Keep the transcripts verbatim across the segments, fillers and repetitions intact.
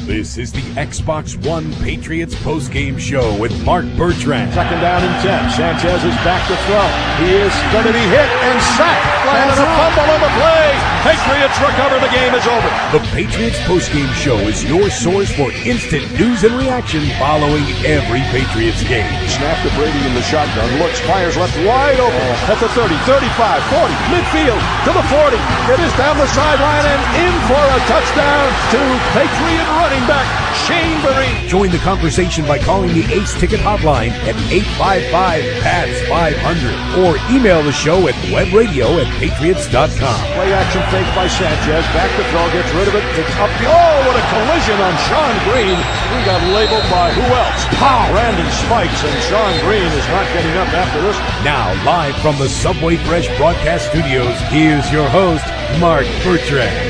This is the Xbox One Patriots postgame show with Mark Bertrand. Second down and ten. Sanchez is back to throw. He is going to be hit and sacked. Landed a fumble on the play. Patriots recover. The game is over. The Patriots postgame show is your source for instant news and reaction following every Patriots game. Snap to Brady in the shotgun. Looks, fires left wide open at the thirty, thirty-five, forty, midfield to the forty. It is down the sideline and in for a touchdown to Patriot running back Shane Vereen. Join the conversation by calling the Ace Ticket hotline at eight five five, P A T S five hundred or email the show at webradio at patriots dot com. Play action fake by Sanchez. Back to throw. Gets rid of it. It's up. Oh, what a collision on Sean Green. We got labeled by who else? Pow! Brandon Spikes, and Sean Green is not getting up after this. Now, live from the Subway Fresh broadcast studios, here's your host, Mark Bertrand.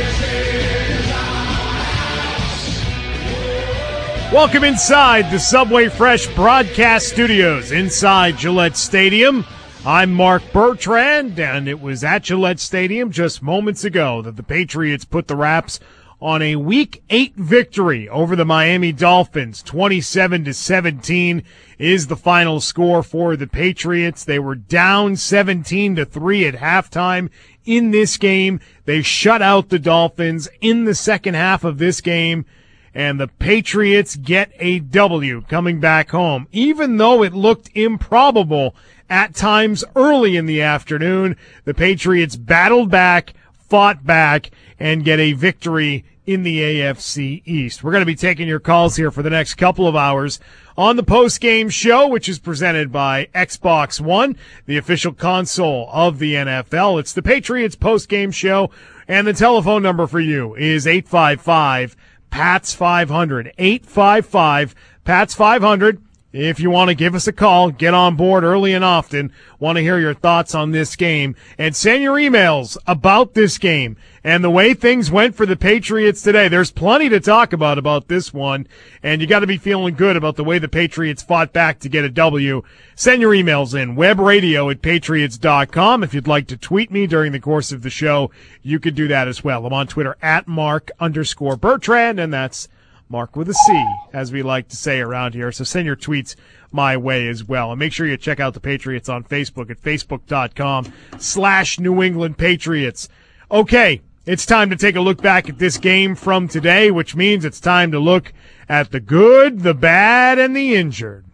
Welcome inside the Subway Fresh broadcast studios inside Gillette Stadium. I'm Mark Bertrand, and it was at Gillette Stadium just moments ago that the Patriots put the wraps on a Week eight victory over the Miami Dolphins. twenty-seven to seventeen is the final score for the Patriots. They were down seventeen to three at halftime in this game. They shut out the Dolphins in the second half of this game, and the Patriots get a W coming back home. Even though it looked improbable at times early in the afternoon, the Patriots battled back, fought back, and get a victory in the A F C East. We're going to be taking your calls here for the next couple of hours on the post-game show, which is presented by Xbox One, the official console of the N F L. It's the Patriots post-game show, and the telephone number for you is eight five five, P A T S five hundred, eight five five, P A T S five hundred. If you want to give us a call, get on board early and often, want to hear your thoughts on this game, and send your emails about this game and the way things went for the Patriots today. There's plenty to talk about about this one, and you got to be feeling good about the way the Patriots fought back to get a W. Send your emails in, webradio at patriots dot com. If you'd like to tweet me during the course of the show, you could do that as well. I'm on Twitter at Mark underscore Bertrand, and that's Mark with a C, as we like to say around here. So send your tweets my way as well. And make sure you check out the Patriots on Facebook at facebook.com slash New England Patriots. Okay, it's time to take a look back at this game from today, which means it's time to look at the good, the bad, and the injured.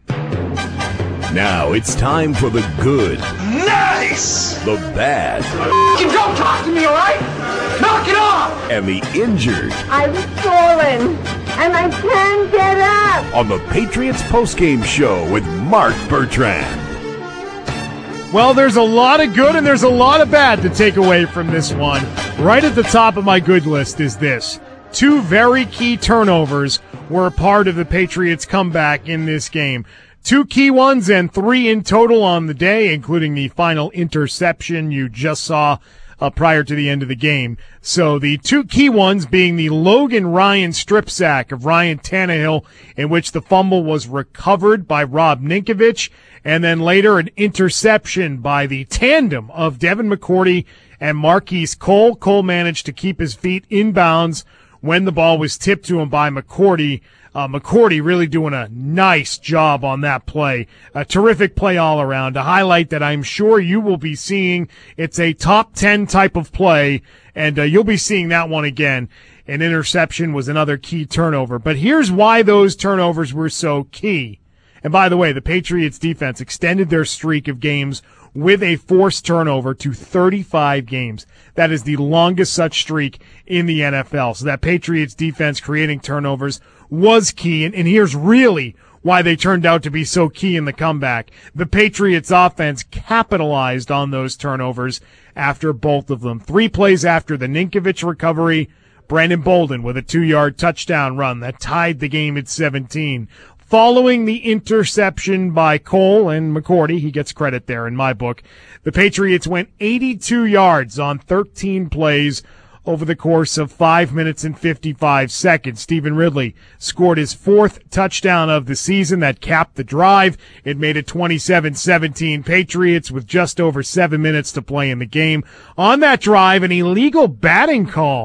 Now it's time for the good. Nice! The bad. You don't talk to me, all right? Knock it off! And the injured. I've fallen, and I can't get up. On the Patriots postgame show with Mark Bertrand. Well, there's a lot of good and there's a lot of bad to take away from this one. Right at the top of my good list is this. Two very key turnovers were a part of the Patriots' comeback in this game. Two key ones and three in total on the day, including the final interception you just saw uh, prior to the end of the game. So the two key ones being the Logan Ryan strip sack of Ryan Tannehill, in which the fumble was recovered by Rob Ninkovich, and then later an interception by the tandem of Devin McCourty and Marquise Cole. Cole managed to keep his feet in bounds when the ball was tipped to him by McCourty. Uh, McCourty really doing a nice job on that play. A terrific play all around. A highlight that I'm sure you will be seeing. It's a top ten type of play, and uh, you'll be seeing that one again. An interception was another key turnover. But here's why those turnovers were so key. And by the way, the Patriots defense extended their streak of games with a forced turnover to thirty-five games. That is the longest such streak in the N F L. So that Patriots defense creating turnovers was key, and, and here's really why they turned out to be so key in the comeback. The Patriots offense capitalized on those turnovers after both of them. Three plays after the Ninkovich recovery, Brandon Bolden with a two-yard touchdown run that tied the game at seventeen. Following the interception by Cole and McCourty, he gets credit there in my book, the Patriots went eighty-two yards on thirteen plays over the course of five minutes and fifty-five seconds. Stephen Ridley scored his fourth touchdown of the season that capped the drive. It made it twenty-seven seventeen Patriots with just over seven minutes to play in the game. On that drive, an illegal batting call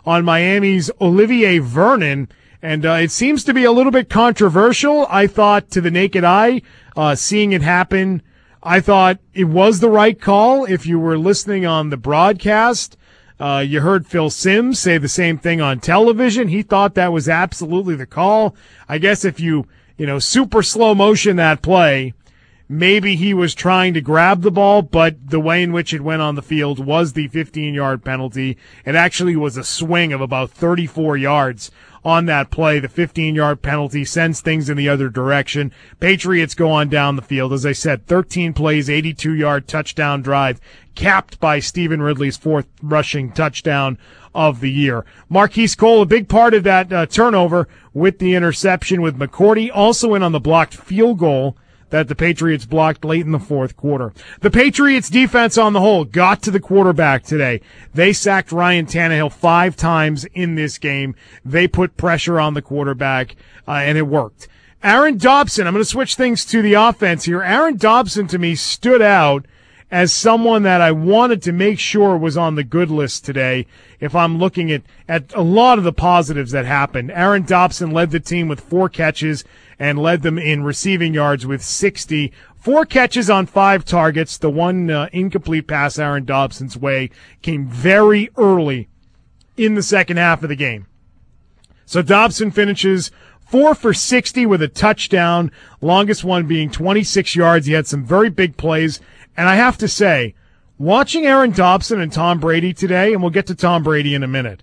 on Miami's Olivier Vernon, and uh, it seems to be a little bit controversial. I thought to the naked eye, uh, seeing it happen, I thought it was the right call. If you were listening on the broadcast, uh, you heard Phil Simms say the same thing on television. He thought that was absolutely the call. I guess if you, you know, super slow motion that play, maybe he was trying to grab the ball, but the way in which it went on the field was the fifteen-yard penalty. It actually was a swing of about thirty-four yards on that play. The fifteen-yard penalty sends things in the other direction. Patriots go on down the field. As I said, thirteen plays, eighty-two-yard touchdown drive, capped by Stephen Ridley's fourth rushing touchdown of the year. Marquise Cole, a big part of that uh, turnover with the interception with McCourty, also in on the blocked field goal that the Patriots blocked late in the fourth quarter. The Patriots defense on the whole got to the quarterback today. They sacked Ryan Tannehill five times in this game. They put pressure on the quarterback, uh, and it worked. Aaron Dobson, I'm going to switch things to the offense here. Aaron Dobson, to me, stood out as someone that I wanted to make sure was on the good list today if I'm looking at, at a lot of the positives that happened. Aaron Dobson led the team with four catches and led them in receiving yards with sixty. Four catches on five targets. The one uh, incomplete pass Aaron Dobson's way came very early in the second half of the game. So Dobson finishes four for sixty with a touchdown, longest one being twenty-six yards. He had some very big plays. And I have to say, watching Aaron Dobson and Tom Brady today, and we'll get to Tom Brady in a minute,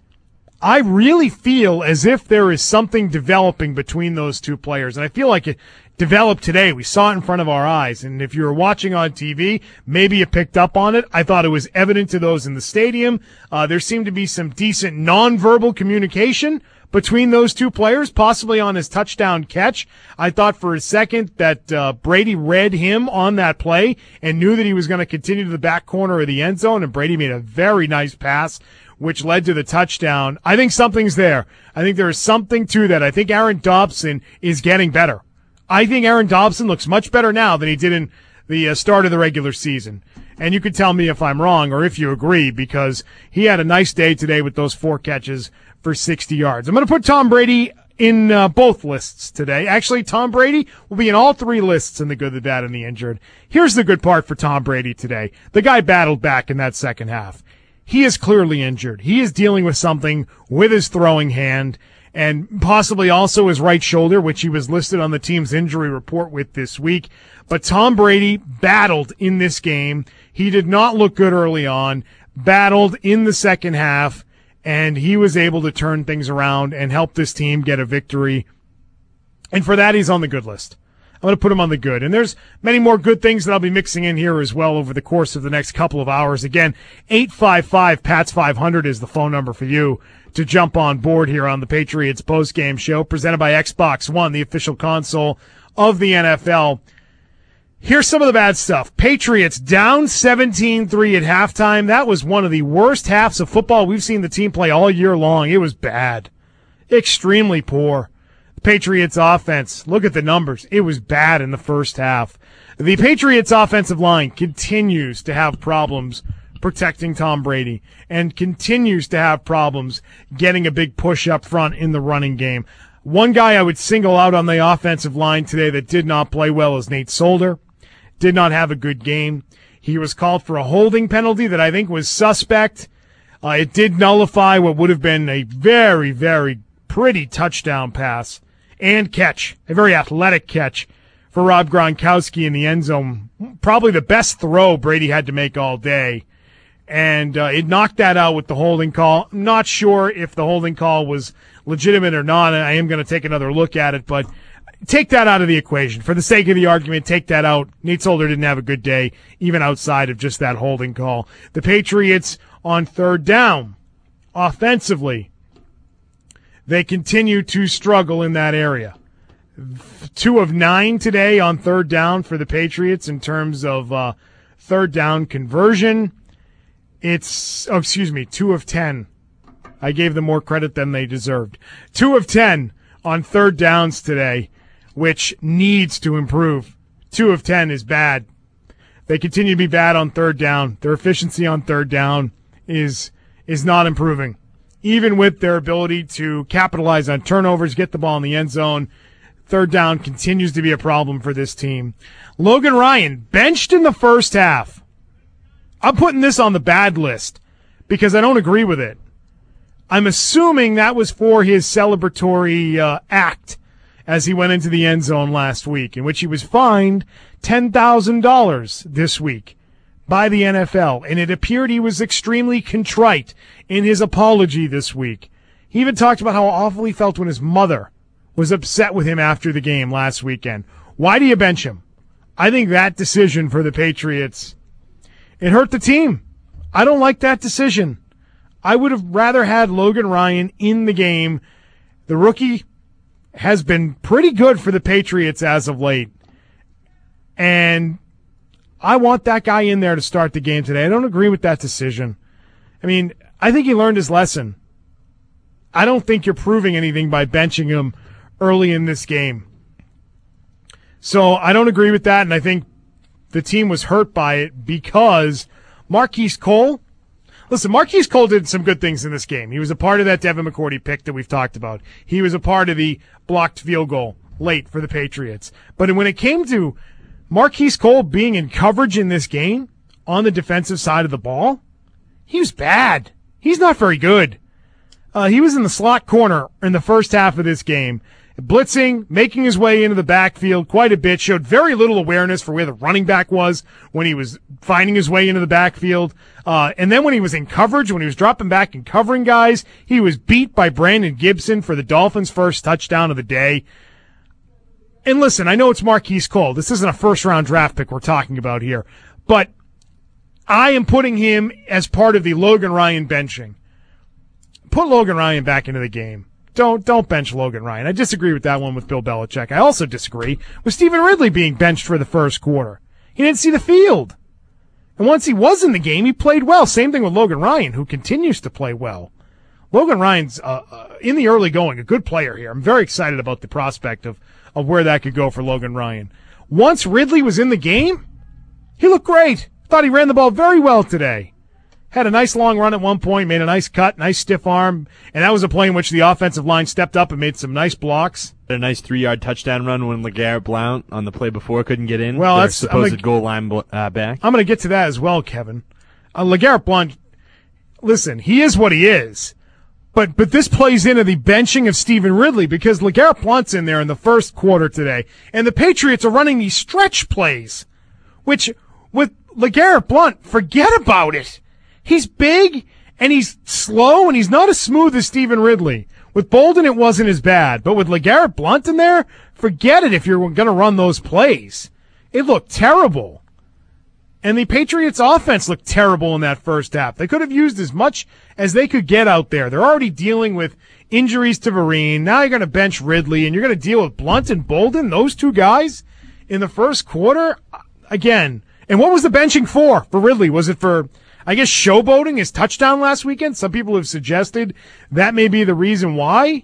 I really feel as if there is something developing between those two players. And I feel like it developed today. We saw it in front of our eyes. And if you were watching on T V, maybe you picked up on it. I thought it was evident to those in the stadium. Uh, there seemed to be some decent nonverbal communication between those two players, possibly on his touchdown catch. I thought for a second that uh, Brady read him on that play and knew that he was going to continue to the back corner of the end zone, and Brady made a very nice pass, which led to the touchdown. I think something's there. I think there is something to that. I think Aaron Dobson is getting better. I think Aaron Dobson looks much better now than he did in the uh, start of the regular season. And you can tell me if I'm wrong or if you agree, because he had a nice day today with those four catches for sixty yards. I'm going to put Tom Brady in uh, both lists today. Actually, Tom Brady will be in all three lists in the good, the bad, and the injured. Here's the good part for Tom Brady today. The guy battled back in that second half. He is clearly injured. He is dealing with something with his throwing hand and possibly also his right shoulder, which he was listed on the team's injury report with this week. But Tom Brady battled in this game. He did not look good early on, battled in the second half, and he was able to turn things around and help this team get a victory. And for that, he's on the good list. I'm going to put him on the good. And there's many more good things that I'll be mixing in here as well over the course of the next couple of hours. Again, eight five five, P A T S five hundred is the phone number for you to jump on board here on the Patriots postgame show, presented by Xbox One, the official console of the N F L. Here's some of the bad stuff. Patriots down seventeen three at halftime. That was one of the worst halves of football we've seen the team play all year long. It was bad. Extremely poor. The Patriots offense, look at the numbers. It was bad in the first half. The Patriots offensive line continues to have problems protecting Tom Brady and continues to have problems getting a big push up front in the running game. One guy I would single out on the offensive line today that did not play well is Nate Solder. Did not have a good game. He was called for a holding penalty that I think was suspect. Uh, it did nullify what would have been a very, very pretty touchdown pass and catch, a very athletic catch for Rob Gronkowski in the end zone. Probably the best throw Brady had to make all day. And uh, it knocked that out with the holding call. I'm not sure if the holding call was legitimate or not. I am going to take another look at it, but take that out of the equation. For the sake of the argument, take that out. Nate Solder didn't have a good day, even outside of just that holding call. The Patriots on third down, offensively, they continue to struggle in that area. Two of nine today on third down for the Patriots in terms of uh, third down conversion. It's, oh, excuse me, two of ten. I gave them more credit than they deserved. Two of ten on third downs today, which needs to improve. Two of ten is bad. They continue to be bad on third down. Their efficiency on third down is is not improving. even with their ability to capitalize on turnovers, get the ball in the end zone, third down continues to be a problem for this team. Logan Ryan, benched in the first half. I'm putting this on the bad list because I don't agree with it. I'm assuming that was for his celebratory uh, act as he went into the end zone last week, in which he was fined ten thousand dollars this week by the N F L, and it appeared he was extremely contrite in his apology this week. He even talked about how awful he felt when his mother was upset with him after the game last weekend. Why do you bench him? I think that decision for the Patriots, it hurt the team. I don't like that decision. I would have rather had Logan Ryan in the game. The rookie has been pretty good for the Patriots as of late. And I want that guy in there to start the game today. I don't agree with that decision. I mean, I think he learned his lesson. I don't think you're proving anything by benching him early in this game. So I don't agree with that, and I think the team was hurt by it because Marquise Cole, listen, Marquise Cole did some good things in this game. He was a part of that Devin McCourty pick that we've talked about. He was a part of the blocked field goal late for the Patriots. But when it came to Marquise Cole being in coverage in this game on the defensive side of the ball, he was bad. He's not very good. Uh, he was in the slot corner in the first half of this game, blitzing, making his way into the backfield quite a bit, showed very little awareness for where the running back was when he was finding his way into the backfield. Uh, and then when he was in coverage, when he was dropping back and covering guys, he was beat by Brandon Gibson for the Dolphins' first touchdown of the day. And listen, I know it's Marquise Cole. This isn't a first-round draft pick we're talking about here. But I am putting him as part of the Logan Ryan benching. Put Logan Ryan back into the game. Don't don't bench Logan Ryan. I disagree with that one with Bill Belichick. I also disagree with Stephen Ridley being benched for the first quarter. He didn't see the field. And once he was in the game, he played well. Same thing with Logan Ryan, who continues to play well. Logan Ryan's, uh, uh, in the early going, a good player here. I'm very excited about the prospect of, of where that could go for Logan Ryan. Once Ridley was in the game, he looked great. Thought he ran the ball very well today. Had a nice long run at one point, made a nice cut, nice stiff arm, and that was a play in which the offensive line stepped up and made some nice blocks. A nice three-yard touchdown run when LeGarrette Blount on the play before couldn't get in. Well, Their that's supposed gonna, goal line uh, back. I'm going to get to that as well, Kevin. Uh, LeGarrette Blount, listen, he is what he is, but but this plays into the benching of Stephen Ridley because LeGarrette Blount's in there in the first quarter today, and the Patriots are running these stretch plays, which with LeGarrette Blount, forget about it. He's big, and he's slow, and he's not as smooth as Stephen Ridley. With Bolden, it wasn't as bad. But with LeGarrette Blount in there, forget it if you're going to run those plays. It looked terrible. And the Patriots' offense looked terrible in that first half. They could have used as much as they could get out there. They're already dealing with injuries to Vereen. Now you're going to bench Ridley, and you're going to deal with Blount and Bolden, those two guys, in the first quarter. Again, and what was the benching for, for Ridley? Was it for, I guess, showboating his touchdown last weekend? Some people have suggested that may be the reason why.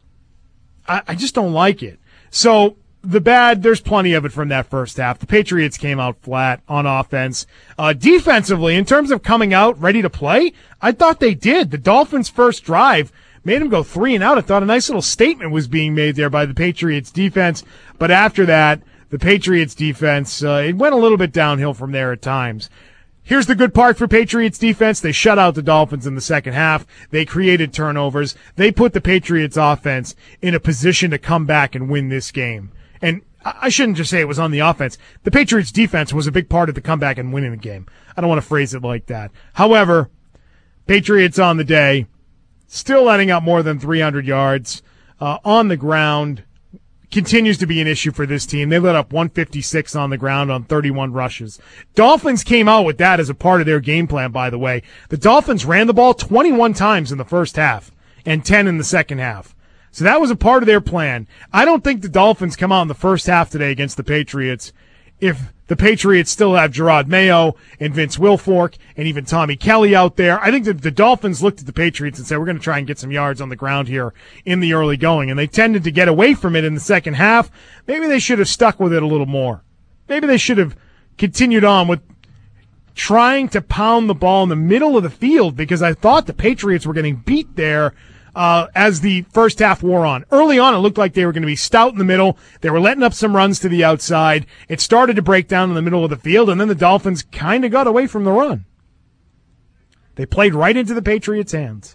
I, I just don't like it. So the bad, there's plenty of it from that first half. The Patriots came out flat on offense. Uh, defensively, in terms of coming out ready to play, I thought they did. The Dolphins' first drive made them go three and out. I thought a nice little statement was being made there by the Patriots defense. But after that, the Patriots defense, uh, it went a little bit downhill from there at times. Here's the good part for Patriots defense. They shut out the Dolphins in the second half. They created turnovers. They put the Patriots offense in a position to come back and win this game. And I shouldn't just say it was on the offense. The Patriots defense was a big part of the comeback and winning the game. I don't want to phrase it like that. However, Patriots on the day, still letting up more than three hundred yards uh, on the ground. Continues to be an issue for this team. They let up one fifty-six on the ground on thirty-one rushes. Dolphins came out with that as a part of their game plan, by the way. The Dolphins ran the ball twenty-one times in the first half and ten in the second half. So that was a part of their plan. I don't think the Dolphins come out in the first half today against the Patriots if the Patriots still have Gerard Mayo and Vince Wilfork and even Tommy Kelly out there. I think that the Dolphins looked at the Patriots and said, we're going to try and get some yards on the ground here in the early going. And they tended to get away from it in the second half. Maybe they should have stuck with it a little more. Maybe they should have continued on with trying to pound the ball in the middle of the field because I thought the Patriots were getting beat there uh, as the first half wore on. Early on, it looked like they were going to be stout in the middle. They were letting up some runs to the outside. It started to break down in the middle of the field, and then the Dolphins kind of got away from the run. They played right into the Patriots' hands.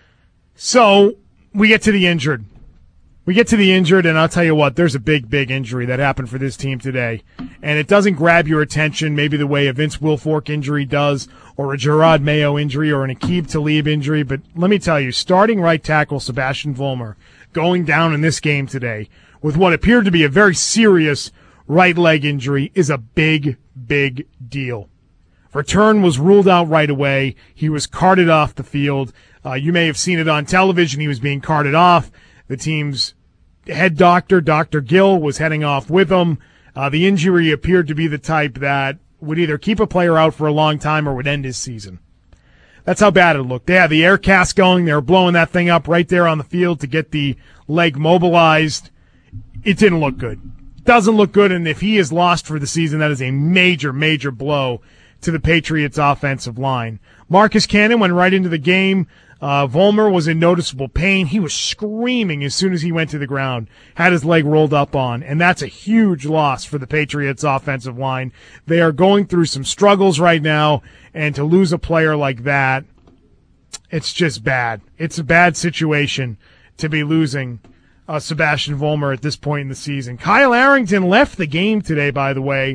So we get to the injured. We get to the injured, and I'll tell you what, there's a big, big injury that happened for this team today. And it doesn't grab your attention maybe the way a Vince Wilfork injury does, or a Gerard Mayo injury, or an Aqib Talib injury. But let me tell you, starting right tackle Sebastian Vollmer going down in this game today with what appeared to be a very serious right leg injury is a big, big deal. Return was ruled out right away. He was carted off the field. Uh, you may have seen it on television. He was being carted off. The team's head doctor, Doctor Gill, was heading off with him. Uh, the injury appeared to be the type that would either keep a player out for a long time or would end his season. That's how bad it looked. They had the air cast going. They were blowing that thing up right there on the field to get the leg mobilized. It didn't look good. Doesn't look good, and if he is lost for the season, that is a major, major blow to the Patriots' offensive line. Marcus Cannon went right into the game. Uh, Vollmer was in noticeable pain. He was screaming as soon as he went to the ground, had his leg rolled up on, and that's a huge loss for the Patriots' offensive line. They are going through some struggles right now, and to lose a player like that, it's just bad. It's a bad situation to be losing uh, Sebastian Vollmer at this point in the season. Kyle Arrington left the game today, by the way.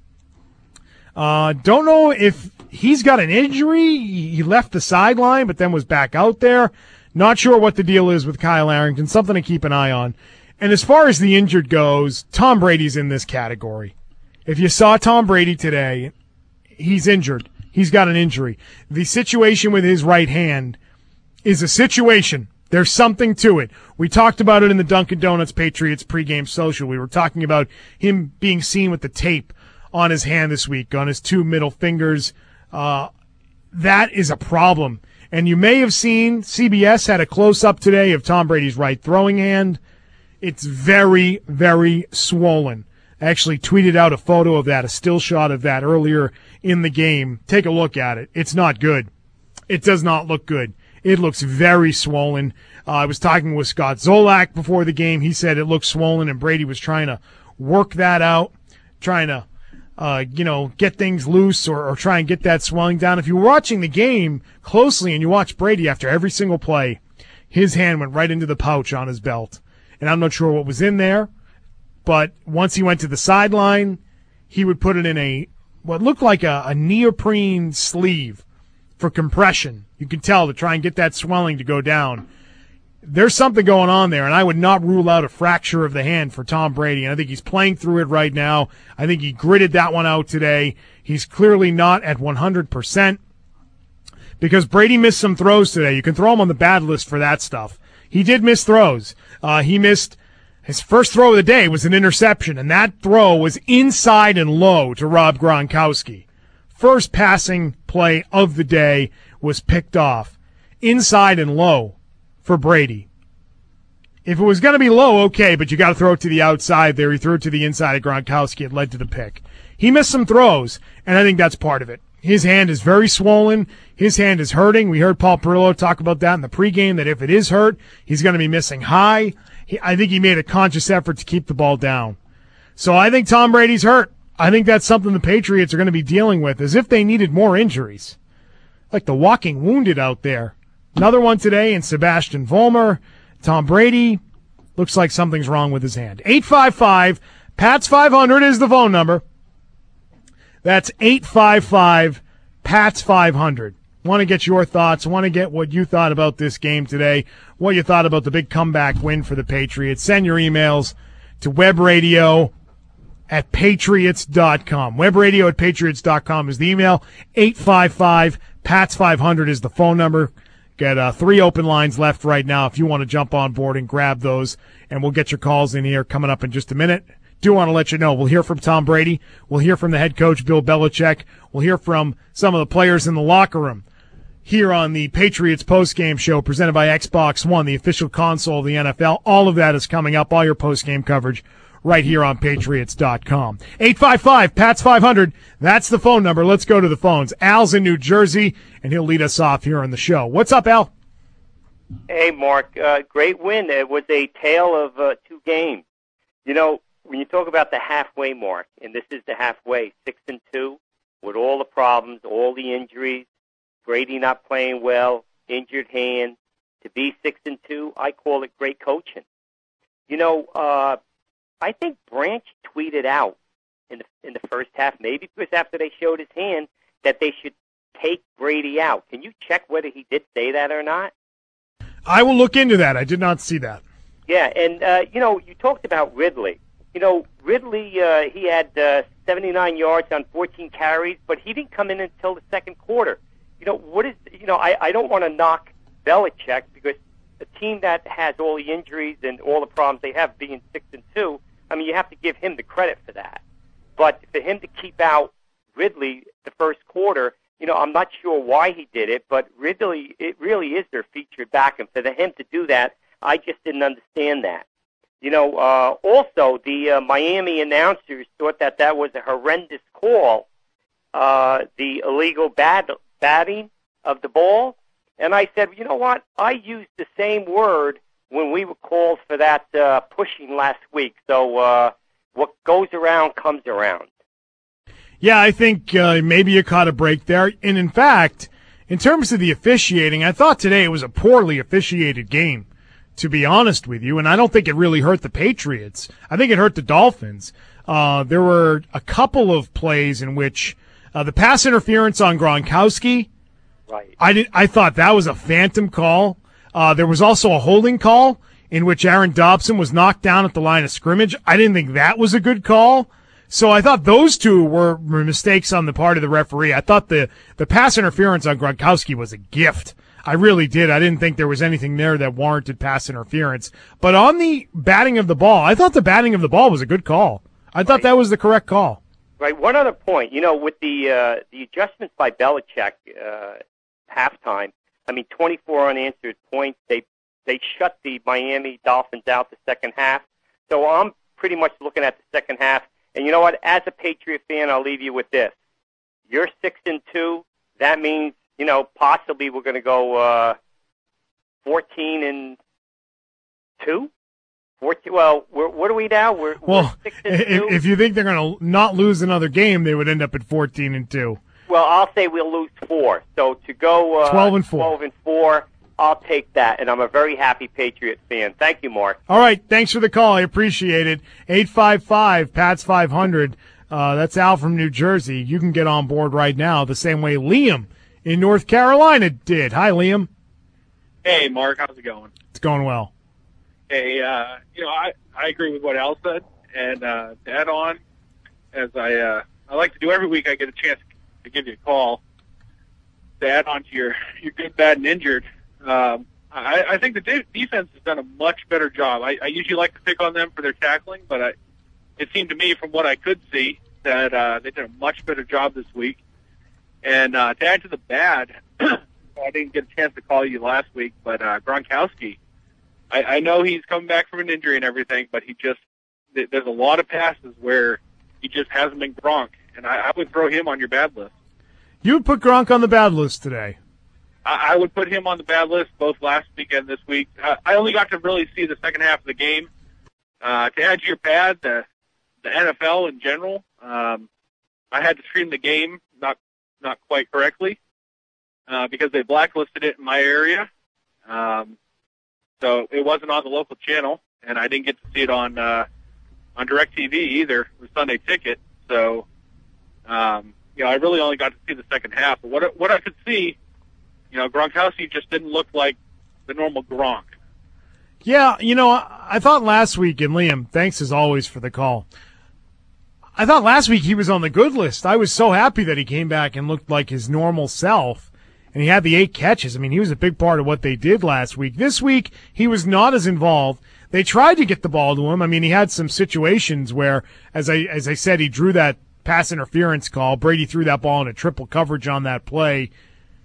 Uh, don't know if he's got an injury. He left the sideline, but then was back out there. Not sure what the deal is with Kyle Arrington. Something to keep an eye on. And as far as the injured goes, Tom Brady's in this category. If you saw Tom Brady today, he's injured. He's got an injury. The situation with his right hand is a situation. There's something to it. We talked about it in the Dunkin' Donuts Patriots pregame social. We were talking about him being seen with the tape on his hand this week, on his two middle fingers. Uh, that is a problem. And you may have seen C B S had a close-up today of Tom Brady's right throwing hand. It's very, very swollen. I actually tweeted out a photo of that, a still shot of that earlier in the game. Take a look at it. It's not good. It does not look good. It looks very swollen. Uh, I was talking with Scott Zolak before the game. He said it looked swollen, and Brady was trying to work that out, trying to Uh, you know, get things loose or, or try and get that swelling down. If you're watching the game closely and you watch Brady after every single play, his hand went right into the pouch on his belt. And I'm not sure what was in there, but once he went to the sideline, he would put it in a what looked like a, a neoprene sleeve for compression. You can tell to try and get that swelling to go down. There's something going on there, and I would not rule out a fracture of the hand for Tom Brady. And I think he's playing through it right now. I think he gritted that one out today. He's clearly not at one hundred percent because Brady missed some throws today. You can throw him on the bad list for that stuff. He did miss throws. Uh, he missed his first throw of the day was an interception, and that throw was inside and low to Rob Gronkowski. First passing play of the day was picked off. Inside and low for Brady. If it was going to be low, okay, but you got to throw it to the outside there. He threw it to the inside of Gronkowski. It led to the pick. He missed some throws, and I think that's part of it. His hand is very swollen. His hand is hurting. We heard Paul Perillo talk about that in the pregame, that if it is hurt, he's going to be missing high. He, I think he made a conscious effort to keep the ball down. So I think Tom Brady's hurt. I think that's something the Patriots are going to be dealing with, as if they needed more injuries. Like the walking wounded out there. Another one today in Sebastian Vollmer. Tom Brady looks like something's wrong with his hand. eight five five, P A T S five hundred is the phone number. That's eight five five, P A T S five hundred. Want to get your thoughts. Want to get what you thought about this game today. What you thought about the big comeback win for the Patriots. Send your emails to webradio at patriots dot com. webradio at patriots dot com is the email. eight five five, P A T S five hundred is the phone number. Got uh, three open lines left right now if you want to jump on board and grab those, and we'll get your calls in here coming up in just a minute. Do want to let you know, we'll hear from Tom Brady. We'll hear from the head coach, Bill Belichick. We'll hear from some of the players in the locker room. here on the Patriots postgame show presented by Xbox One, the official console of the N F L. All of that is coming up, all your postgame coverage right here on Patriots dot com. eight five five, P A T S five hundred, that's the phone number. Let's go to the phones. Al's in New Jersey, and he'll lead us off here on the show. What's up, Al? Hey, Mark, uh, great win. It was a tale of uh, two games. You know, when you talk about the halfway mark, and this is the halfway, six and two, with all the problems, all the injuries, Brady not playing well, injured hand, to be six and two, I call it great coaching. You know, uh, I think Branch tweeted out in the in the first half, maybe because after they showed his hand, that they should take Brady out. Can you check whether he did say that or not? I will look into that. I did not see that. Yeah, and uh, you know, you talked about Ridley. You know, Ridley, uh, he had uh, seventy-nine yards on fourteen carries, but he didn't come in until the second quarter. You know, what is, you know, I, I don't want to knock Belichick because the team that has all the injuries and all the problems they have being six and two, I mean, you have to give him the credit for that. But for him to keep out Ridley the first quarter, you know, I'm not sure why he did it, but Ridley, it really is their featured back, and for him to do that, I just didn't understand that. You know, uh, also, the uh, Miami announcers thought that that was a horrendous call, uh, the illegal bat- batting of the ball. And I said, you know what? I used the same word when we were called for that uh, pushing last week. So uh, what goes around comes around. Yeah, I think uh, maybe you caught a break there. And, in fact, in terms of the officiating, I thought today it was a poorly officiated game, to be honest with you, and I don't think it really hurt the Patriots. I think it hurt the Dolphins. Uh, there were a couple of plays in which uh, the pass interference on Gronkowski, right. I did, I thought that was a phantom call. Uh, there was also a holding call in which Aaron Dobson was knocked down at the line of scrimmage. I didn't think that was a good call. So I thought those two were, were mistakes on the part of the referee. I thought the, the pass interference on Gronkowski was a gift. I really did. I didn't think there was anything there that warranted pass interference. But on the batting of the ball, I thought the batting of the ball was a good call. I thought right. that was the correct call. Right. One other point, you know, with the uh, the adjustments by Belichick uh, halftime, I mean, twenty-four unanswered points. They they shut the Miami Dolphins out the second half. So I'm pretty much looking at the second half. And you know what? As a Patriot fan, I'll leave you with this. You're six and two. That means, you know, possibly we're going to go uh, fourteen and two. fourteen, well, we're, what are we now? We're, well, we're six and if, two. if you think they're going to not lose another game, they would end up at fourteen and two. Well, I'll say we'll lose four. So to go uh, twelve and four. twelve and four, I'll take that. And I'm a very happy Patriot fan. Thank you, Mark. All right. Thanks for the call. I appreciate it. eight five five, P A T S five hundred. Uh, that's Al from New Jersey. You can get on board right now the same way Liam in North Carolina did. Hi, Liam. Hey, Mark. How's it going? It's going well. Hey, uh, you know, I, I agree with what Al said. And uh, to add on, as I uh, I like to do every week, I get a chance to give you a call to add on to your, your good, bad, and injured. Um, I, I think the de- defense has done a much better job. I, I usually like to pick on them for their tackling, but I, it seemed to me from what I could see that uh, they did a much better job this week. And uh, to add to the bad, I didn't get a chance to call you last week, but uh, Gronkowski, I, I know he's coming back from an injury and everything, but he just th- there's a lot of passes where he just hasn't been Gronk, and I, I would throw him on your bad list. You would put Gronk on the bad list today. I, I would put him on the bad list both last week and this week. Uh, I only got to really see the second half of the game. Uh, to add to your bad, the, the N F L in general, um, I had to stream the game not not quite correctly uh, because they blacklisted it in my area. Um, so it wasn't on the local channel, and I didn't get to see it on uh, on DirecTV either with Sunday Ticket. So, um, you know, I really only got to see the second half. But what what I could see, you know, Gronkowski just didn't look like the normal Gronk. Yeah, you know, I, I thought last week, and Liam, thanks as always for the call. I thought last week he was on the good list. I was so happy that he came back and looked like his normal self, and he had the eight catches. I mean, he was a big part of what they did last week. This week, he was not as involved. They tried to get the ball to him. I mean, he had some situations where, as I as I said, he drew that pass interference call. Brady threw that ball into triple coverage on that play.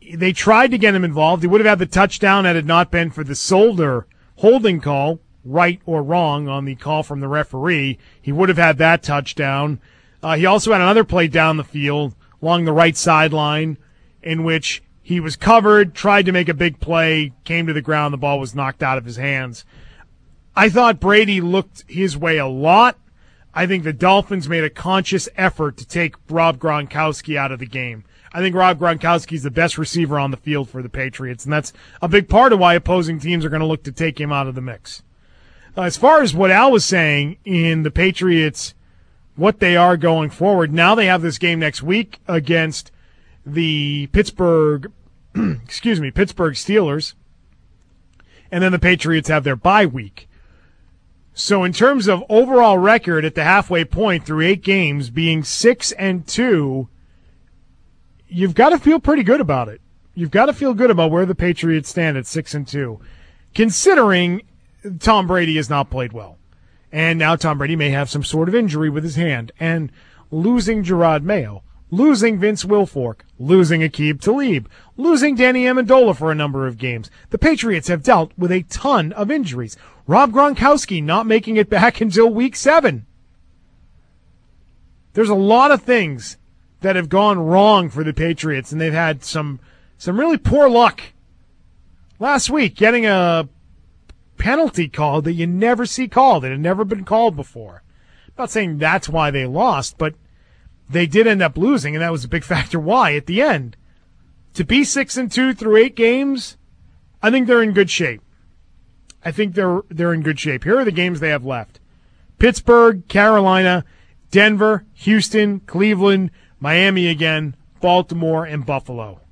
they tried to get him involved. He would have had the touchdown had it not been for the Solder holding call, right or wrong, on the call from the referee. He would have had that touchdown. Uh, he also had another play down the field along the right sideline in which he was covered, tried to make a big play, came to the ground, the ball was knocked out of his hands. I thought Brady looked his way a lot. I think the Dolphins made a conscious effort to take Rob Gronkowski out of the game. I think Rob Gronkowski is the best receiver on the field for the Patriots, and that's a big part of why opposing teams are going to look to take him out of the mix. Uh, as far as what Al was saying in the Patriots, what they are going forward, now they have this game next week against the Pittsburgh, excuse me, Pittsburgh Steelers, and then the Patriots have their bye week. So in terms of overall record at the halfway point through eight games being six and two, you've got to feel pretty good about it. You've got to feel good about where the Patriots stand at six and two, considering Tom Brady has not played well. And now Tom Brady may have some sort of injury with his hand, and losing Gerard Mayo, losing Vince Wilfork, losing Aqib Talib, losing Danny Amendola for a number of games. The Patriots have dealt with a ton of injuries. Rob Gronkowski not making it back until week seven. There's a lot of things that have gone wrong for the Patriots, and they've had some some really poor luck. Last week, getting a penalty called that you never see called. It had never been called before. I'm not saying that's why they lost, but they did end up losing, and that was a big factor why at the end. To be six and two through eight games, I think they're in good shape. I think they're they're in good shape. Here are the games they have left: Pittsburgh, Carolina, Denver, Houston, Cleveland, Miami again, Baltimore, and Buffalo.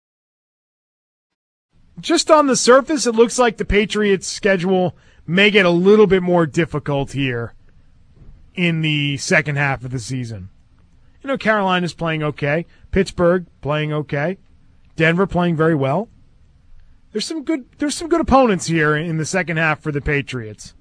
Just on the surface, it looks like the Patriots' schedule may get a little bit more difficult here in the second half of the season. You know, Carolina's playing okay. Pittsburgh playing okay. Denver playing very well. There's some good there's some good opponents here in the second half for the Patriots.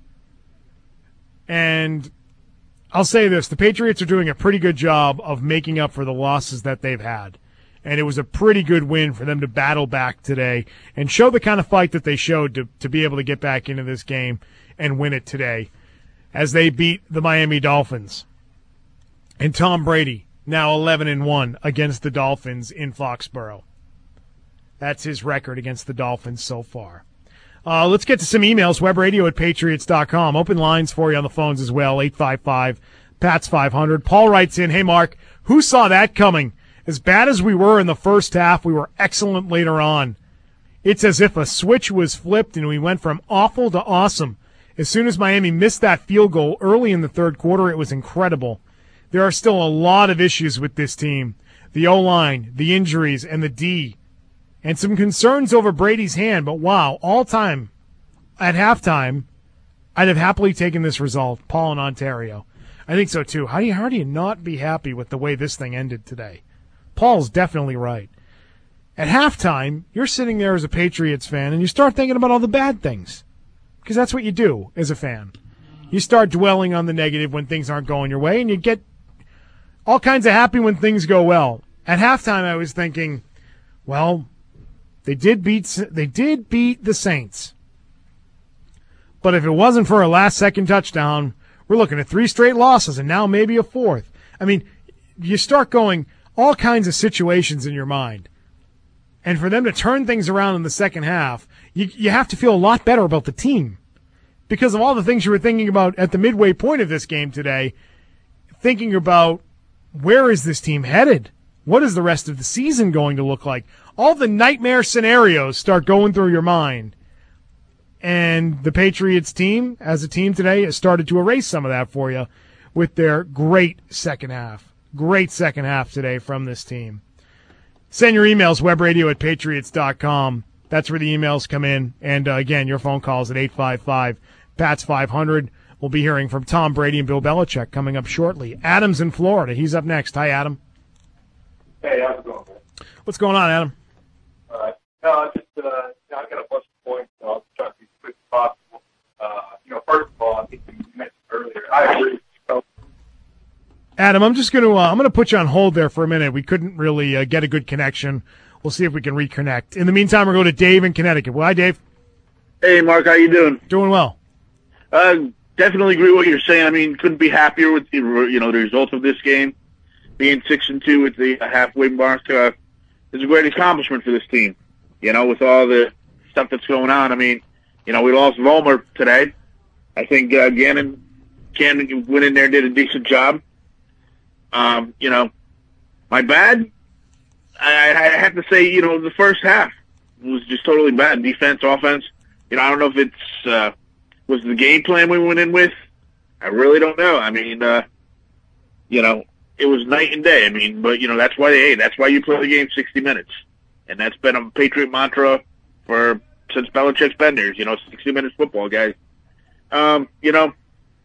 And I'll say this, the Patriots are doing a pretty good job of making up for the losses that they've had. And it was a pretty good win for them to battle back today and show the kind of fight that they showed to, to be able to get back into this game and win it today as they beat the Miami Dolphins. And Tom Brady, now eleven and one against the Dolphins in Foxborough. That's his record against the Dolphins so far. Uh, let's get to some emails. Webradio at patriots dot com. Open lines for you on the phones as well. eight five five, P A T S five hundred. Paul writes in, hey, Mark, who saw that coming? As bad as we were in the first half, we were excellent later on. It's as if a switch was flipped and we went from awful to awesome. As soon as Miami missed that field goal early in the third quarter, it was incredible. There are still a lot of issues with this team. The O-line, the injuries, and the D. And some concerns over Brady's hand, but wow, all time, at halftime, I'd have happily taken this result. Paul in Ontario. I think so too. How do you, how do you not be happy with the way this thing ended today? Paul's definitely right. At halftime, you're sitting there as a Patriots fan, and you start thinking about all the bad things. Because that's what you do as a fan. You start dwelling on the negative when things aren't going your way, and you get all kinds of happy when things go well. At halftime, I was thinking, well, they did beat they did beat the Saints. But if it wasn't for a last-second touchdown, we're looking at three straight losses and now maybe a fourth. I mean, you start going all kinds of situations in your mind. And for them to turn things around in the second half, you, you have to feel a lot better about the team. Because of all the things you were thinking about at the midway point of this game today, thinking about where is this team headed? What is the rest of the season going to look like? All the nightmare scenarios start going through your mind. And the Patriots team, as a team today, has started to erase some of that for you with their great second half. Great second half today from this team. Send your emails, webradio at patriots dot com. That's where the emails come in. And, uh, again, your phone calls at eight five five, P A T S five hundred. We'll be hearing from Tom Brady and Bill Belichick coming up shortly. Adam's in Florida. He's up next. Hi, Adam. Hey, how's it going, man? What's going on, Adam? All right. No, just, uh, I've got a bunch of points, so I'll try to be as quick as possible. Uh, you know, first of all, I think you mentioned earlier, I agree. So, Adam, I'm just going to uh, I'm going to put you on hold there for a minute. We couldn't really uh, get a good connection we'll see if we can reconnect. In the meantime, we're going to Dave in Connecticut. Well, hi, Dave. Hey, Mark, how you doing? Doing well. Uh, definitely agree with what you're saying. I mean, couldn't be happier with the, you know, the results of this game. Being six and two at the halfway mark uh, is a great accomplishment for this team. You know, with all the stuff that's going on. I mean, you know, we lost Vollmer today. I think uh, Gannon, Gannon went in there and did a decent job. Um, you know, my bad. I, I have to say, you know, the first half was just totally bad. Defense, offense. You know, I don't know if it's uh, was the game plan we went in with. I really don't know. I mean, uh, you know, it was night and day. I mean, but you know, that's why hey, that's why you play the game sixty minutes, and that's been a Patriot mantra for since Belichick's been there. You know, sixty minutes football, guys. Um, you know,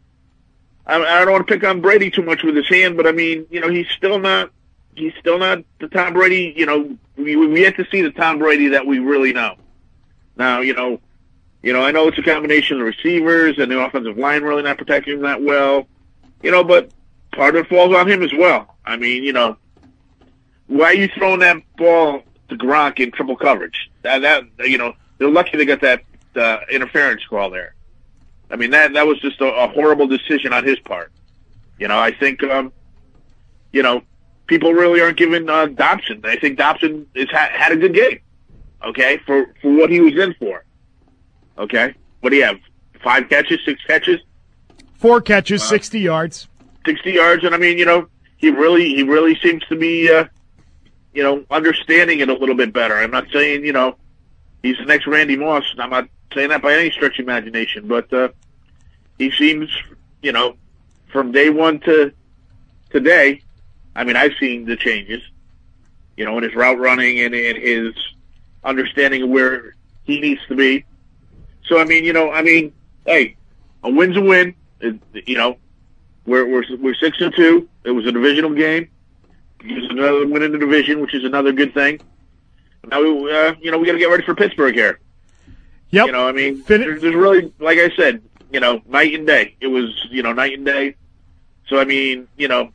I, I don't want to pick on Brady too much with his hand, but I mean, you know, he's still not. He's still not the Tom Brady. You know, we we yet to see the Tom Brady that we really know. Now, you know. You know, I know it's a combination of receivers and the offensive line really not protecting him that well. You know, but part of it falls on him as well. I mean, you know, why are you throwing that ball to Gronk in triple coverage? That, that you know, they're lucky they got that uh, interference call there. I mean, that that was just a, a horrible decision on his part. You know, I think, um, you know, people really aren't giving uh, Dobson. I think Dobson has ha- had a good game, okay, for, for what he was in for. Okay, what do you have? Five catches, six catches, four catches, uh, sixty yards, sixty yards, and I mean, you know, he really, he really seems to be, uh, you know, understanding it a little bit better. I'm not saying, you know, he's the next Randy Moss. I'm not saying that by any stretch of imagination, but uh, he seems, you know, from day one to today. I mean, I've seen the changes, you know, in his route running and in his understanding of where he needs to be. So I mean, you know, I mean, hey, a win's a win. It, you know, we're we're we're six and two. It was a divisional game. It was another win in the division, which is another good thing. Now, we, uh, you know, we got to get ready for Pittsburgh here. Yep. You know, I mean, there's, there's really, like I said, you know, night and day. It was, you know, night and day. So I mean, you know,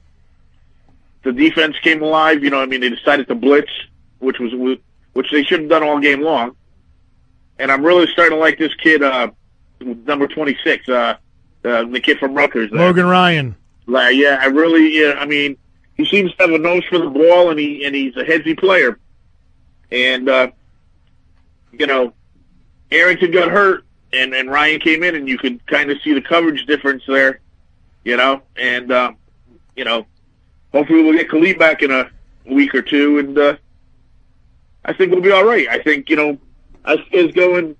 the defense came alive. You know, I mean, they decided to blitz, which was which they should have done all game long. And I'm really starting to like this kid, uh, number twenty-six, uh, uh, the kid from Rutgers. There. Logan Ryan. Uh, yeah, I really, yeah, I mean, he seems to have a nose for the ball, and he and he's a headsy player. And, uh, you know, Arrington got hurt, and, and Ryan came in, and you could kind of see the coverage difference there, you know. And, uh, you know, hopefully we'll get Khalid back in a week or two, and uh, I think we'll be all right. I think, you know, us is going,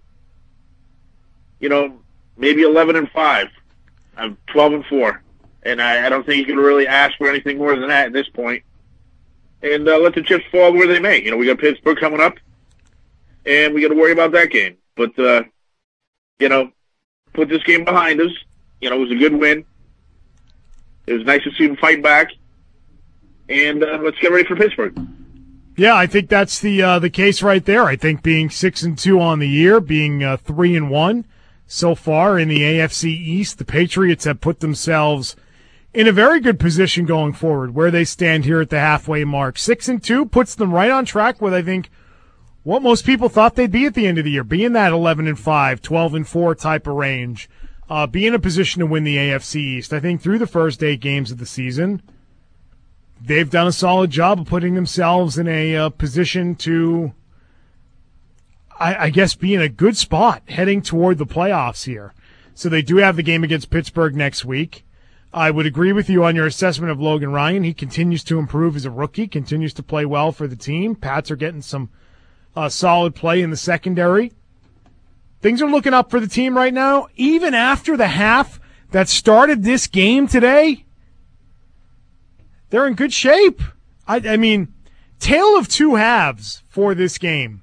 you know, maybe eleven and five. I'm twelve and four, and I, I don't think you can really ask for anything more than that at this point. And uh, let the chips fall where they may. You know, we got Pittsburgh coming up, and we got to worry about that game. But uh, you know, put this game behind us. You know, it was a good win. It was nice to see them fight back, and uh, let's get ready for Pittsburgh. Yeah, I think that's the uh, the case right there. I think being six and two on the year, being uh, three and one so far in the A F C East, the Patriots have put themselves in a very good position going forward. Where they stand here at the halfway mark, six and two puts them right on track with I think what most people thought they'd be at the end of the year, be in that eleven and five, twelve and four type of range, uh, be in a position to win the A F C East. I think through the first eight games of the season, they've done a solid job of putting themselves in a uh, position to, I, I guess, be in a good spot heading toward the playoffs here. So they do have the game against Pittsburgh next week. I would agree with you on your assessment of Logan Ryan. He continues to improve as a rookie, continues to play well for the team. Pats are getting some uh, solid play in the secondary. Things are looking up for the team right now. Even after the half that started this game today, they're in good shape. I, I mean, tale of two halves for this game.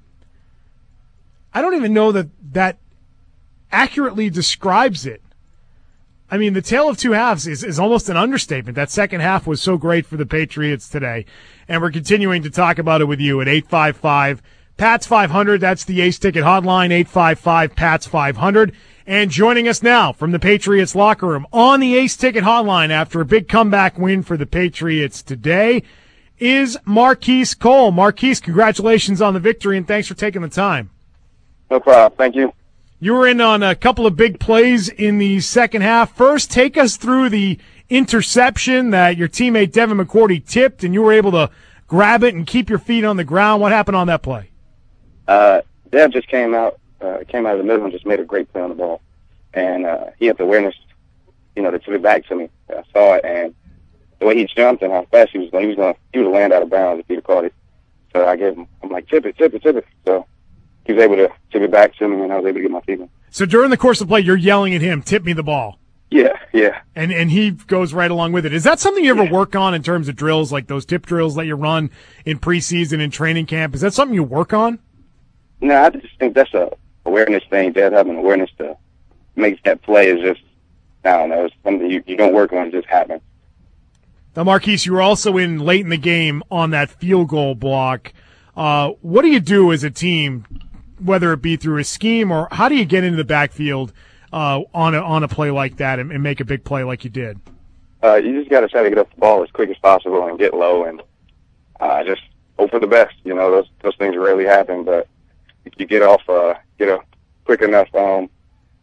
I don't even know that that accurately describes it. I mean, the tale of two halves is, is almost an understatement. That second half was so great for the Patriots today. And we're continuing to talk about it with you at eight five five, P A T S five hundred. That's the Ace Ticket hotline, eight five five, P A T S five hundred. And joining us now from the Patriots locker room on the Ace Ticket hotline after a big comeback win for the Patriots today is Marquise Cole. Marquise, congratulations on the victory, and thanks for taking the time. No problem. Thank you. You were in on a couple of big plays in the second half. First, take us through the interception that your teammate Devin McCourty tipped, and you were able to grab it and keep your feet on the ground. What happened on that play? Uh, Dev just came out, uh, came out of the middle and just made a great play on the ball. And uh, he had the awareness, you know, to tip it back to me. I saw it, and the way he jumped and how fast he was going, he was going, he would have landed out of bounds if he'd have caught it. So I gave him, I'm like, tip it, tip it, tip it. So he was able to tip it back to me, and I was able to get my feet in. So during the course of play, you're yelling at him, tip me the ball. Yeah, yeah. And and he goes right along with it. Is that something you ever yeah. work on in terms of drills, like those tip drills that you run in preseason and training camp? Is that something you work on? No, I just think that's a awareness thing. Dad having awareness to make that play is just, I don't know, it's something you, you don't work on, it just happens. Now, Marquise, you were also in late in the game on that field goal block. Uh, what do you do as a team, whether it be through a scheme or how do you get into the backfield uh, on a on a play like that and, and make a big play like you did? Uh, you just got to try to get off the ball as quick as possible and get low and uh, just hope for the best. You know, those those things rarely happen, but if you get off, uh, get a quick enough, um,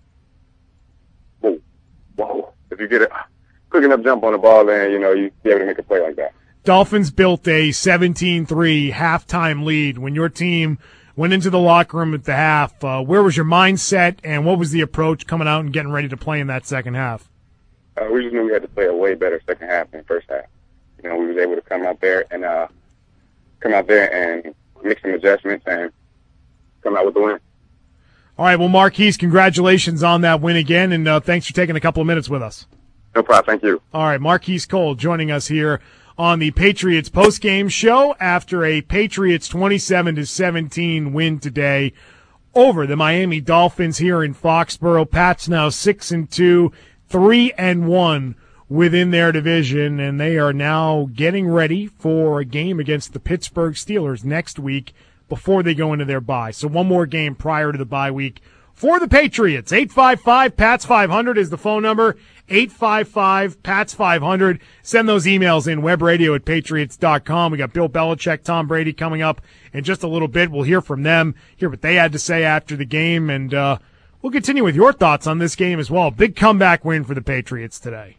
whoa, whoa, if you get a quick enough jump on the ball, then you know you be able to make a play like that. Dolphins built a seventeen three halftime lead when your team went into the locker room at the half. Uh, where was your mindset, and what was the approach coming out and getting ready to play in that second half? Uh, we just knew we had to play a way better second half than first half. You know, we was able to come out there and uh, come out there and make some adjustments and come out with the win. All right, well, Marquise, congratulations on that win again, and uh, thanks for taking a couple of minutes with us. No problem. Thank you. All right, Marquise Cole joining us here on the Patriots postgame show after a Patriots twenty-seven to seventeen win today over the Miami Dolphins here in Foxborough. Pats now six and two, three and one within their division, and they are now getting ready for a game against the Pittsburgh Steelers next week before they go into their bye. So one more game prior to the bye week for the Patriots. eight five five, P A T S five hundred is the phone number. eight five five, P A T S five hundred. Send those emails in, webradio at patriots dot com. We got Bill Belichick, Tom Brady coming up in just a little bit. We'll hear from them, hear what they had to say after the game, and uh, we'll continue with your thoughts on this game as well. Big comeback win for the Patriots today.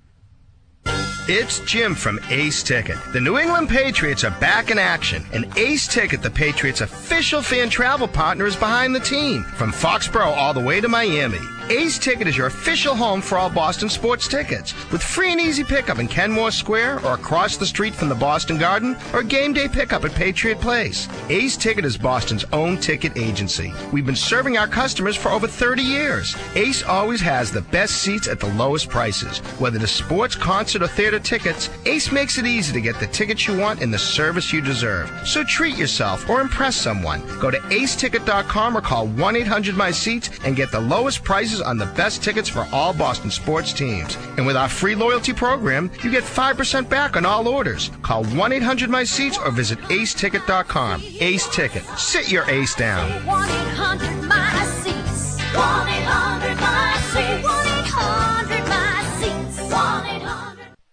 It's Jim from Ace Ticket. The New England Patriots are back in action, and Ace Ticket, the Patriots' official fan travel partner, is behind the team. From Foxborough all the way to Miami, Ace Ticket is your official home for all Boston sports tickets, with free and easy pickup in Kenmore Square or across the street from the Boston Garden, or game day pickup at Patriot Place. Ace Ticket is Boston's own ticket agency. We've been serving our customers for over thirty years. Ace always has the best seats at the lowest prices. Whether it's sports, concert, or theater tickets, Ace makes it easy to get the tickets you want and the service you deserve. So treat yourself or impress someone. Go to ace ticket dot com or call one eight hundred my seats and get the lowest prices on the best tickets for all Boston sports teams. And with our free loyalty program, you get five percent back on all orders. Call one eight hundred my seats or visit ace ticket dot com. Ace Ticket. Sit your ace down. one eight hundred my seats. one eight hundred my seats. one eight hundred my seats. one eight hundred.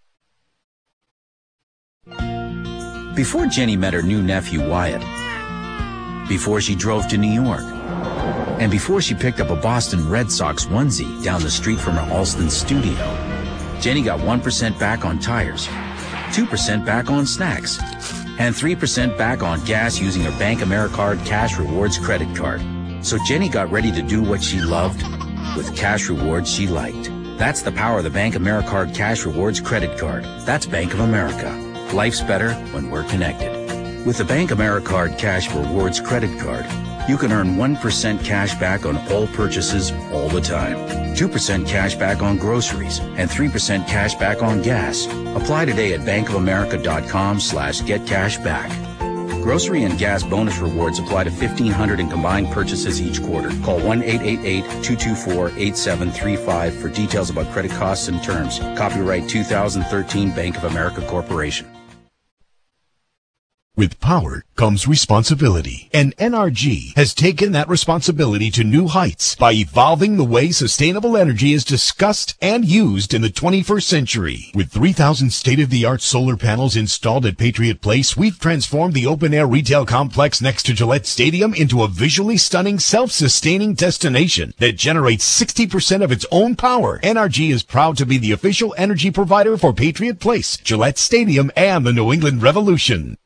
Before Jenny met her new nephew Wyatt, before she drove to New York, and before she picked up a Boston Red Sox onesie down the street from her Alston studio, Jenny got one percent back on tires, two percent back on snacks, and three percent back on gas using her Bank AmeriCard Cash Rewards credit card. So Jenny got ready to do what she loved with cash rewards she liked. That's the power of the Bank AmeriCard Cash Rewards credit card. That's Bank of America. Life's better when we're connected. With the Bank AmeriCard Cash Rewards credit card, you can earn one percent cash back on all purchases all the time, two percent cash back on groceries, and three percent cash back on gas. Apply today at bankofamerica.com slash get cash back. Grocery and gas bonus rewards apply to fifteen hundred in combined purchases each quarter. Call one eight eight eight, two two four, eight seven three five for details about credit costs and terms. Copyright two thousand thirteen Bank of America Corporation. With power comes responsibility, and N R G has taken that responsibility to new heights by evolving the way sustainable energy is discussed and used in the twenty-first century. With three thousand state-of-the-art solar panels installed at Patriot Place, we've transformed the open-air retail complex next to Gillette Stadium into a visually stunning, self-sustaining destination that generates sixty percent of its own power. N R G is proud to be the official energy provider for Patriot Place, Gillette Stadium, and the New England Revolution.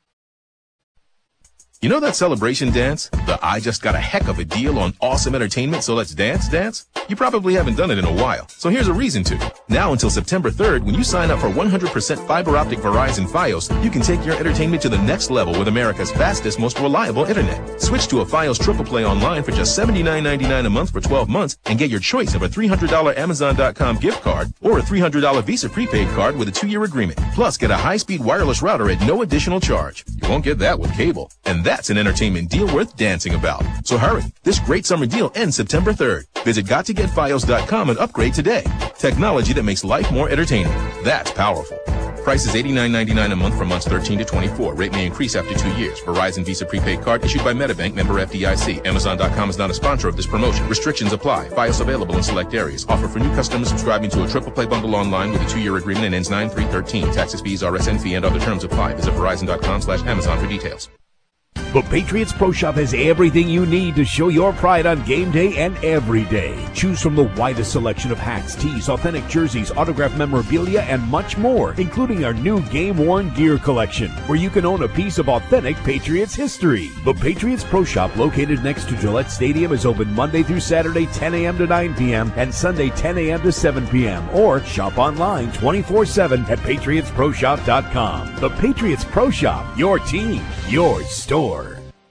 You know that celebration dance? The I just got a heck of a deal on awesome entertainment, so let's dance dance? You probably haven't done it in a while, so here's a reason to. Now until September third, when you sign up for one hundred percent fiber optic Verizon Fios, you can take your entertainment to the next level with America's fastest, most reliable internet. Switch to a Fios Triple Play online for just seventy-nine ninety-nine a month for twelve months and get your choice of a three hundred dollars Amazon dot com gift card or a three hundred dollars Visa prepaid card with a two-year agreement. Plus, get a high-speed wireless router at no additional charge. You won't get that with cable. And that's an entertainment deal worth dancing about. So hurry. This great summer deal ends September third. Visit got to get fios dot com and upgrade today. Technology that makes life more entertaining. That's powerful. Price is eighty-nine ninety-nine a month for months thirteen to twenty-four. Rate may increase after two years. Verizon Visa prepaid card issued by MetaBank, member F D I C. Amazon dot com is not a sponsor of this promotion. Restrictions apply. Fios available in select areas. Offer for new customers subscribing to a triple play bundle online with a two-year agreement and ends nine three thirteen. Taxes, fees, R S N fee, and other terms apply. Visit Verizon dot com slash Amazon for details. The Patriots Pro Shop has everything you need to show your pride on game day and every day. Choose from the widest selection of hats, tees, authentic jerseys, autographed memorabilia, and much more, including our new game-worn gear collection, where you can own a piece of authentic Patriots history. The Patriots Pro Shop, located next to Gillette Stadium, is open Monday through Saturday ten a.m. to nine p.m. and Sunday ten a.m. to seven p.m. Or shop online twenty-four seven at patriots pro shop dot com. The Patriots Pro Shop, your team, your store.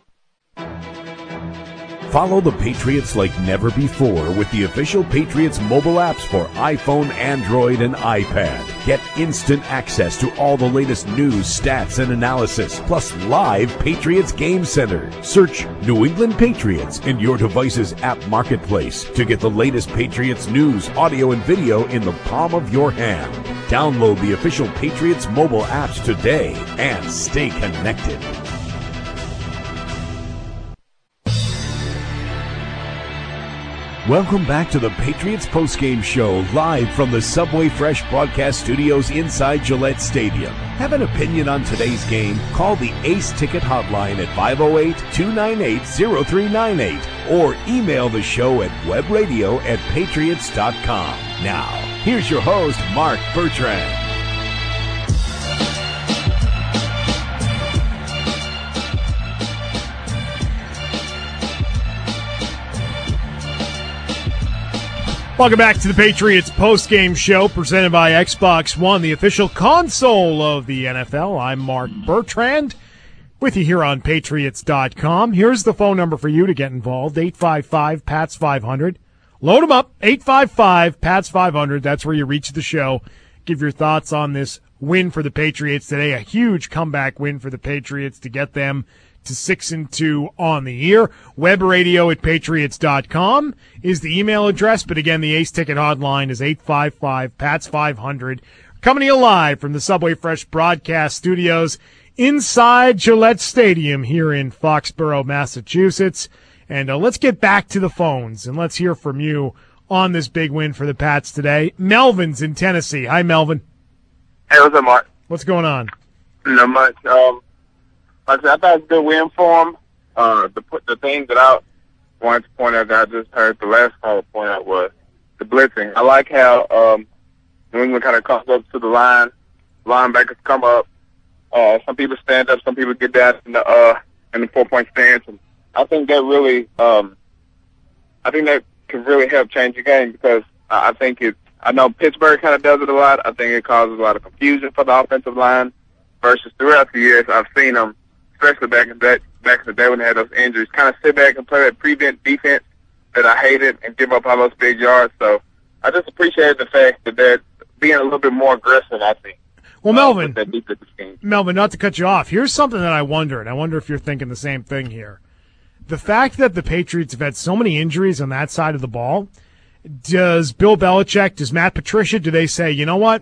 Follow the Patriots like never before with the official Patriots mobile apps for iPhone, Android, and iPad. Get instant access to all the latest news, stats, and analysis, plus live Patriots Game Center. Search New England Patriots in your device's app marketplace to get the latest Patriots news, audio, and video in the palm of your hand. Download the official Patriots mobile apps today and stay connected. Welcome back to the Patriots postgame show, live from the Subway Fresh broadcast studios inside Gillette Stadium. Have an opinion on today's game? Call the Ace Ticket hotline at five oh eight, two nine eight, oh three nine eight or email the show at webradio at patriots dot com. Now, here's your host, Mark Bertrand. Welcome back to the Patriots postgame show presented by Xbox One, the official console of the N F L. I'm Mark Bertrand with you here on patriots dot com. Here's the phone number for you to get involved, eight five five, P A T S five hundred. Load them up, eight five five, P A T S five hundred. That's where you reach the show. Give your thoughts on this win for the Patriots today, a huge comeback win for the Patriots to get them to six and two on the year. Web radio at patriots dot com is the email address, but again, the Ace Ticket hotline is eight five five, P A T S five hundred. Coming to you live from the Subway Fresh broadcast studios inside Gillette Stadium here in Foxborough, Massachusetts. And uh, let's get back to the phones and let's hear from you on this big win for the Pats today. Melvin's in Tennessee. Hi, Melvin. Hey, what's up, Mark? What's going on? Not much. Um, I thought it was a good win for him. Uh, the the thing that I wanted to point out that I just heard the last caller point out was the blitzing. I like how um, New England kind of comes up to the line, linebackers come up. Uh, some people stand up, some people get down in the uh, in the four point stance, and I think that really, um, I think that can really help change the game because I, I think it. I know Pittsburgh kind of does it a lot. I think it causes a lot of confusion for the offensive line. Versus throughout the years, I've seen them. Especially back in that back in the day when they had those injuries, kind of sit back and play that prevent defense that I hated and give up all those big yards. So I just appreciated the fact that they're being a little bit more aggressive, I think. Well, Melvin, uh, Melvin, not to cut you off, here's something that I wonder, and I wonder if you're thinking the same thing here. The fact that the Patriots have had so many injuries on that side of the ball, does Bill Belichick, does Matt Patricia, do they say, you know what,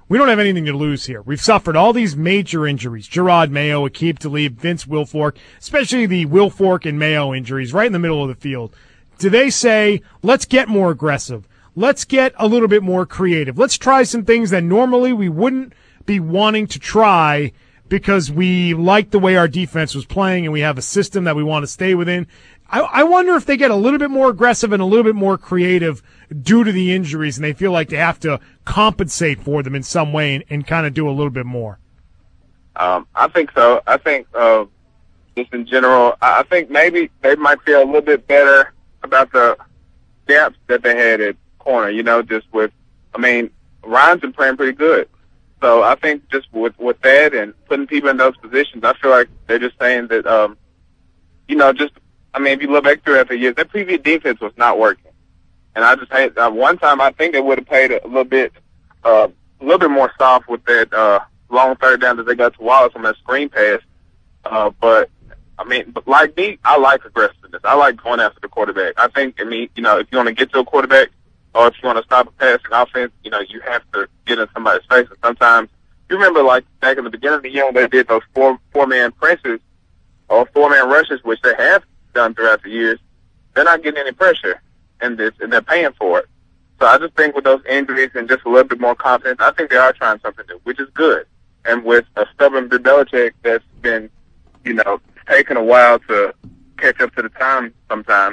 we don't have anything to lose here. We've suffered all these major injuries. Gerard Mayo, Aqib Talib, Vince Wilfork, especially the Wilfork and Mayo injuries right in the middle of the field. Do they say, let's get more aggressive? Let's get a little bit more creative. Let's try some things that normally we wouldn't be wanting to try because we like the way our defense was playing and we have a system that we want to stay within. I, I wonder if they get a little bit more aggressive and a little bit more creative due to the injuries and they feel like they have to compensate for them in some way and, and kind of do a little bit more. Um, I think so. I think uh, just in general, I think maybe they might feel a little bit better about the depth that they had at corner, you know, just with, I mean, Ryan's been playing pretty good. So I think just with, with that and putting people in those positions, I feel like they're just saying that, um, you know, just, I mean, if you look back through after years, that previous defense was not working. And I just hate, uh, one time I think they would have played a little bit, uh, a little bit more soft with that, uh, long third down that they got to Wallace on that screen pass. Uh, but, I mean, but like me, I like aggressiveness. I like going after the quarterback. I think, I mean, you know, if you want to get to a quarterback, or if you want to stop a passing offense, you know, you have to get in somebody's face. And sometimes, you remember, like, back in the beginning of the year when they did those four, four-man presses or four-man rushes, which they have done throughout the years, they're not getting any pressure, and, this, and they're paying for it. So I just think with those injuries and just a little bit more confidence, I think they are trying something new, which is good. And with a stubborn Bill Belichick that's been, you know, taking a while to catch up to the time sometimes,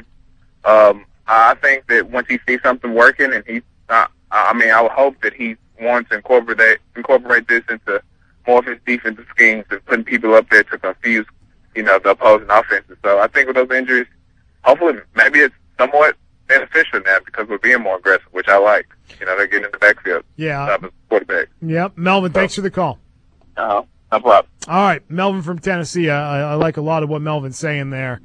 um, I think that once he sees something working, and he, uh, I mean, I would hope that he wants to incorporate incorporate this into more of his defensive schemes and putting people up there to confuse, you know, the opposing offenses. So I think with those injuries, hopefully maybe it's somewhat beneficial now because we're being more aggressive, which I like. You know, they're getting in the backfield. Yeah. Quarterback. Yep. Melvin, so, thanks for the call. Uh, no problem. All right. Melvin from Tennessee. I, I like a lot of what Melvin's saying there.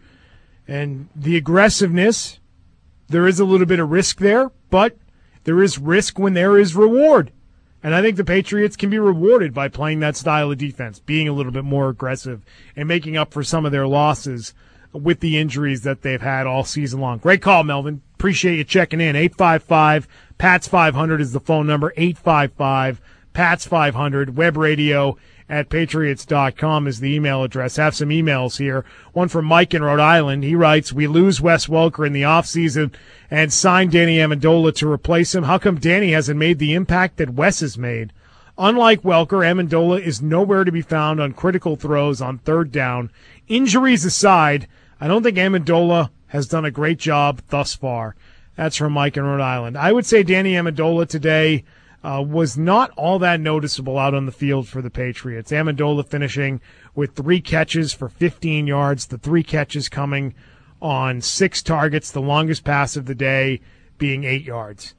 And the aggressiveness, there is a little bit of risk there, but there is risk when there is reward. And I think the Patriots can be rewarded by playing that style of defense, being a little bit more aggressive and making up for some of their losses with the injuries that they've had all season long. Great call, Melvin. Appreciate you checking in. eight five five, P A T S five hundred is the phone number. eight five five, P A T S five hundred. Web radio at patriots dot com is the email address. Have some emails here. One from Mike in Rhode Island. He writes, we lose Wes Welker in the offseason and sign Danny Amendola to replace him. How come Danny hasn't made the impact that Wes has made? Unlike Welker, Amendola is nowhere to be found on critical throws on third down. Injuries aside, I don't think Amendola has done a great job thus far. That's from Mike in Rhode Island. I would say Danny Amendola today uh, was not all that noticeable out on the field for the Patriots. Amendola finishing with three catches for fifteen yards, the three catches coming on six targets, the longest pass of the day being eight yards.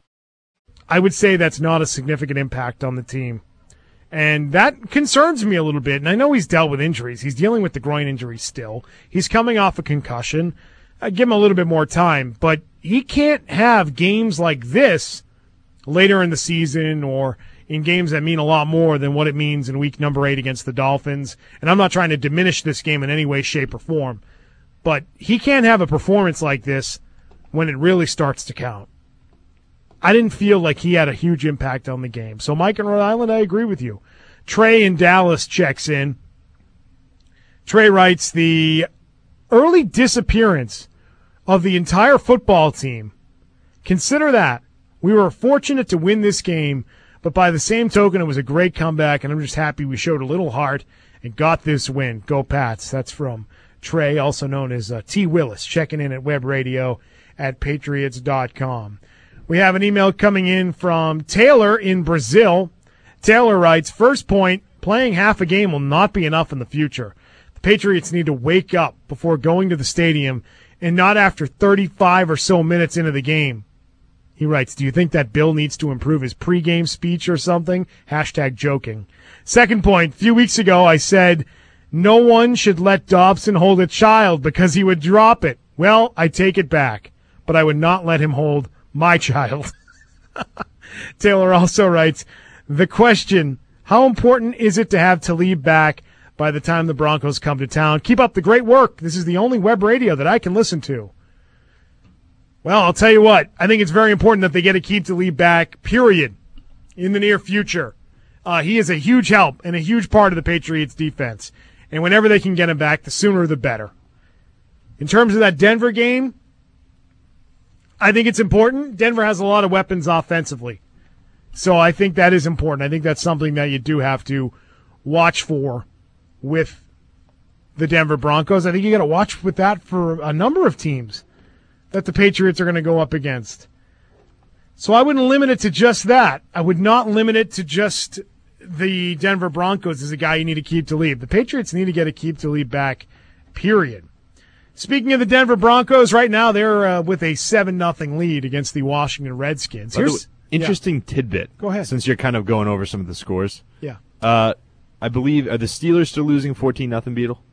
I would say that's not a significant impact on the team. And that concerns me a little bit. And I know he's dealt with injuries. He's dealing with the groin injury still. He's coming off a concussion. I'd give him a little bit more time. But he can't have games like this later in the season or in games that mean a lot more than what it means in week number eight against the Dolphins. And I'm not trying to diminish this game in any way, shape, or form. But he can't have a performance like this when it really starts to count. I didn't feel like he had a huge impact on the game. So, Mike in Rhode Island, I agree with you. Trey in Dallas checks in. Trey writes, the early disappearance of the entire football team. Consider that. We were fortunate to win this game, but by the same token, it was a great comeback, and I'm just happy we showed a little heart and got this win. Go Pats. That's from Trey, also known as uh, T. Willis, checking in at web radio at patriots dot com. We have an email coming in from Taylor in Brazil. Taylor writes, first point, playing half a game will not be enough in the future. The Patriots need to wake up before going to the stadium and not after thirty-five or so minutes into the game. He writes, do you think that Bill needs to improve his pregame speech or something? Hashtag joking. Second point, a few weeks ago I said no one should let Dobson hold a child because he would drop it. Well, I take it back, but I would not let him hold my child. Taylor also writes, the question, how important is it to have Talib back by the time the Broncos come to town? Keep up the great work. This is the only web radio that I can listen to. Well, I'll tell you what, I think it's very important that they get Aqib Talib back, period, in the near future. Uh, he is a huge help and a huge part of the Patriots defense. And whenever they can get him back, the sooner the better. In terms of that Denver game, I think it's important. Denver has a lot of weapons offensively. So I think that is important. I think that's something that you do have to watch for with the Denver Broncos. I think you got to watch with that for a number of teams that the Patriots are going to go up against. So I wouldn't limit it to just that. I would not limit it to just the Denver Broncos as a guy you need to keep to lead. The Patriots need to get a keep to lead back, period. Speaking of the Denver Broncos, right now they're uh, with a seven nothing lead against the Washington Redskins. Here's interesting yeah. tidbit. Go ahead. Since you're kind of going over some of the scores. Yeah. Uh, I believe, are the Steelers still losing fourteen nothing, Beetle?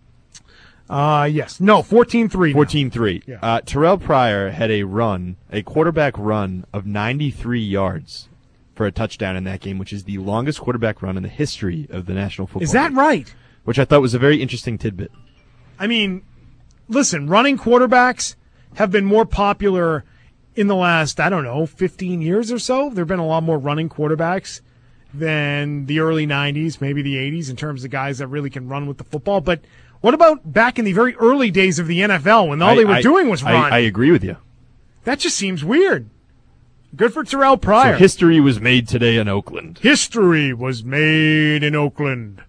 Uh, yes. No, fourteen three. fourteen three. Yeah. Uh, Terrell Pryor had a run, a quarterback run of ninety-three yards for a touchdown in that game, which is the longest quarterback run in the history of the National Football Is that League, right? Which I thought was a very interesting tidbit. I mean, listen, running quarterbacks have been more popular in the last, I don't know, fifteen years or so. There have been a lot more running quarterbacks than the early nineties, maybe the eighties, in terms of guys that really can run with the football. But what about back in the very early days of the N F L when all I, they were I, doing was I, run? I agree with you. That just seems weird. Good for Terrell Pryor. So history was made today in Oakland. History was made in Oakland.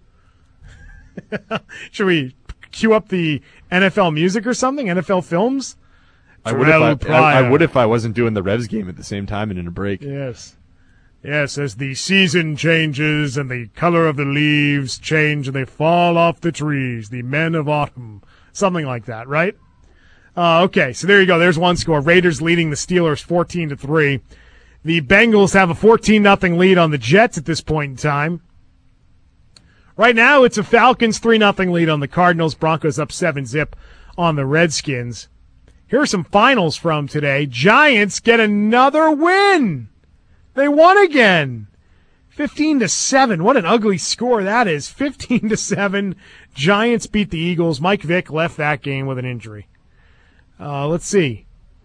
Should we cue up the N F L music or something? N F L films? I would, if I, I, I would if I wasn't doing the Revs game at the same time and in a break. Yes. Yes, as the season changes and the color of the leaves change and they fall off the trees, the men of autumn. Something like that, right? Uh, okay, so there you go. There's one score. Raiders leading the Steelers fourteen to three. The Bengals have a fourteen nothing lead on the Jets at this point in time. Right now, it's a Falcons three nothing lead on the Cardinals. Broncos up seven zip on the Redskins. Here are some finals from today. Giants get another win. They won again. fifteen to seven. What an ugly score that is. fifteen to seven. Giants beat the Eagles. Mike Vick left that game with an injury. Uh, let's see.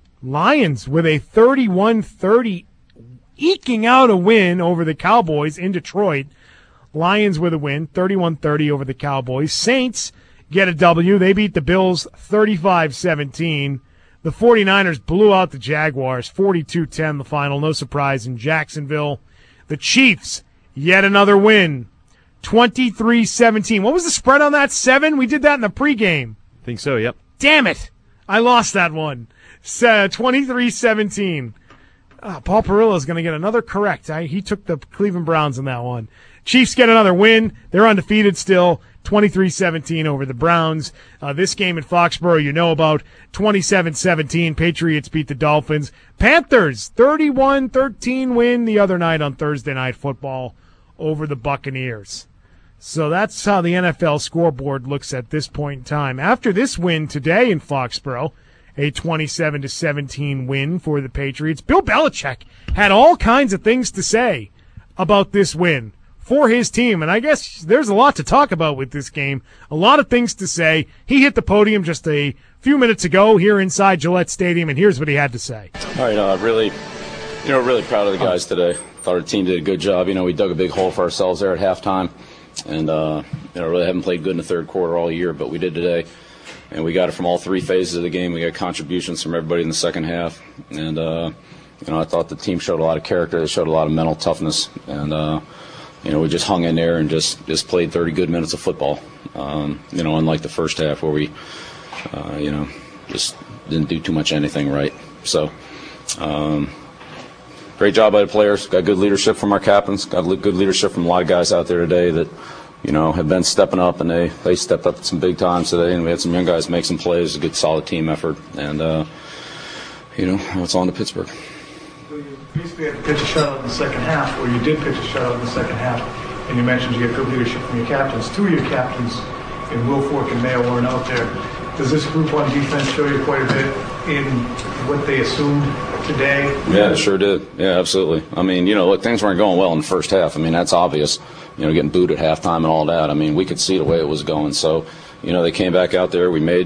Lions with a thirty-one thirty, eking out a win over the Cowboys in Detroit. Lions with a win, thirty-one thirty over the Cowboys. Saints get a W. They beat the Bills thirty-five seventeen. The 49ers blew out the Jaguars, forty-two ten the final. No surprise in Jacksonville. The Chiefs, yet another win, twenty-three seventeen. What was the spread on that? Seven? We did that in the pregame. I think so, yep. Damn it. I lost that one. twenty-three seventeen. Oh, Paul Perillo is going to get another correct. I, he took the Cleveland Browns in that one. Chiefs get another win. They're undefeated still. twenty-three seventeen over the Browns. Uh, this game in Foxborough you know about. twenty-seven seventeen. Patriots beat the Dolphins. Panthers, thirty-one thirteen win the other night on Thursday Night Football over the Buccaneers. So that's how the N F L scoreboard looks at this point in time. After this win today in Foxborough, a twenty-seven to seventeen win for the Patriots, Bill Belichick had all kinds of things to say about this win for his team, and I guess there's a lot to talk about with this game, a lot of things to say. He hit the podium just a few minutes ago here inside Gillette Stadium, and here's what he had to say. All right, uh, really, you know, really proud of the guys today. Thought our team did a good job. You know, we dug a big hole for ourselves there at halftime, and, uh, you know, really haven't played good in the third quarter all year, but we did today. And we got it from all three phases of the game. We got contributions from everybody in the second half. And, uh, you know, I thought the team showed a lot of character. They showed a lot of mental toughness. And, uh, you know, we just hung in there and just, just played thirty good minutes of football. Um, you know, unlike the first half where we, uh, you know, just didn't do too much anything right. So, um, great job by the players. Got good leadership from our captains. Got good leadership from a lot of guys out there today that, you know, have been stepping up, and they, they stepped up at some big times today, and we had some young guys make some plays, a good solid team effort, and, uh, you know, it's on to Pittsburgh. You basically had to pitch a shutout in the second half, or you did pitch a shutout in the second half, and you mentioned you get good leadership from your captains. Two of your captains in Wilfork and Mayo weren't out there. Does this group on defense show you quite a bit in what they assumed today? Yeah, it sure did. Yeah, absolutely. I mean, you know, look, things weren't going well in the first half. I mean, that's obvious. You know, getting booed at halftime and all that. I mean, we could see the way it was going. So, you know, they came back out there. We made,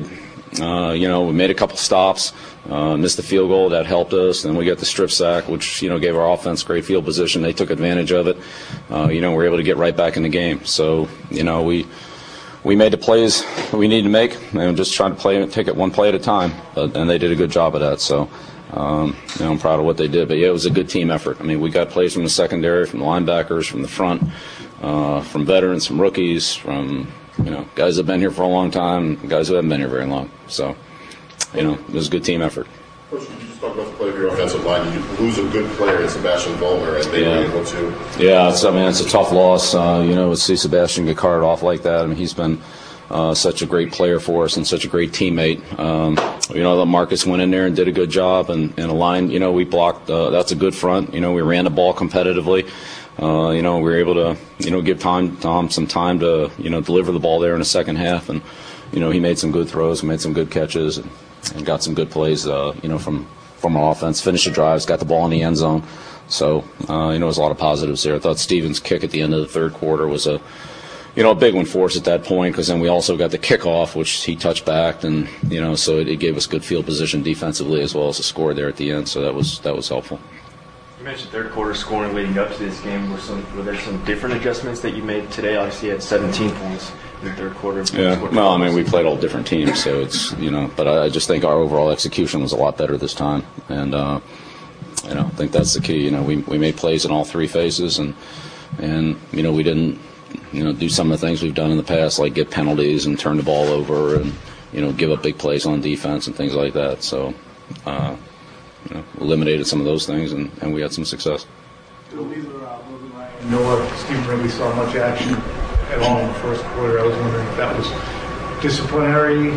Uh, you know, we made a couple stops, uh, missed the field goal. That helped us. Then we got the strip sack, which, you know, gave our offense great field position. They took advantage of it. Uh, you know, we were able to get right back in the game. So, you know, we we made the plays we needed to make, and just trying to play, take it one play at a time. But, and they did a good job of that. So, um, you know, I'm proud of what they did. But, yeah, it was a good team effort. I mean, we got plays from the secondary, from the linebackers, from the front, uh, from veterans, from rookies, from – you know, guys that have been here for a long time, guys who haven't been here very long. So, you know, it was a good team effort. Coach, you just talked about the play of your offensive line. You lose a good player in Sebastian Vollmer, and they yeah. were able to. Yeah, it's, I mean, it's a tough loss. Uh, you know, to see Sebastian get carted off like that. I mean, he's been uh, such a great player for us and such a great teammate. Um, you know, Marcus went in there and did a good job, and, and a line, you know, we blocked. Uh, that's a good front. You know, we ran the ball competitively. Uh, you know, we were able to, you know, give Tom, Tom some time to, you know, deliver the ball there in the second half. And, you know, he made some good throws, made some good catches, and, and got some good plays, uh, you know, from, from our offense. Finished the drives, got the ball in the end zone. So, uh, you know, there's a lot of positives there. I thought Stevens' kick at the end of the third quarter was a, you know, a big one for us at that point, because then we also got the kickoff, which he touched back, and, you know, so it, it gave us good field position defensively as well as a score there at the end. So that was that was helpful. You mentioned third quarter scoring leading up to this game. Were some were there some different adjustments that you made today? Obviously, you had seventeen points in the third quarter. Yeah, well, I mean, we played all different teams, so it's, you know, but I just think our overall execution was a lot better this time, and uh, you know, I think that's the key. You know, we we made plays in all three phases, and and you know, we didn't, you know, do some of the things we've done in the past, like get penalties and turn the ball over, and you know, give up big plays on defense and things like that. So. Uh, You know, eliminated some of those things, and, and we had some success. Neither uh, Logan Ryan nor Stephen Ridley saw much action at all in the first quarter. I was wondering if that was disciplinary,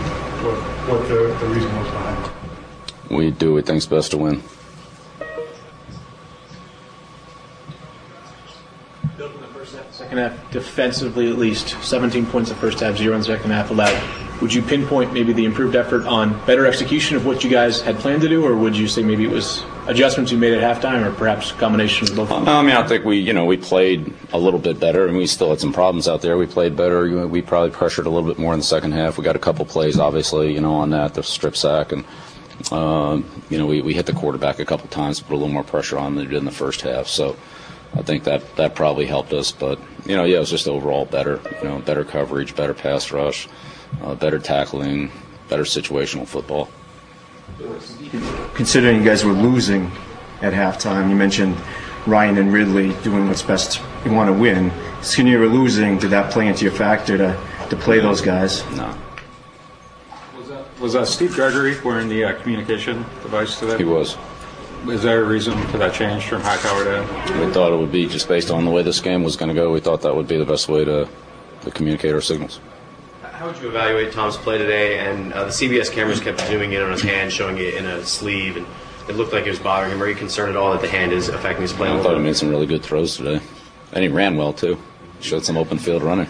or what the, the reason was behind it. We do what we think's best to win. Second half, defensively at least, seventeen points the first half, zero in the second half allowed. Would you pinpoint maybe the improved effort on better execution of what you guys had planned to do, or would you say maybe it was adjustments you made at halftime, or perhaps a combination of both? Uh, I mean, I think we, you know, we played a little bit better, and we still had some problems out there. We played better. We probably pressured a little bit more in the second half. We got a couple plays, obviously, you know, on that, the strip sack, and uh, you know, we, we hit the quarterback a couple times, put a little more pressure on than we did in the first half. So I think that that probably helped us. But you know, yeah, it was just overall better. You know, better coverage, better pass rush. Uh, better tackling, better situational football. Considering you guys were losing at halftime, you mentioned Ryan and Ridley doing what's best. You want to win. So when you were losing, did that play into your factor to, to play those guys? No. Was that, was uh, Steve Gregory wearing the uh, communication device today? He was. Is there a reason for that change from Hightower to? We thought it would be just based on the way this game was going to go. We thought that would be the best way to, to communicate our signals. How would you evaluate Tom's play today? And uh, the C B S cameras kept zooming in on his hand, showing it in a sleeve, and it looked like it was bothering him. Are you concerned at all that the hand is affecting his play? I thought he made some really good throws today, and he ran well too. Showed some open field running.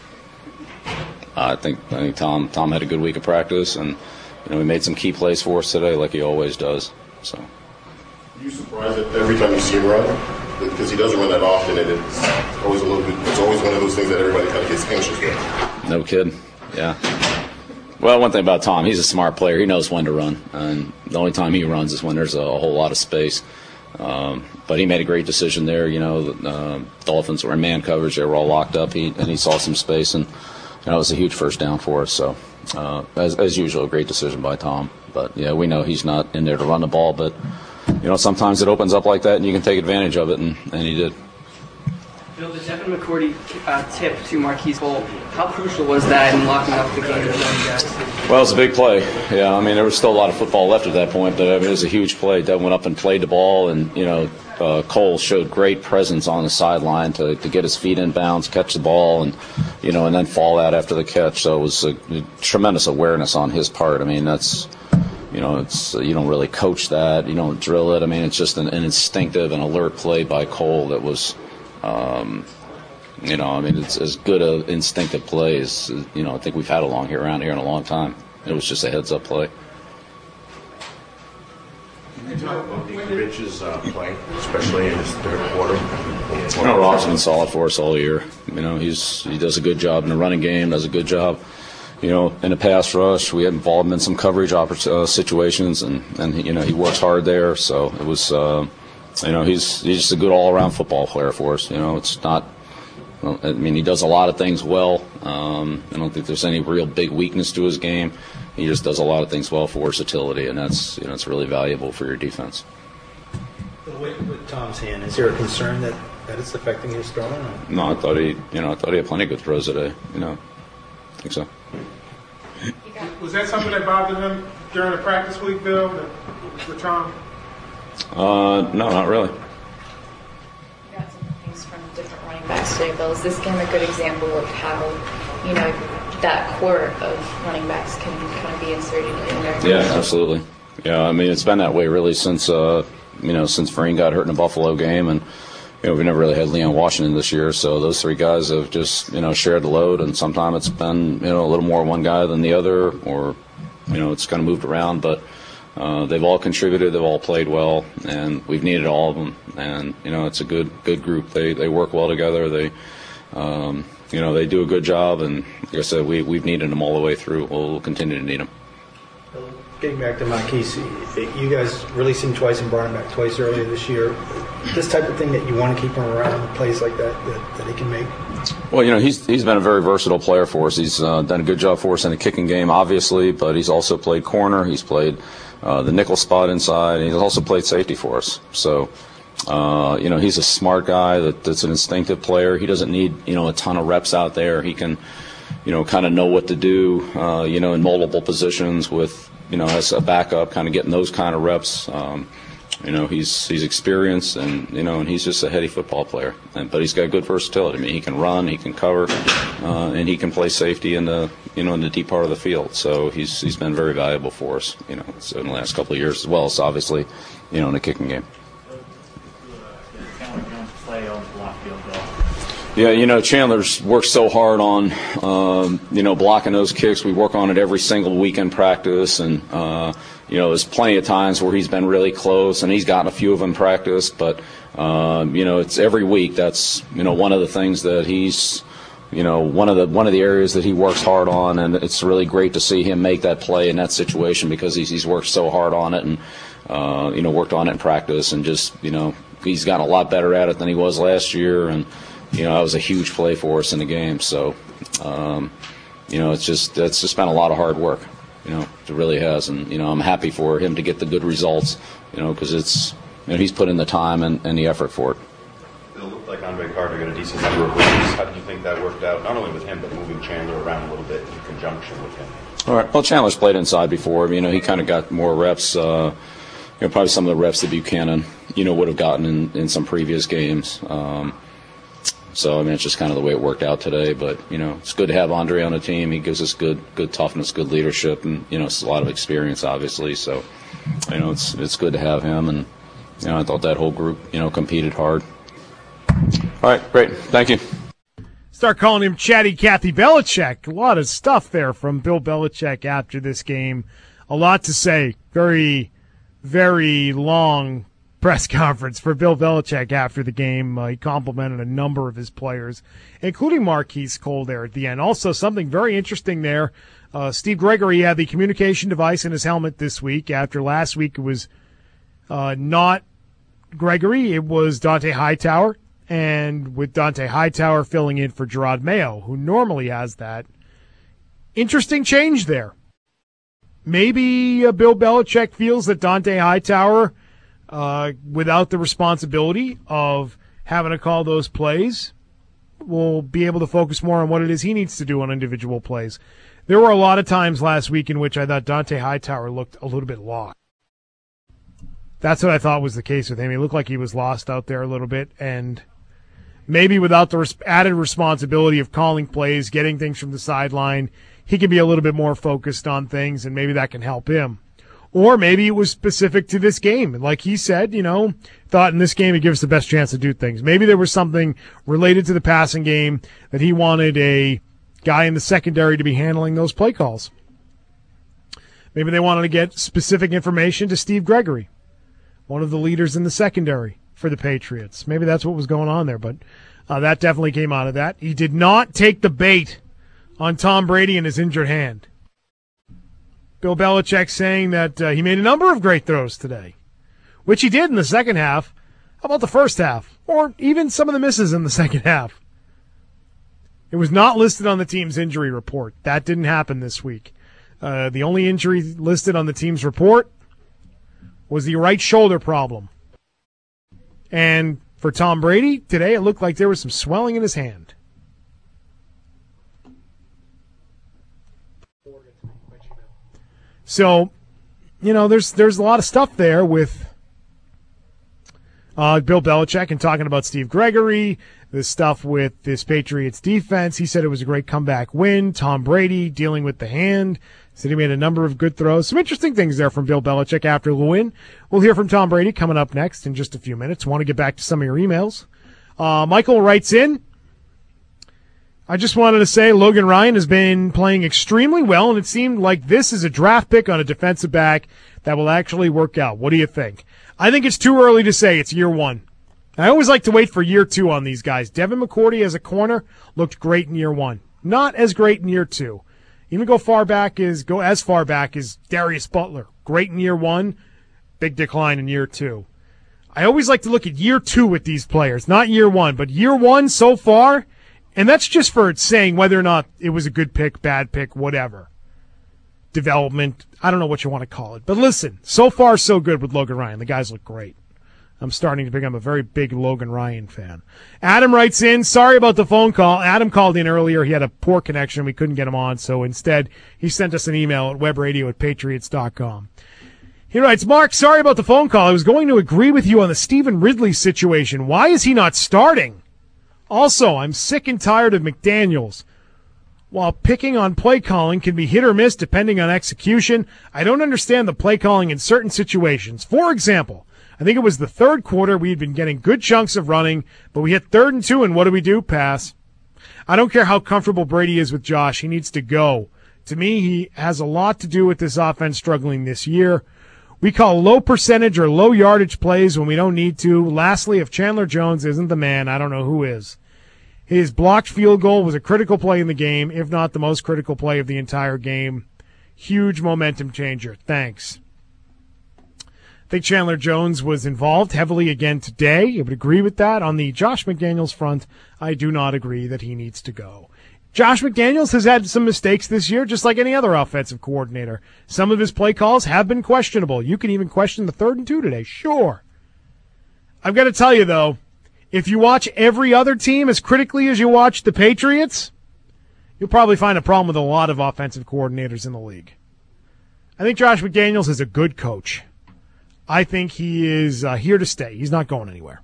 Uh, I think I think Tom Tom had a good week of practice, and you know, he made some key plays for us today, like he always does. So. Are you surprised that every time you see him run? Because he doesn't run that often, and it's always a little bit. It's always one of those things that everybody kind of gets anxious with. No kid. Yeah. Well, one thing about Tom, he's a smart player. He knows when to run, and the only time he runs is when there's a, a whole lot of space. Um, but he made a great decision there. You know, the uh, Dolphins were in man coverage; they were all locked up. He and he saw some space, and you know, it was a huge first down for us. So, uh, as as usual, a great decision by Tom. But yeah, we know he's not in there to run the ball, but you know, sometimes it opens up like that, and you can take advantage of it, and, and he did. Bill, the Devin McCourty uh, tip to Marquise Bowl, how crucial was that in locking up the game for you guys? Well, it was a big play. Yeah, I mean, there was still a lot of football left at that point, but I mean, it was a huge play. Devin went up and played the ball, and, you know, uh, Cole showed great presence on the sideline to, to get his feet in bounds, catch the ball, and, you know, and then fall out after the catch. So it was a, a tremendous awareness on his part. I mean, that's, you know, it's you don't really coach that. You don't drill it. I mean, it's just an, an instinctive and alert play by Cole that was – Um, you know, I mean, it's as good an instinctive play as, you know, I think we've had along here around here in a long time. It was just a heads-up play. Can you talk about Rich's uh, play, especially in his third quarter? You know, Rob's been solid for us all year. You know, he's he does a good job in the running game, does a good job, you know, in a pass rush. We had involved him in some coverage oppor- uh, situations, and, and he, you know, he works hard there. So it was, uh, you know, he's he's just a good all-around football player for us. You know, it's not, well, I mean, he does a lot of things well. Um, I don't think there's any real big weakness to his game. He just does a lot of things well for versatility, and that's, you know, it's really valuable for your defense. With, with Tom's hand, is there a concern that, that it's affecting his throwing? Or? No, I thought he, you know, I thought he had plenty of good throws today. You know, I think so. Was that something that bothered him during the practice week, Bill, with Tom? Uh, no, not really. You got some things from different running backs today, Bill. Is this game a good example of how, you know, that core of running backs can kind of be inserted in there? Yeah, absolutely. Yeah, I mean, it's been that way really since, uh, you know, since Vereen got hurt in the Buffalo game, and you know, we never really had Leon Washington this year, so those three guys have just, you know, shared the load, and sometimes it's been, you know, a little more one guy than the other, or, you know, it's kind of moved around, but uh, they've all contributed, they've all played well, and we've needed all of them, and, you know, it's a good good group. They they work well together, they, um, you know, they do a good job, and like I said, we, we've needed them all the way through. We'll, we'll continue to need them. Getting back to Marquise, you guys released him twice and brought him back twice earlier this year. This type of thing that you want to keep him around, plays like that, that, that he can make? Well, you know, he's he's been a very versatile player for us. He's uh, done a good job for us in the kicking game, obviously, but he's also played corner. He's played uh, the nickel spot inside, and he's also played safety for us. So, uh, you know, he's a smart guy that, that's an instinctive player. He doesn't need, you know, a ton of reps out there. He can, you know, kind of know what to do, uh, you know, in multiple positions with, you know, as a backup, kind of getting those kind of reps. Um, you know, he's he's experienced, and you know, and he's just a heady football player. And, but he's got good versatility. I mean, he can run, he can cover, uh, and he can play safety in the, you know, in the deep part of the field. So he's he's been very valuable for us, you know, so in the last couple of years as well. So obviously, you know, in the kicking game. Yeah, you know, Chandler's worked so hard on, um, you know, blocking those kicks. We work on it every single weekend practice, and, uh, you know, there's plenty of times where he's been really close, and he's gotten a few of them in practice, but, um, you know, it's every week. That's, you know, one of the things that he's, you know, one of the one of the areas that he works hard on, and it's really great to see him make that play in that situation because he's, he's worked so hard on it and, uh, you know, worked on it in practice, and just, you know, he's gotten a lot better at it than he was last year, and, you know, that was a huge play for us in the game. So, um, you know, it's just it's just been a lot of hard work. You know, it really has, and you know, I'm happy for him to get the good results. You know, because it's, you know, he's put in the time and, and the effort for it. It looked like Andre Carter got a decent number of runs. How do you think that worked out? Not only with him, but moving Chandler around a little bit in conjunction with him. All right. Well, Chandler's played inside before. You know, he kind of got more reps. Uh, you know, probably some of the reps that Buchanan, you know, would have gotten in, in some previous games. Um, So, I mean, it's just kind of the way it worked out today. But, you know, it's good to have Andre on the team. He gives us good good toughness, good leadership, and, you know, it's a lot of experience, obviously. So, you know, it's it's good to have him. And, you know, I thought that whole group, you know, competed hard. All right, great. Thank you. Start calling him Chatty Cathy Belichick. A lot of stuff there from Bill Belichick after this game. A lot to say. Very, very long press conference for Bill Belichick after the game. Uh, he complimented a number of his players, including Marquise Cole there at the end. Also, something very interesting there, uh, Steve Gregory had the communication device in his helmet this week. After last week, it was uh, not Gregory, it was Dante Hightower, and with Dante Hightower filling in for Gerard Mayo, who normally has that. Interesting change there. Maybe uh, Bill Belichick feels that Dante Hightower, Uh, without the responsibility of having to call those plays, will be able to focus more on what it is he needs to do on individual plays. There were a lot of times last week in which I thought Dante Hightower looked a little bit lost. That's what I thought was the case with him. He looked like he was lost out there a little bit, and maybe without the res- added responsibility of calling plays, getting things from the sideline, he can be a little bit more focused on things, and maybe that can help him. Or maybe it was specific to this game. Like he said, you know, thought in this game it gives the best chance to do things. Maybe there was something related to the passing game that he wanted a guy in the secondary to be handling those play calls. Maybe they wanted to get specific information to Steve Gregory, one of the leaders in the secondary for the Patriots. Maybe that's what was going on there, but uh, that definitely came out of that. He did not take the bait on Tom Brady and his injured hand. Bill Belichick saying that uh, he made a number of great throws today, which he did in the second half. How about the first half? Or even some of the misses in the second half. It was not listed on the team's injury report. That didn't happen this week. Uh, the only injury listed on the team's report was the right shoulder problem. And for Tom Brady, today it looked like there was some swelling in his hand. So, you know, there's there's a lot of stuff there with uh, Bill Belichick and talking about Steve Gregory, the stuff with this Patriots defense. He said it was a great comeback win. Tom Brady dealing with the hand. Said he made a number of good throws. Some interesting things there from Bill Belichick after the win. We'll hear from Tom Brady coming up next in just a few minutes. Want to get back to some of your emails. Uh, Michael writes in, I just wanted to say Logan Ryan has been playing extremely well, and it seemed like this is a draft pick on a defensive back that will actually work out. What do you think? I think it's too early to say it's year one. I always like to wait for year two on these guys. Devin McCourty as a corner looked great in year one. Not as great in year two. Even go far back as go as far back as Darius Butler. Great in year one, big decline in year two. I always like to look at year two with these players, not year one, but year one so far. And that's just for saying whether or not it was a good pick, bad pick, whatever. Development, I don't know what you want to call it. But listen, so far so good with Logan Ryan. The guys look great. I'm starting to become a very big Logan Ryan fan. Adam writes in, sorry about the phone call. Adam called in earlier. He had a poor connection. We couldn't get him on, so instead he sent us an email at webradio at patriots dot com. He writes, Mark, sorry about the phone call. I was going to agree with you on the Stephen Ridley situation. Why is he not starting? Also, I'm sick and tired of McDaniels. While picking on play calling can be hit or miss depending on execution, I don't understand the play calling in certain situations. For example, I think it was the third quarter we had been getting good chunks of running, but we hit third and two, and what do we do? Pass. I don't care how comfortable Brady is with Josh. He needs to go. To me, he has a lot to do with this offense struggling this year. We call low percentage or low yardage plays when we don't need to. Lastly, if Chandler Jones isn't the man, I don't know who is. His blocked field goal was a critical play in the game, if not the most critical play of the entire game. Huge momentum changer. Thanks. I think Chandler Jones was involved heavily again today. I would agree with that. On the Josh McDaniels front, I do not agree that he needs to go. Josh McDaniels has had some mistakes this year, just like any other offensive coordinator. Some of his play calls have been questionable. You can even question the third and two today. Sure. I've got to tell you, though, if you watch every other team as critically as you watch the Patriots, you'll probably find a problem with a lot of offensive coordinators in the league. I think Josh McDaniels is a good coach. I think he is uh, here to stay. He's not going anywhere.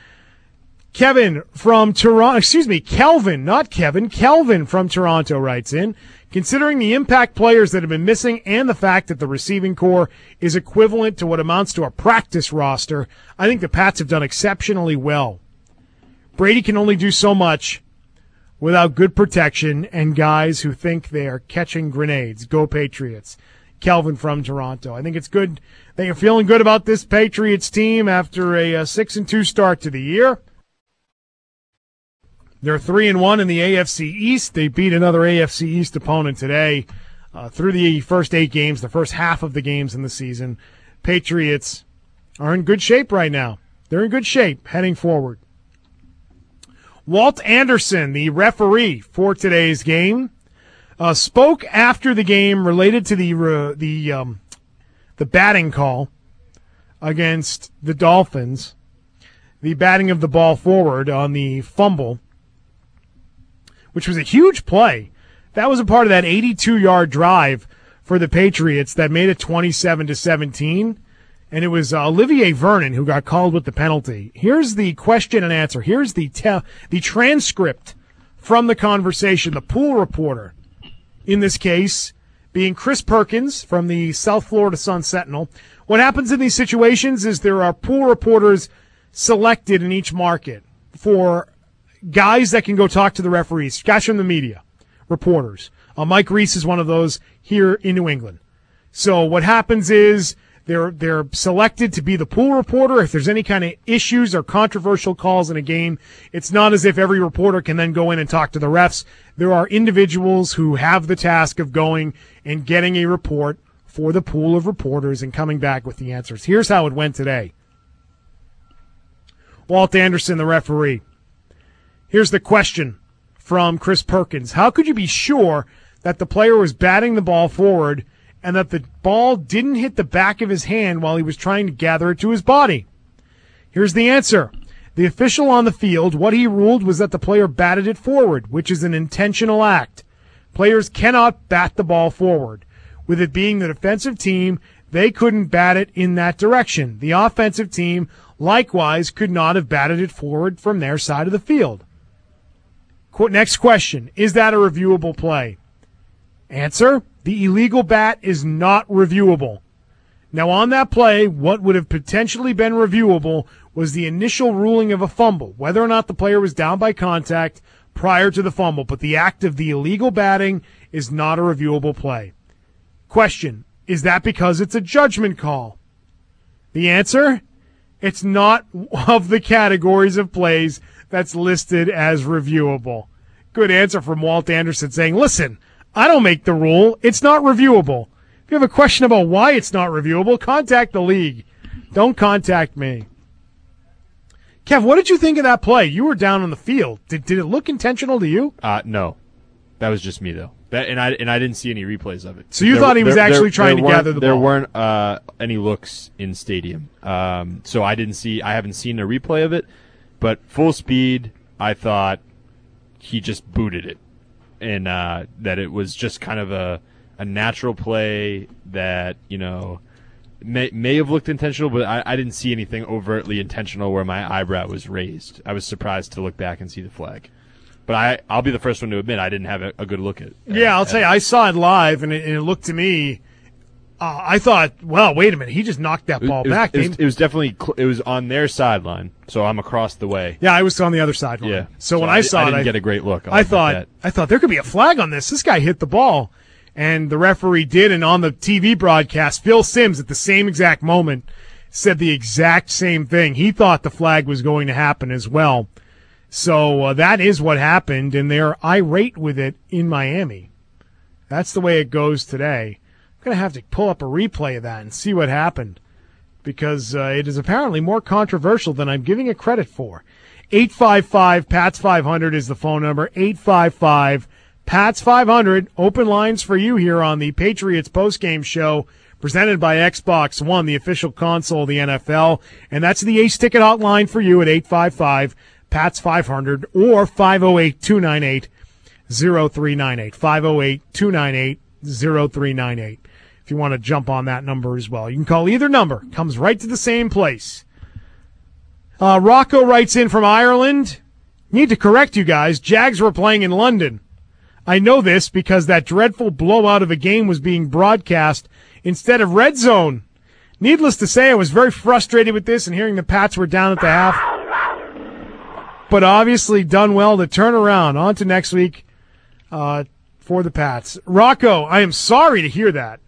Kevin from Toronto, excuse me, Kelvin, not Kevin, Kelvin from Toronto writes in, considering the impact players that have been missing and the fact that the receiving core is equivalent to what amounts to a practice roster, I think the Pats have done exceptionally well. Brady can only do so much without good protection and guys who think they are catching grenades. Go Patriots. Kelvin from Toronto. I think it's good that you're feeling good about this Patriots team after a, a six and two start to the year. They're three and one in the A F C East. They beat another A F C East opponent today. Uh, through the first eight games, the first half of the games in the season, Patriots are in good shape right now. They're in good shape heading forward. Walt Anderson, the referee for today's game, uh, spoke after the game related to the uh, the um, the batting call against the Dolphins, the batting of the ball forward on the fumble, which was a huge play. That was a part of that eighty-two-yard drive for the Patriots that made it twenty-seven to seventeen, and it was uh, Olivier Vernon who got called with the penalty. Here's the question and answer. Here's the te- the transcript from the conversation, the pool reporter, in this case, being Chris Perkins from the South Florida Sun-Sentinel. What happens in these situations is there are pool reporters selected in each market for guys that can go talk to the referees, guys from the media, reporters. Uh, Mike Reese is one of those here in New England. So what happens is They're they're selected to be the pool reporter. If there's any kind of issues or controversial calls in a game, it's not as if every reporter can then go in and talk to the refs. There are individuals who have the task of going and getting a report for the pool of reporters and coming back with the answers. Here's how it went today. Walt Anderson, the referee. Here's the question from Chris Perkins. How could you be sure that the player was batting the ball forward and that the ball didn't hit the back of his hand while he was trying to gather it to his body? Here's the answer. The official on the field, what he ruled was that the player batted it forward, which is an intentional act. Players cannot bat the ball forward. With it being the defensive team, they couldn't bat it in that direction. The offensive team, likewise, could not have batted it forward from their side of the field. Next question. Is that a reviewable play? Answer. The illegal bat is not reviewable. Now, on that play, what would have potentially been reviewable was the initial ruling of a fumble, whether or not the player was down by contact prior to the fumble. But the act of the illegal batting is not a reviewable play. Question. Is that because it's a judgment call? The answer? It's not of the categories of plays that's listed as reviewable. Good answer from Walt Anderson saying, listen, I don't make the rule. It's not reviewable. If you have a question about why it's not reviewable, contact the league. Don't contact me. Kev, what did you think of that play? You were down on the field. Did did it look intentional to you? Uh, no. That was just me, though. That, and I and I didn't see any replays of it. So you there, thought he was there, actually there, trying there to gather the there ball? There weren't uh, any looks in stadium. Um, so I didn't see. I haven't seen a replay of it. But full speed, I thought he just booted it. And uh, that it was just kind of a, a natural play that, you know, may may have looked intentional, but I, I didn't see anything overtly intentional where my eyebrow was raised. I was surprised to look back and see the flag. But I, I'll be the first one to admit I didn't have a, a good look at it. Yeah, I'll tell you, I saw it live, and it, and it looked to me, uh, I thought, well, wait a minute, he just knocked that ball it was, back. It was, it was definitely, cl- it was on their sideline, so I'm across the way. Yeah, I was on the other sideline. Yeah. So, So when I I, di- saw I it, didn't I, get a great look. I'll I admit thought, that. I thought there could be a flag on this. This guy hit the ball, and the referee did, and on the T V broadcast, Phil Simms at the same exact moment said the exact same thing. He thought the flag was going to happen as well. So uh, that is what happened, and they're irate with it in Miami. That's the way it goes today. I'm going to have to pull up a replay of that and see what happened, because uh, it is apparently more controversial than I'm giving it credit for. eight five five, P A T S five hundred is the phone number, eight five five, P A T S five hundred. Open lines for you here on the Patriots postgame show, presented by Xbox One, the official console of the N F L. And that's the Ace Ticket hotline for you at eight five five, P A T S five hundred or five oh eight, two nine eight, oh three nine eight, five oh eight, two nine eight, oh three nine eight. If you want to jump on that number as well. You can call either number. Comes right to the same place. Uh, Rocco writes in from Ireland. Need to correct you guys. Jags were playing in London. I know this because that dreadful blowout of a game was being broadcast instead of Red Zone. Needless to say, I was very frustrated with this and hearing the Pats were down at the half. But obviously done well to turn around. On to next week uh, for the Pats. Rocco, I am sorry to hear that.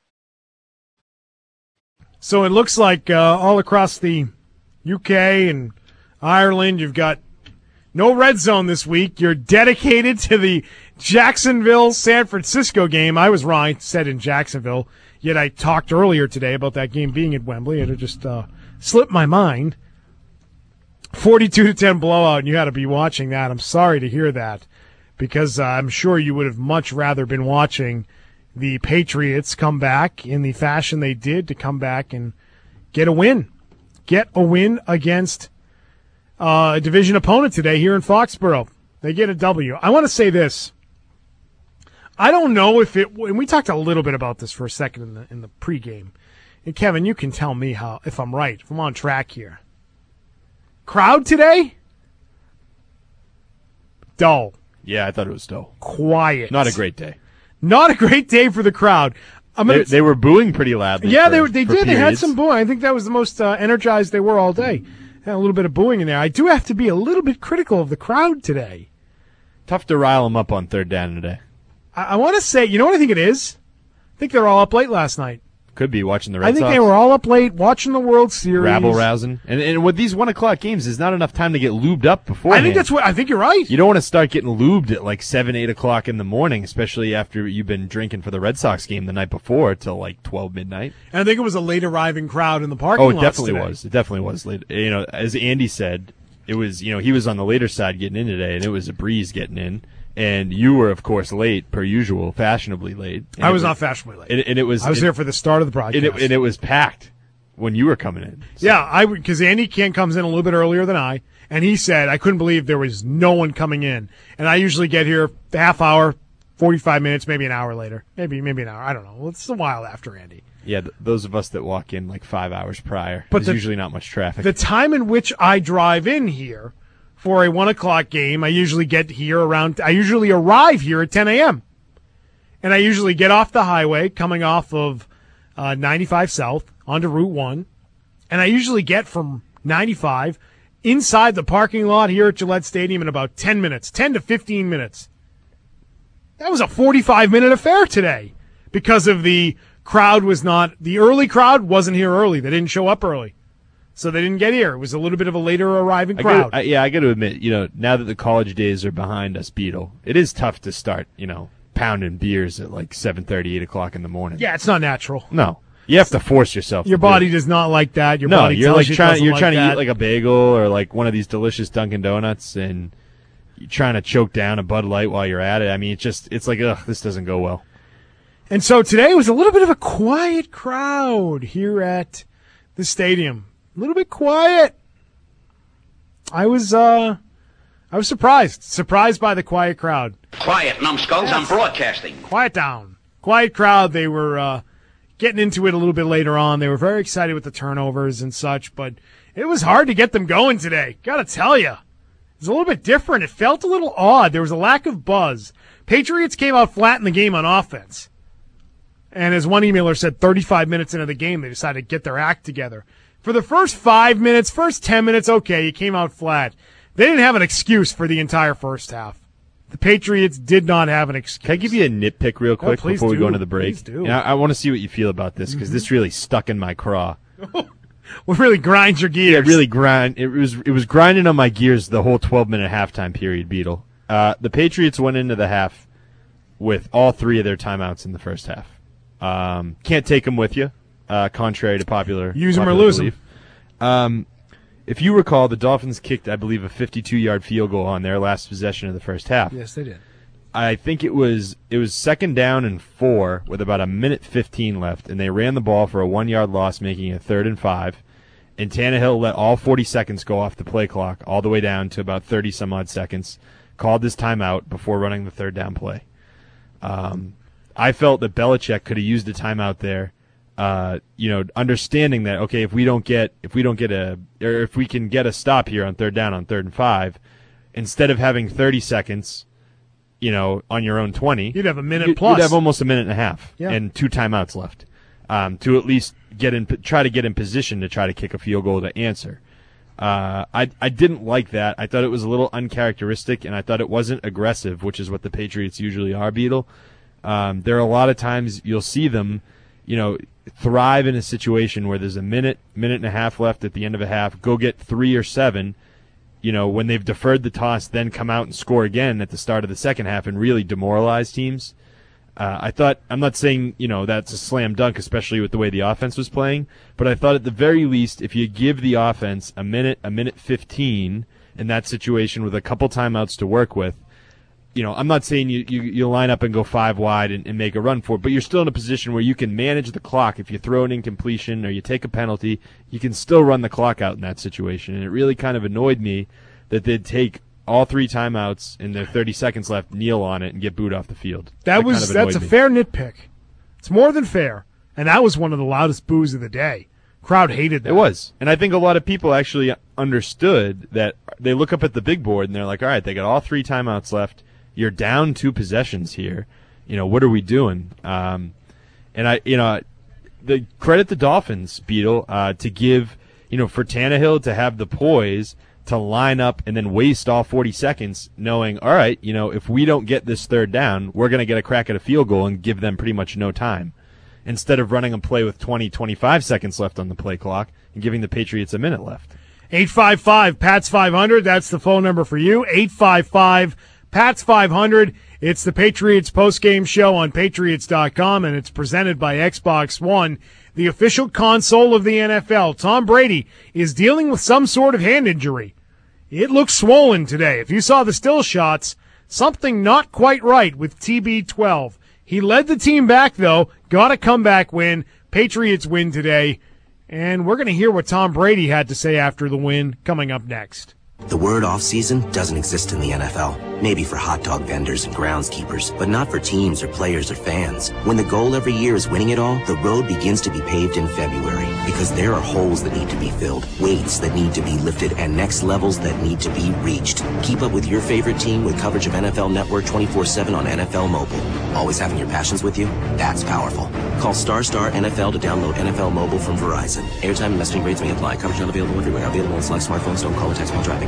So it looks like uh, all across the U K and Ireland, you've got no Red Zone this week. You're dedicated to the Jacksonville-San Francisco game. I was wrong. I said in Jacksonville, yet I talked earlier today about that game being at Wembley. It just uh, slipped my mind. forty-two to ten blowout, and you had to be watching that. I'm sorry to hear that, because uh, I'm sure you would have much rather been watching the Patriots come back in the fashion they did, to come back and get a win. Get a win against uh, a division opponent today here in Foxborough. They get a W. I want to say this. I don't know if it, and we talked a little bit about this for a second in the in the pregame. And Kevin, you can tell me how if I'm right, if I'm on track here. Crowd today? Dull. Yeah, I thought it was dull. Quiet. Not a great day. Not a great day for the crowd. I'm They, gonna, they were booing pretty loudly. yeah, for- they were, they for did. They had periods. some booing. I think that was the most uh, energized they were all day. Had a little bit of booing in there. I do have to be a little bit critical of the crowd today. Tough to rile them up on third down today. I, I want to say, you know what I think it is? I think they're all up late last night. Could be watching the Red I think Sox. they were all up late watching the World Series. Rabble rousing. And, and with these one o'clock games, there's not enough time to get lubed up before. I think that's what I think you're right. You don't want to start getting lubed at like seven, eight o'clock in the morning, especially after you've been drinking for the Red Sox game the night before till like twelve midnight. And I think it was a late arriving crowd in the parking lot. Oh, it definitely today. was. It definitely was late. You know, as Andy said, it was, you know, he was on the later side getting in today, and it was a breeze getting in. And you were, of course, late per usual, fashionably late. And I was, was not fashionably late. And, and it was. I was and, here for the start of the broadcast, and it, and it was packed when you were coming in. So. Yeah, I because Andy Kent comes in a little bit earlier than I, and he said I couldn't believe there was no one coming in. And I usually get here a half hour, forty-five minutes, maybe an hour later, maybe maybe an hour. I don't know. Well, it's a while after Andy. Yeah, th- those of us that walk in like five hours prior, but there's the, usually not much traffic. The time in which I drive in here for a one o'clock game, I usually get here around. I usually arrive here at ten a.m. and I usually get off the highway coming off of uh, ninety-five South onto Route One, and I usually get from ninety-five inside the parking lot here at Gillette Stadium in about ten minutes, ten to fifteen minutes. That was a forty-five minute affair today because of the crowd was not the early crowd wasn't here early. They didn't show up early. So they didn't get here. It was a little bit of a later arriving I crowd. gotta, I, yeah, I got to admit, you know, now that the college days are behind us, Beetle, it is tough to start, you know, pounding beers at like seven thirty, eight o'clock in the morning. Yeah, it's not natural. No. You have to force yourself. Your to body do does not like that. Your no, body you're tells like you it trying. doesn't You're like trying that. to eat like a bagel or like one of these delicious Dunkin' Donuts, and you're trying to choke down a Bud Light while you're at it. I mean, it's just it's like, ugh, this doesn't go well. And so today was a little bit of a quiet crowd here at the stadium. A little bit quiet. I was uh, I was surprised. Surprised by the quiet crowd. Quiet, numbskulls. Yes. I'm broadcasting. Quiet down. Quiet crowd. They were uh, getting into it a little bit later on. They were very excited with the turnovers and such, but it was hard to get them going today. Gotta tell you. It was a little bit different. It felt a little odd. There was a lack of buzz. Patriots came out flat in the game on offense. And as one emailer said, thirty-five minutes into the game, they decided to get their act together. For the first five minutes, first ten minutes, okay, you came out flat. They didn't have an excuse for the entire first half. The Patriots did not have an excuse. Can I give you a nitpick real quick oh, before we do. go into the break? Please do. And I, I want to see what you feel about this because mm-hmm. this really stuck in my craw. Well, really grinds your gears. Yeah, it really grind. It was it was grinding on my gears the whole twelve minute halftime period, Beetle. Uh, the Patriots went into the half with all three of their timeouts in the first half. Um, can't take them with you, uh, contrary to popular use them popular or lose belief. them. Um, if you recall, the Dolphins kicked, I believe, a fifty-two yard field goal on their last possession of the first half. Yes, they did. I think it was it was second down and four with about a minute fifteen left, and they ran the ball for a one yard loss, making it third and five. And Tannehill let all forty seconds go off the play clock, all the way down to about thirty some odd seconds. Called this timeout before running the third down play. Um, I felt that Belichick could have used a timeout there. Uh, you know, understanding that, okay, if we don't get, if we don't get a, or if we can get a stop here on third down on third and five, instead of having thirty seconds, you know, on your own twenty, you'd have a minute you'd, plus. You'd have almost a minute and a half yeah. and two timeouts left, um, to at least get in, try to get in position to try to kick a field goal to answer. Uh, I, I didn't like that. I thought it was a little uncharacteristic, and I thought it wasn't aggressive, which is what the Patriots usually are, Beetle. Um, there are a lot of times you'll see them, you know, thrive in a situation where there's a minute, minute and a half left at the end of a half, go get three or seven, you know, when they've deferred the toss, then come out and score again at the start of the second half and really demoralize teams. Uh, I thought, I'm not saying, you know, that's a slam dunk, especially with the way the offense was playing, but I thought at the very least, if you give the offense a minute, a minute fifteen in that situation with a couple timeouts to work with, you know, I'm not saying you, you, you line up and go five wide and, and make a run for it, but you're still in a position where you can manage the clock. If you throw an incompletion or you take a penalty, you can still run the clock out in that situation. And it really kind of annoyed me that they'd take all three timeouts and their thirty seconds left, kneel on it, and get booed off the field. That, that was kind of that's a me. fair nitpick. It's more than fair. And that was one of the loudest boos of the day. Crowd hated that. It was. And I think a lot of people actually understood that. They look up at the big board and they're like, all right, they got all three timeouts left. You're down two possessions here. You know, what are we doing? Um, and I, you know, the credit the Dolphins, Beetle, uh, to give, you know, for Tannehill to have the poise to line up and then waste all forty seconds knowing, all right, you know, if we don't get this third down, we're going to get a crack at a field goal and give them pretty much no time. instead of running a play with twenty, twenty-five seconds left on the play clock and giving the Patriots a minute left. eight five five, P A T S five hundred, that's the phone number for you. eight five five, P A T S five hundred. It's the Patriots postgame show on Patriots dot com, and it's presented by Xbox One, the official console of the N F L. Tom Brady is dealing with some sort of hand injury. It looks swollen today. If you saw the still shots, something not quite right with T B twelve. He led the team back, though. Got a comeback win. Patriots win today. And we're going to hear what Tom Brady had to say after the win coming up next. The word off-season doesn't exist in the N F L. Maybe for hot dog vendors and groundskeepers, but not for teams or players or fans. When the goal every year is winning it all, the road begins to be paved in February because there are holes that need to be filled, weights that need to be lifted, and next levels that need to be reached. Keep up with your favorite team with coverage of N F L Network twenty-four seven on N F L Mobile. Always having your passions with you? That's powerful. Call Star Star N F L to download N F L Mobile from Verizon. Airtime and messaging rates may apply. Coverage not available everywhere. Available on select smartphones. Don't call or text while driving.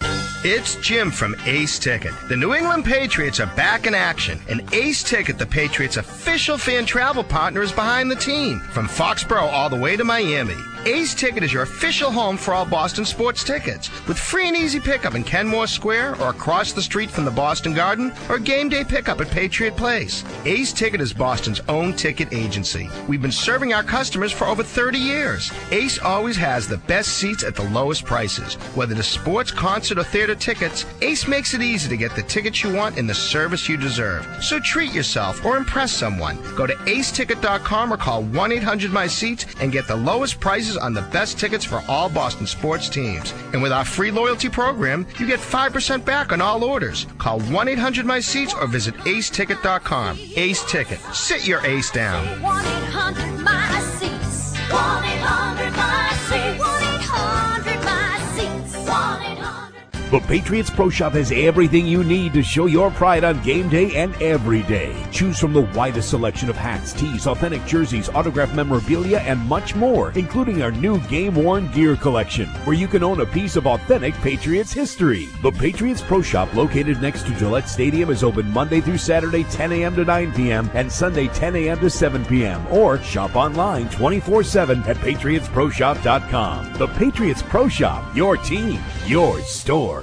It's Jim from Ace Ticket. The New England Patriots are back in action, and Ace Ticket, the Patriots' official fan travel partner, is behind the team. From Foxborough all the way to Miami, Ace Ticket is your official home for all Boston sports tickets, with free and easy pickup in Kenmore Square or across the street from the Boston Garden, or game day pickup at Patriot Place. Ace Ticket is Boston's own ticket agency. We've been serving our customers for over thirty years. Ace always has the best seats at the lowest prices. Whether it's sports, concert, or theater tickets, Ace makes it easy to get the tickets you want and the service you deserve. So treat yourself or impress someone. Go to ace ticket dot com or call one eight hundred my seats and get the lowest prices on the best tickets for all Boston sports teams. And with our free loyalty program, you get five percent back on all orders. Call one eight hundred my seats or visit ace ticket dot com. Ace Ticket. Sit your ace down. one eight hundred my seats. one eight hundred my seats. one eight hundred my seats. one eight hundred. The Patriots Pro Shop has everything you need to show your pride on game day and every day. Choose from the widest selection of hats, tees, authentic jerseys, autographed memorabilia, and much more, including our new game-worn gear collection, where you can own a piece of authentic Patriots history. The Patriots Pro Shop, located next to Gillette Stadium, is open Monday through Saturday, ten a.m. to nine p.m., and Sunday, ten a.m. to seven p.m., or shop online twenty-four seven at patriots pro shop dot com. The Patriots Pro Shop, your team, your store.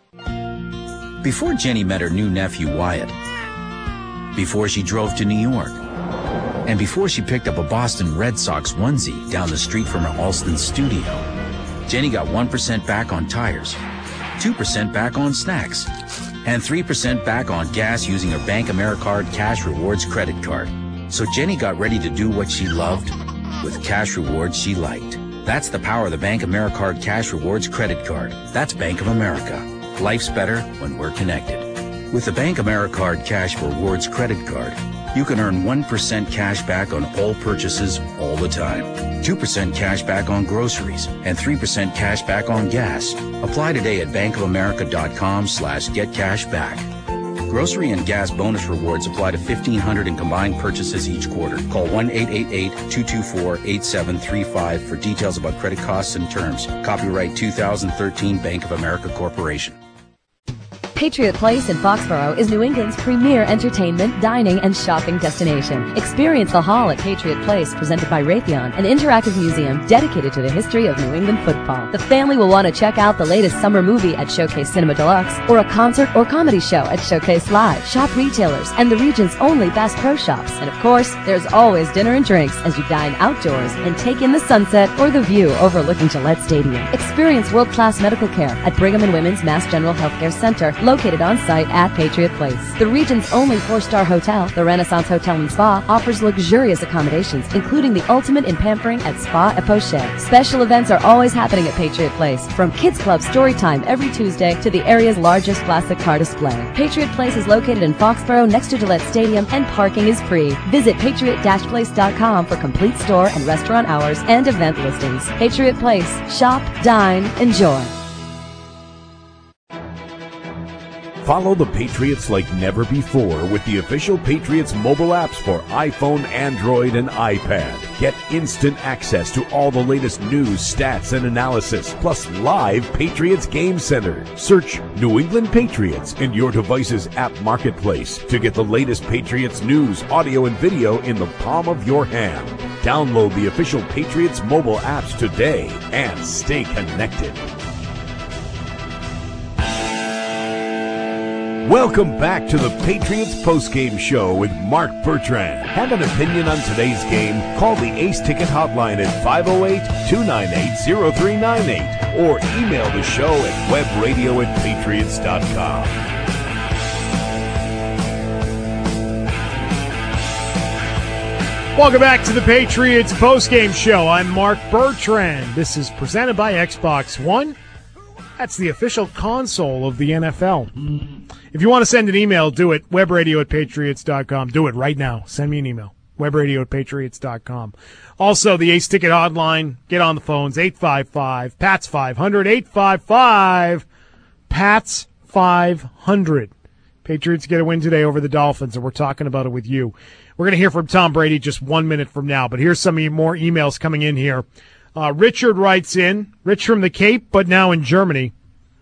Before Jenny met her new nephew Wyatt, before she drove to New York, and before she picked up a Boston Red Sox onesie down the street from her Alston studio, Jenny got one percent back on tires, two percent back on snacks, and three percent back on gas using her Bank AmeriCard Cash Rewards credit card. So Jenny got ready to do what she loved with cash rewards she liked. That's the power of the Bank AmeriCard Cash Rewards credit card. That's Bank of America. Life's better when we're connected. With the Bank AmeriCard Cash Rewards credit card, you can earn one percent cash back on all purchases all the time, two percent cash back on groceries, and three percent cash back on gas. Apply today at bankofamerica.com slash get cash back. Grocery and gas bonus rewards apply to fifteen hundred in combined purchases each quarter. Call one eight eight eight, two two four, eight seven three five for details about credit costs and terms. Copyright two thousand thirteen Bank of America Corporation. Patriot Place in Foxborough is New England's premier entertainment, dining, and shopping destination. Experience the Hall at Patriot Place, presented by Raytheon, an interactive museum dedicated to the history of New England football. The family will want to check out the latest summer movie at Showcase Cinema Deluxe, or a concert or comedy show at Showcase Live. Shop retailers and the region's only Bass Pro Shops. And of course, there's always dinner and drinks as you dine outdoors and take in the sunset or the view overlooking Gillette Stadium. Experience world-class medical care at Brigham and Women's Mass General Healthcare Center, located on site at Patriot Place. The region's only four-star hotel, the Renaissance Hotel and Spa, offers luxurious accommodations, including the ultimate in pampering at Spa et Poche. Special events are always happening at Patriot Place, from Kids Club Story Time every Tuesday to the area's largest classic car display. Patriot Place is located in Foxborough next to Gillette Stadium, and parking is free. Visit patriot place dot com for complete store and restaurant hours and event listings. Patriot Place. Shop, dine, enjoy. Follow the Patriots like never before with the official Patriots mobile apps for iPhone, Android, and iPad. Get instant access to all the latest news, stats, and analysis, plus live Patriots Game Center. Search New England Patriots in your device's app marketplace to get the latest Patriots news, audio, and video in the palm of your hand. Download the official Patriots mobile apps today and stay connected. Welcome back to the Patriots postgame show with Mark Bertrand. Have an opinion on today's game? Call the Ace Ticket hotline at five oh eight, two nine eight, oh three nine eight or email the show at webradio at patriots dot com. Welcome back to the Patriots postgame show. I'm Mark Bertrand. This is presented by Xbox One. That's the official console of the N F L. If you want to send an email, do it. webradio at patriots dot com. Do it right now. Send me an email. webradio at patriots dot com. Also, the Ace Ticket hotline. Get on the phones. eight five five, P A T S five hundred. eight five five, P A T S five hundred. Patriots get a win today over the Dolphins, and we're talking about it with you. We're going to hear from Tom Brady just one minute from now, but here's some more emails coming in here. Uh, Richard writes in, Rich from the Cape, but now in Germany.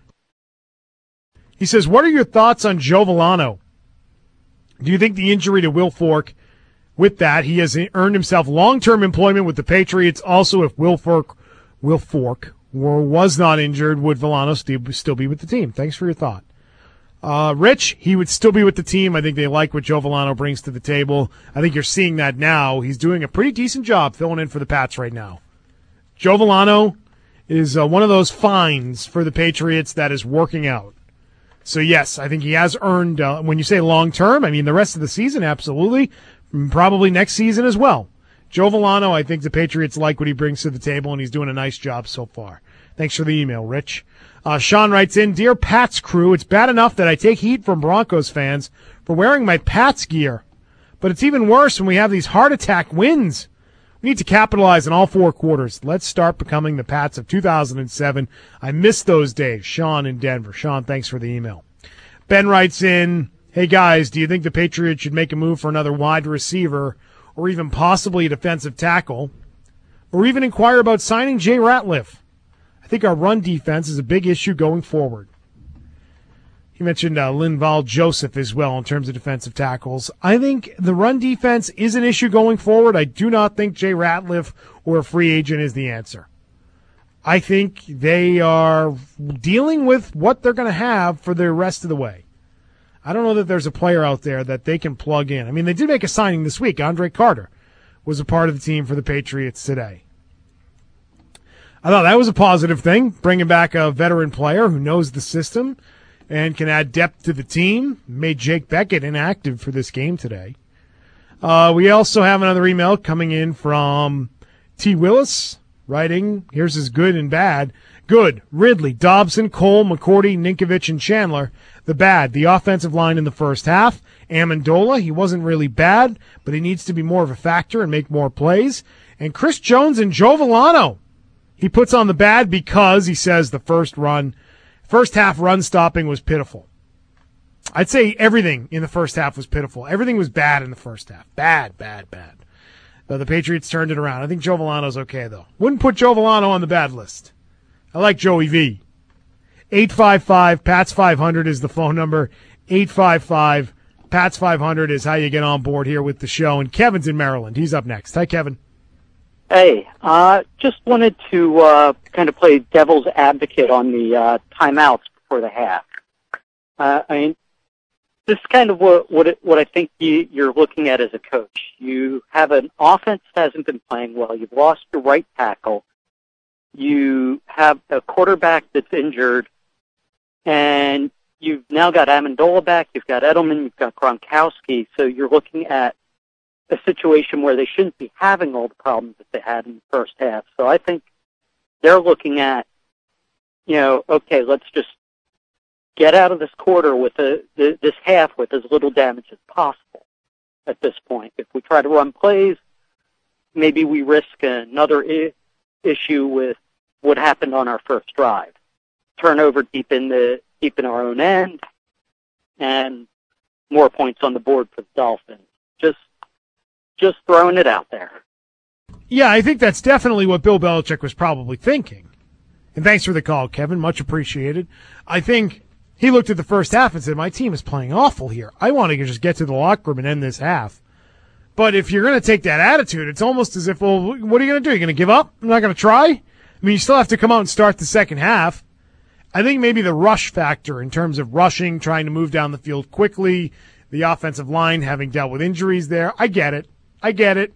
He says, what are your thoughts on Joe Villano? Do you think the injury to Will Fork, with that, he has earned himself long-term employment with the Patriots? Also, if Will Fork, Will Fork were, was not injured, would Villano still, still be with the team? Thanks for your thought. Uh, Rich, he would still be with the team. I think they like what Joe Villano brings to the table. I think you're seeing that now. He's doing a pretty decent job filling in for the Pats right now. Joe Villano is uh, one of those finds for the Patriots that is working out. So, yes, I think he has earned, uh, when you say long-term, I mean the rest of the season, absolutely, probably next season as well. Joe Villano, I think the Patriots like what he brings to the table, and he's doing a nice job so far. Thanks for the email, Rich. Uh, Sean writes in, Dear Pats crew, it's bad enough that I take heat from Broncos fans for wearing my Pats gear, but it's even worse when we have these heart attack wins. We need to capitalize on all four quarters. Let's start becoming the Pats of two thousand seven. I miss those days. Sean in Denver. Sean, thanks for the email. Ben writes in, hey guys, do you think the Patriots should make a move for another wide receiver or even possibly a defensive tackle, or even inquire about signing Jay Ratliff? I think our run defense is a big issue going forward. He mentioned uh, Linval Joseph as well in terms of defensive tackles. I think the run defense is an issue going forward. I do not think Jay Ratliff or a free agent is the answer. I think they are dealing with what they're going to have for the rest of the way. I don't know that there's a player out there that they can plug in. I mean, they did make a signing this week. Andre Carter was a part of the team for the Patriots today. I thought that was a positive thing, bringing back a veteran player who knows the system and can add depth to the team. Made Jake Beckett inactive for this game today. Uh, we also have another email coming in from T. Willis, writing, here's his good and bad. Good, Ridley, Dobson, Cole, McCourty, Ninkovich, and Chandler. The bad, the offensive line in the first half. Amendola, he wasn't really bad, but he needs to be more of a factor and make more plays. And Chris Jones and Joe Villano. He puts on the bad because, he says, the first run, first half run stopping was pitiful. I'd say everything in the first half was pitiful. Everything was bad in the first half. Bad, bad, bad. But the Patriots turned it around. I think Joe Villano's okay, though. Wouldn't put Joe Villano on the bad list. I like Joey V. eight five five, P A T S five hundred is the phone number. eight five five, P A T S five hundred is how you get on board here with the show. And Kevin's in Maryland. He's up next. Hi, Kevin. Hey, uh, just wanted to uh, kind of play devil's advocate on the uh, timeouts before the half. Uh, I mean, this is kind of what what, it, what I think you, you're looking at as a coach. You have an offense that hasn't been playing well. You've lost your right tackle. You have a quarterback that's injured, and you've now got Amendola back. You've got Edelman. You've got Gronkowski. So you're looking at a situation where they shouldn't be having all the problems that they had in the first half. So I think they're looking at, you know, okay, let's just get out of this quarter with a, this half with as little damage as possible at this point. If we try to run plays, maybe we risk another I- issue with what happened on our first drive. Turnover deep in the deep in our own end, and more points on the board for the Dolphins. Just, just throwing it out there. Yeah, I think that's definitely what Bill Belichick was probably thinking. And thanks for the call, Kevin. Much appreciated. I think he looked at the first half and said, my team is playing awful here. I want to just get to the locker room and end this half. But if you're going to take that attitude, it's almost as if, well, what are you going to do? You're going to give up? I'm not going to try? I mean, you still have to come out and start the second half. I think maybe the rush factor in terms of rushing, trying to move down the field quickly, the offensive line having dealt with injuries there. I get it. I get it.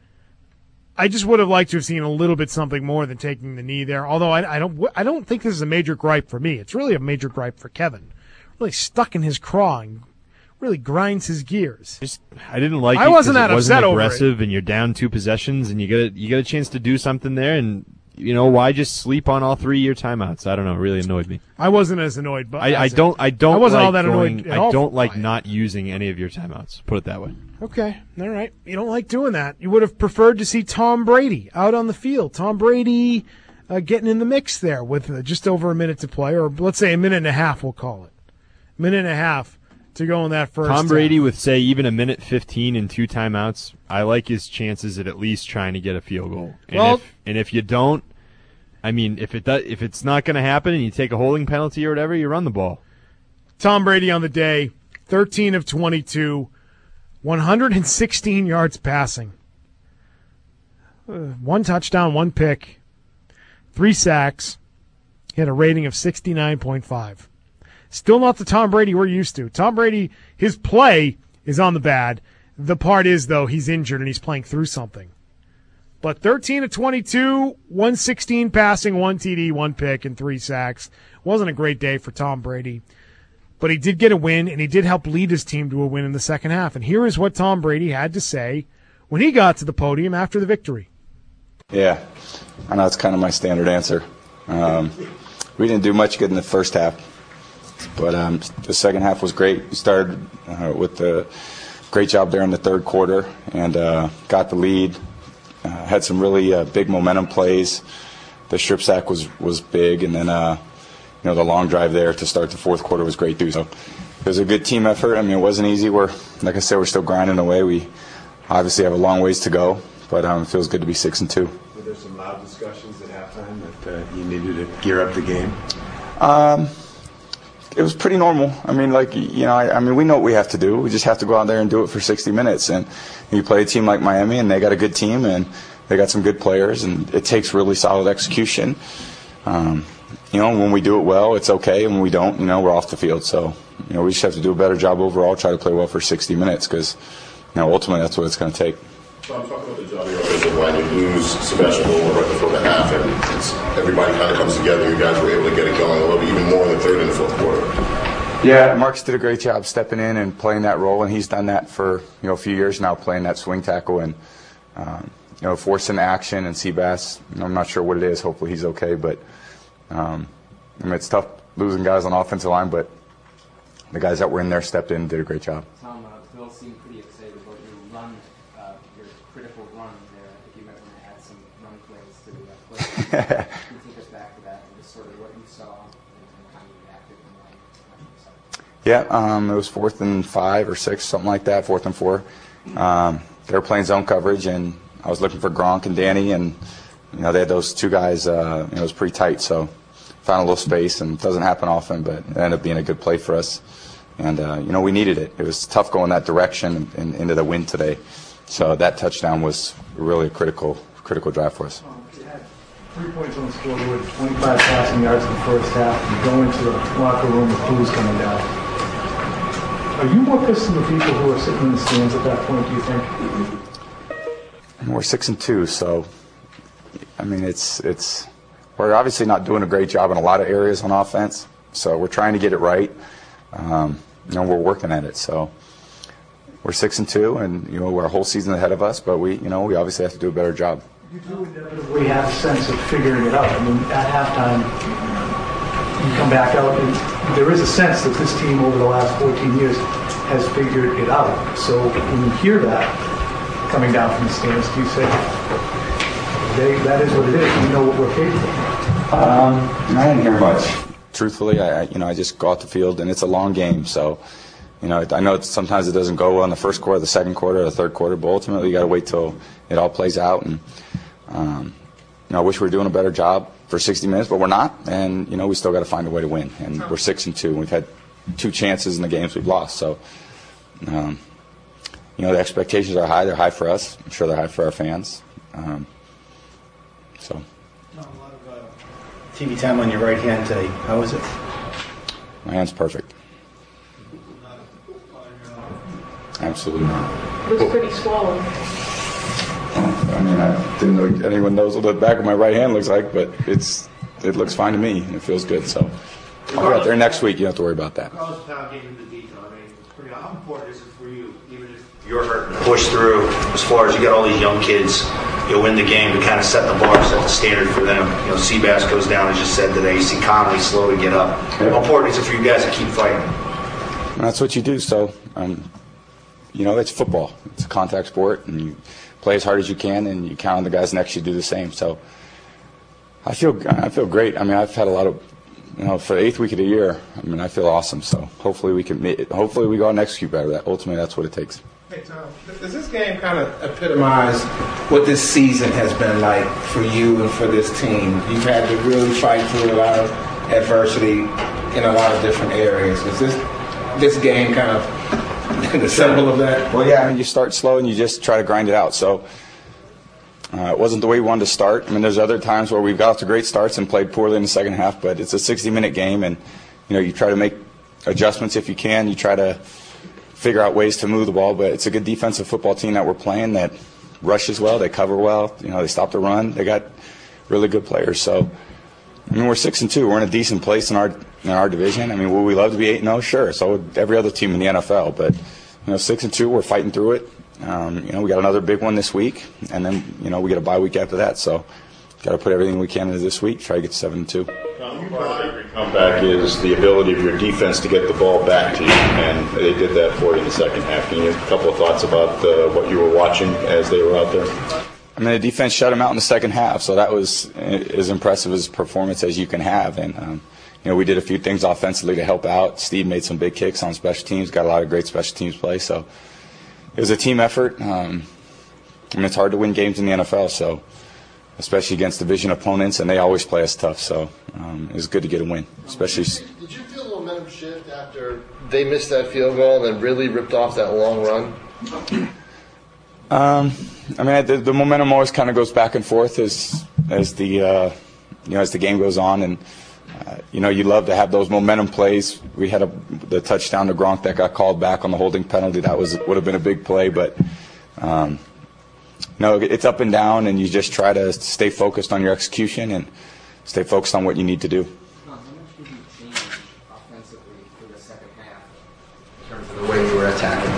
I just would have liked to have seen a little bit something more than taking the knee there. Although I, I don't, I don't think this is a major gripe for me. It's really a major gripe for Kevin. Really stuck in his craw and really grinds his gears. Just, I didn't like. I it wasn't that it wasn't upset aggressive, over it. And you're down two possessions, and you get a, you get a chance to do something there, and you know why just sleep on all three of your timeouts? I don't know. It really annoyed me. I wasn't as annoyed, but I, I don't. I don't. I wasn't like all that going, annoyed. At I all don't like not using any of your timeouts. Put it that way. Okay, all right. You don't like doing that. You would have preferred to see Tom Brady out on the field. Tom Brady uh, getting in the mix there with uh, just over a minute to play, or let's say a minute and a half, we'll call it. A minute and a half to go in that first Tom Brady half. with, say, even a minute fifteen and two timeouts, I like his chances at at least trying to get a field goal. And, Well- if, and if you don't, I mean, if it does, if it's not going to happen and you take a holding penalty or whatever, you run the ball. Tom Brady on the day, thirteen of twenty-two, one hundred sixteen yards passing. Uh, one touchdown, one pick, three sacks. He had a rating of sixty-nine point five. Still not the Tom Brady we're used to. Tom Brady, his play is on the bad. The part is, though, he's injured and he's playing through something. But thirteen of twenty-two, one sixteen passing, one T D, one pick, and three sacks. Wasn't a great day for Tom Brady. But he did get a win, and he did help lead his team to a win in the second half. And here is what Tom Brady had to say when he got to the podium after the victory. Yeah, I know it's kind of my standard answer. Um, we didn't do much good in the first half, but um, the second half was great. We started uh, with a great job there in the third quarter and uh, got the lead. Uh, had some really uh, big momentum plays. The strip sack was, was big, and then uh, you know the long drive there to start the fourth quarter was great too. So it was a good team effort. I mean, it wasn't easy. We're like I said, we're still grinding away. We obviously have a long ways to go, but um, it feels good to be six and two. Were there some loud discussions at halftime that uh, you needed to gear up the game? Um, it was pretty normal. I mean, like, you know, I, I mean, we know what we have to do. We just have to go out there and do it for sixty minutes. And you play a team like Miami, and they got a good team, and they got some good players, and it takes really solid execution. Um, you know, when we do it well, it's okay, and when we don't, you know, we're off the field. So, you know, we just have to do a better job overall, try to play well for sixty minutes, because, you know, ultimately that's what it's going to take. So I'm talking about the job of your offensive line. You lose Sebastian Moore right before the half, and it's, everybody kind of comes together. You guys were able to get it going a little bit, even more in the third and the fourth quarter. Yeah, Marcus did a great job stepping in and playing that role, and he's done that for you know a few years now, playing that swing tackle and um, you know forcing action. And Seabass, you know, I'm not sure what it is. Hopefully he's okay, but um, I mean it's tough losing guys on the offensive line, but the guys that were in there stepped in and did a great job. Tom, uh, Bill seemed pretty excited about your run, uh, your critical run there. I think you might want to add some run plays to the uh, play. Can you take us back to that and just sort of what you saw and how you reacted and why? Yeah, um, it was fourth and five or six, something like that, fourth and four. Um, they were playing zone coverage, and I was looking for Gronk and Danny, and you know they had those two guys. Uh, you know, it was pretty tight, so found a little space, and it doesn't happen often, but it ended up being a good play for us. And uh, you know, we needed it. It was tough going that direction and, and into the wind today. So that touchdown was really a critical, critical drive for us. You had three points on the scoreboard, twenty-five passing yards in the first half, and you go into the locker room with booze coming down. Are you more pissed than the people who are sitting in the stands at that point, do you think? We're six and two, so I mean it's it's we're obviously not doing a great job in a lot of areas on offense. So we're trying to get it right. Um, you know, we're working at it. So we're six and two, and you know, our whole season ahead of us. But we, you know, we obviously have to do a better job. You do inevitably have a sense of figuring it out. I mean, at halftime, you come back out, and there is a sense that this team over the last fourteen years has figured it out. So when you hear that coming down from the stands, do you say, they, that is what it is, we know what we're capable of? Um, I didn't hear much. Truthfully, I, you know, I just go out the field, and it's a long game, so you know, I know it's, sometimes it doesn't go well in the first quarter, the second quarter, the third quarter, but ultimately you got to wait till it all plays out. And um, you know, I wish we were doing a better job for sixty minutes, but we're not. And you know, we still got to find a way to win. And we're six and two. And we've had two chances in the games we've lost. So, um, you know, the expectations are high. They're high for us. I'm sure they're high for our fans. Um, so. T V time on your right hand today. How was it? My hand's perfect. Absolutely not. Looks pretty swollen. I mean, I didn't know anyone knows what the back of my right hand looks like, but it's it looks fine to me and it feels good. So I'll be out there next week. You don't have to worry about that. Carlos, without getting into detail, I mean, it's pretty, how important is it for you, even if you're hurt, to push through as far as you got all these young kids, you'll win the game to kind of set the bar, set the standard for them. You know, Seabass goes down, as you said today. You see Connolly slow to get up. Yeah. How important is it for you guys to keep fighting? And that's what you do. So, um, you know, it's football. It's a contact sport, and you play as hard as you can, and you count on the guys next to you to do the same. So, I feel I feel great. I mean, I've had a lot of, you know, for the eighth week of the year. I mean, I feel awesome. So, hopefully we can. Hopefully we go out and execute better. That ultimately, that's what it takes. Hey Tom, does this game kind of epitomize what this season has been like for you and for this team? You've had to really fight through a lot of adversity in a lot of different areas. Is this this game kind of the symbol of that? Well, yeah. I mean, you start slow and you just try to grind it out. So uh, it wasn't the way we wanted to start. I mean, there's other times where we've got off to great starts and played poorly in the second half. But it's a sixty-minute game, and you know, you try to make adjustments if you can. You try to figure out ways to move the ball, but it's a good defensive football team that we're playing that rushes well, they cover well, you know, they stop the run, they got really good players. So, I mean, we're six and two, we're in a decent place in our in our division. I mean, would we love to be eight and zero? Sure. So would every other team in the N F L, but you know, six and two, we're fighting through it. Um, you know, we got another big one this week, and then you know we get a bye week after that. So, got to put everything we can into this week, try to get to seven and two. Part of every comeback is the ability of your defense to get the ball back to you, and they did that for you in the second half. Can you have a couple of thoughts about uh, what you were watching as they were out there? I mean, the defense shut them out in the second half, so that was as impressive as performance as you can have. And um, you know, we did a few things offensively to help out. Steve made some big kicks on special teams, got a lot of great special teams play. So it was a team effort. Um, I mean, it's hard to win games in the N F L, so. Especially against division opponents, and they always play us tough. So um, it was good to get a win, especially. Did you feel the momentum shift after they missed that field goal and then really ripped off that long run? Um, I mean, the, the momentum always kind of goes back and forth as as the uh, you know as the game goes on, and uh, you know you love to have those momentum plays. We had a the touchdown to Gronk that got called back on the holding penalty. That was would have been a big play, but. Um, No, it's up and down, and you just try to stay focused on your execution and stay focused on what you need to do. How much did you change offensively for the second half in terms of the way you were attacking?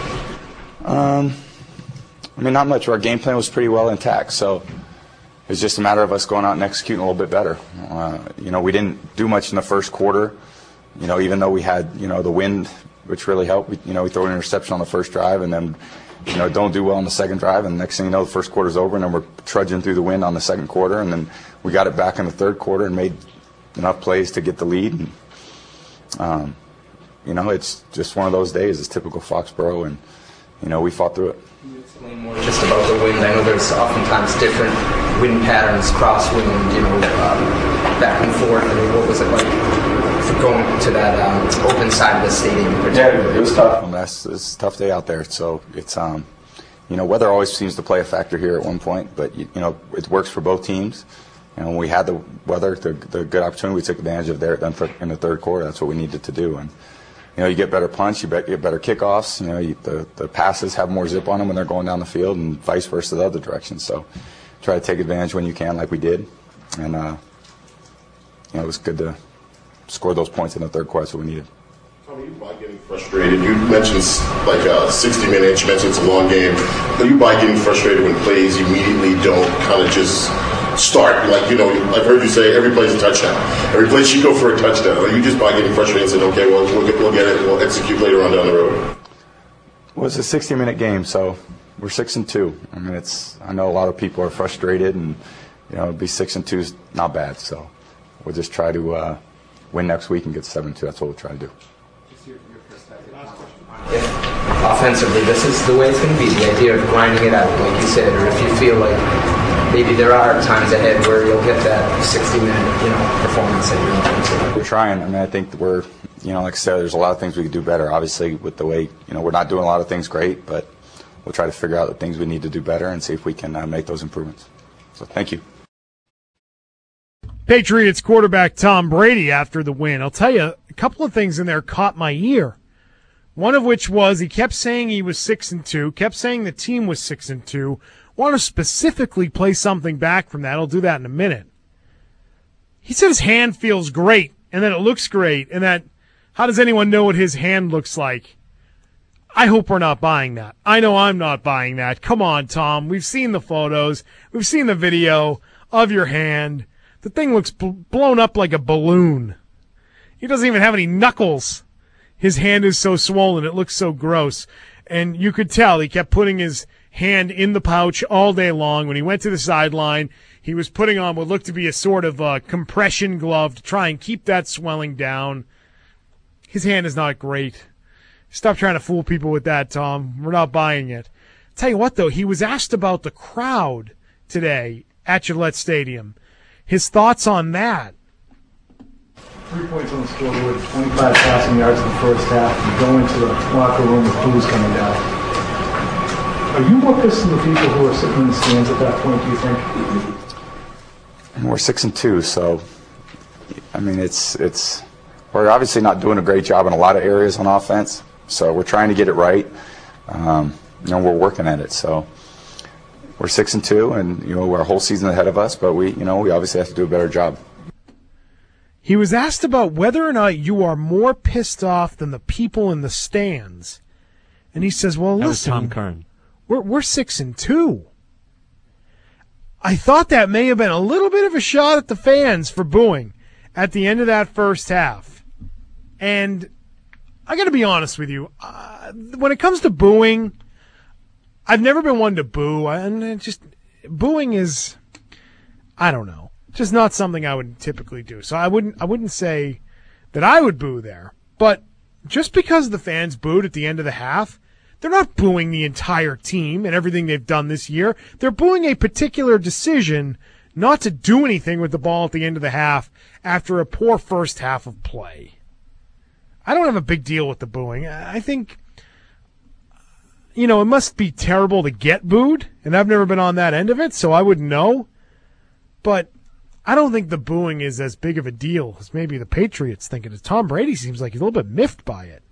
Um, I mean, not much. Our game plan was pretty well intact, so it was just a matter of us going out and executing a little bit better. Uh, you know, we didn't do much in the first quarter. You know, even though we had you know the wind, which really helped. We, you know, we throw an interception on the first drive, and then. You know, don't do well on the second drive, and the next thing you know, the first quarter's over, and then we're trudging through the wind on the second quarter, and then we got it back in the third quarter and made enough plays to get the lead. And, um, you know, it's just one of those days. It's typical Foxborough, and you know, we fought through it. Can you explain more just about the wind? I know there's oftentimes different wind patterns, crosswind, you know, um, back and forth. I mean, what was it like going to that um, open side of the stadium? Yeah, it was tough. It's, it's a tough day out there. So it's, um, you know, weather always seems to play a factor here at one point, but you, you know, it works for both teams. And when we had the weather, the, the good opportunity, we took advantage of there in the third quarter. That's what we needed to do. And you know, you get better punch, you get better kickoffs. You know, you, the the passes have more zip on them when they're going down the field, and vice versa the other direction. So try to take advantage when you can, like we did. And uh, you know, it was good to score those points in the third quarter. That's what we needed. Tony, you by getting frustrated. You mentioned like uh, sixty minutes. You mentioned it's a long game. Are you by getting frustrated when plays immediately don't kind of just start? Like, you know, I've heard you say every play's a touchdown. Every play should go for a touchdown. Are you just by getting frustrated and saying, okay, well, we'll get, we'll get it. We'll execute later on down the road? Well, it's a sixty-minute game, so we're six and two. I mean, it's. I know a lot of people are frustrated, and you know, be six and two is not bad. So we'll just try to uh, win next week and get seven two. That's what we'll try to do. Just your, your If offensively this is the way it's going to be, the idea of grinding it out, like you said, or if you feel like maybe there are times ahead where you'll get that sixty-minute, you know, performance that you're looking for. We're trying. I mean, I think we're, you know, like I said, there's a lot of things we could do better. Obviously, with the way, you know, we're not doing a lot of things great, but we'll try to figure out the things we need to do better and see if we can uh, make those improvements. So, thank you. Patriots quarterback Tom Brady after the win. I'll tell you, a couple of things in there caught my ear. One of which was he kept saying he was six and two, kept saying the team was six and two. Want to specifically play something back from that. I'll do that in a minute. He said his hand feels great, and that it looks great, and that how does anyone know what his hand looks like? I hope we're not buying that. I know I'm not buying that. Come on, Tom. We've seen the photos. We've seen the video of your hand. The thing looks bl- blown up like a balloon. He doesn't even have any knuckles. His hand is so swollen. It looks so gross. And you could tell he kept putting his hand in the pouch all day long. When he went to the sideline, he was putting on what looked to be a sort of uh, compression glove to try and keep that swelling down. His hand is not great. Stop trying to fool people with that, Tom. We're not buying it. Tell you what, though, he was asked about the crowd today at Gillette Stadium. His thoughts on that. Three points on the scoreboard, twenty-five passing yards in the first half. You go into the locker room with booze coming down. Are you more pissed than the people who are sitting in the stands at that point, do you think? And we're six and two, so I mean it's it's we're obviously not doing a great job in a lot of areas on offense. So we're trying to get it right. Um, you know, we're working at it. So we're six and two, and you know our whole season ahead of us. But we, you know, we obviously have to do a better job. He was asked about whether or not you are more pissed off than the people in the stands, and he says, "Well, that listen, was Tom Kern. We're we're six and two." I thought that may have been a little bit of a shot at the fans for booing at the end of that first half, and I got to be honest with you. Uh, when it comes to booing, I've never been one to boo, and it just booing is, I don't know. Just not something I would typically do. So I wouldn't I wouldn't say that I would boo there. But just because the fans booed at the end of the half, they're not booing the entire team and everything they've done this year. They're booing a particular decision not to do anything with the ball at the end of the half after a poor first half of play. I don't have a big deal with the booing. I think, you know, it must be terrible to get booed, and I've never been on that end of it, so I wouldn't know. But I don't think the booing is as big of a deal as maybe the Patriots think it is. Tom Brady seems like he's a little bit miffed by it.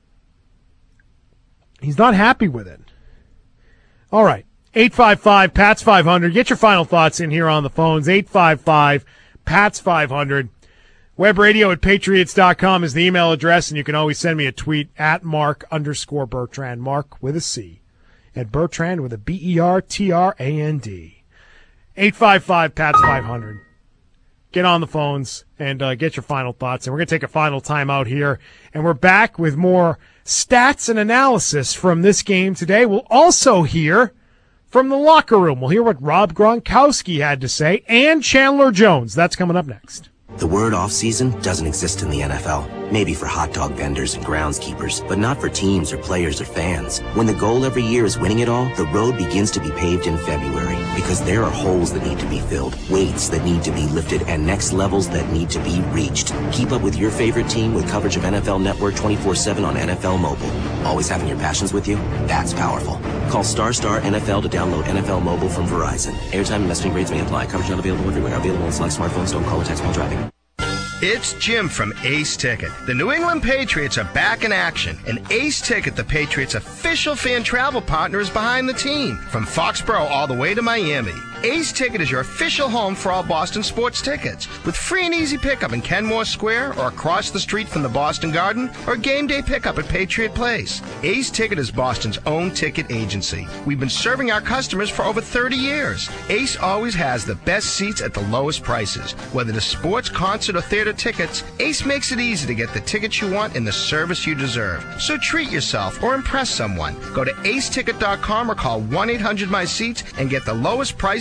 He's not happy with it. All right. eight five five, P A T S five hundred. Get your final thoughts in here on the phones. eight five five, P A T S five hundred. Web radio at patriots dot com is the email address, and you can always send me a tweet at Mark underscore Bertrand. Mark with a C. At Bertrand with a B E R T R A N D. eight five five, P A T S five hundred. Get on the phones and uh, get your final thoughts. And we're going to take a final timeout here. And we're back with more stats and analysis from this game today. We'll also hear from the locker room. We'll hear what Rob Gronkowski had to say and Chandler Jones. That's coming up next. The word off-season doesn't exist in the N F L. Maybe for hot dog vendors and groundskeepers, but not for teams or players or fans. When the goal every year is winning it all, the road begins to be paved in February because there are holes that need to be filled, weights that need to be lifted, and next levels that need to be reached. Keep up with your favorite team with coverage of N F L Network twenty-four seven on N F L Mobile. Always having your passions with you? That's powerful. Call Star Star N F L to download N F L Mobile from Verizon. Airtime and messaging rates may apply. Coverage not available everywhere. Available on select smartphones. Don't call or text while driving. It's Jim from Ace Ticket. The New England Patriots are back in action, and Ace Ticket, the Patriots' official fan travel partner, is behind the team. From Foxborough all the way to Miami, Ace Ticket is your official home for all Boston sports tickets. With free and easy pickup in Kenmore Square or across the street from the Boston Garden, or game day pickup at Patriot Place. Ace Ticket is Boston's own ticket agency. We've been serving our customers for over thirty years. Ace always has the best seats at the lowest prices. Whether it's sports, concert, or theater tickets, Ace makes it easy to get the tickets you want and the service you deserve. So treat yourself or impress someone. Go to ace ticket dot com or call one eight hundred my seats and get the lowest prices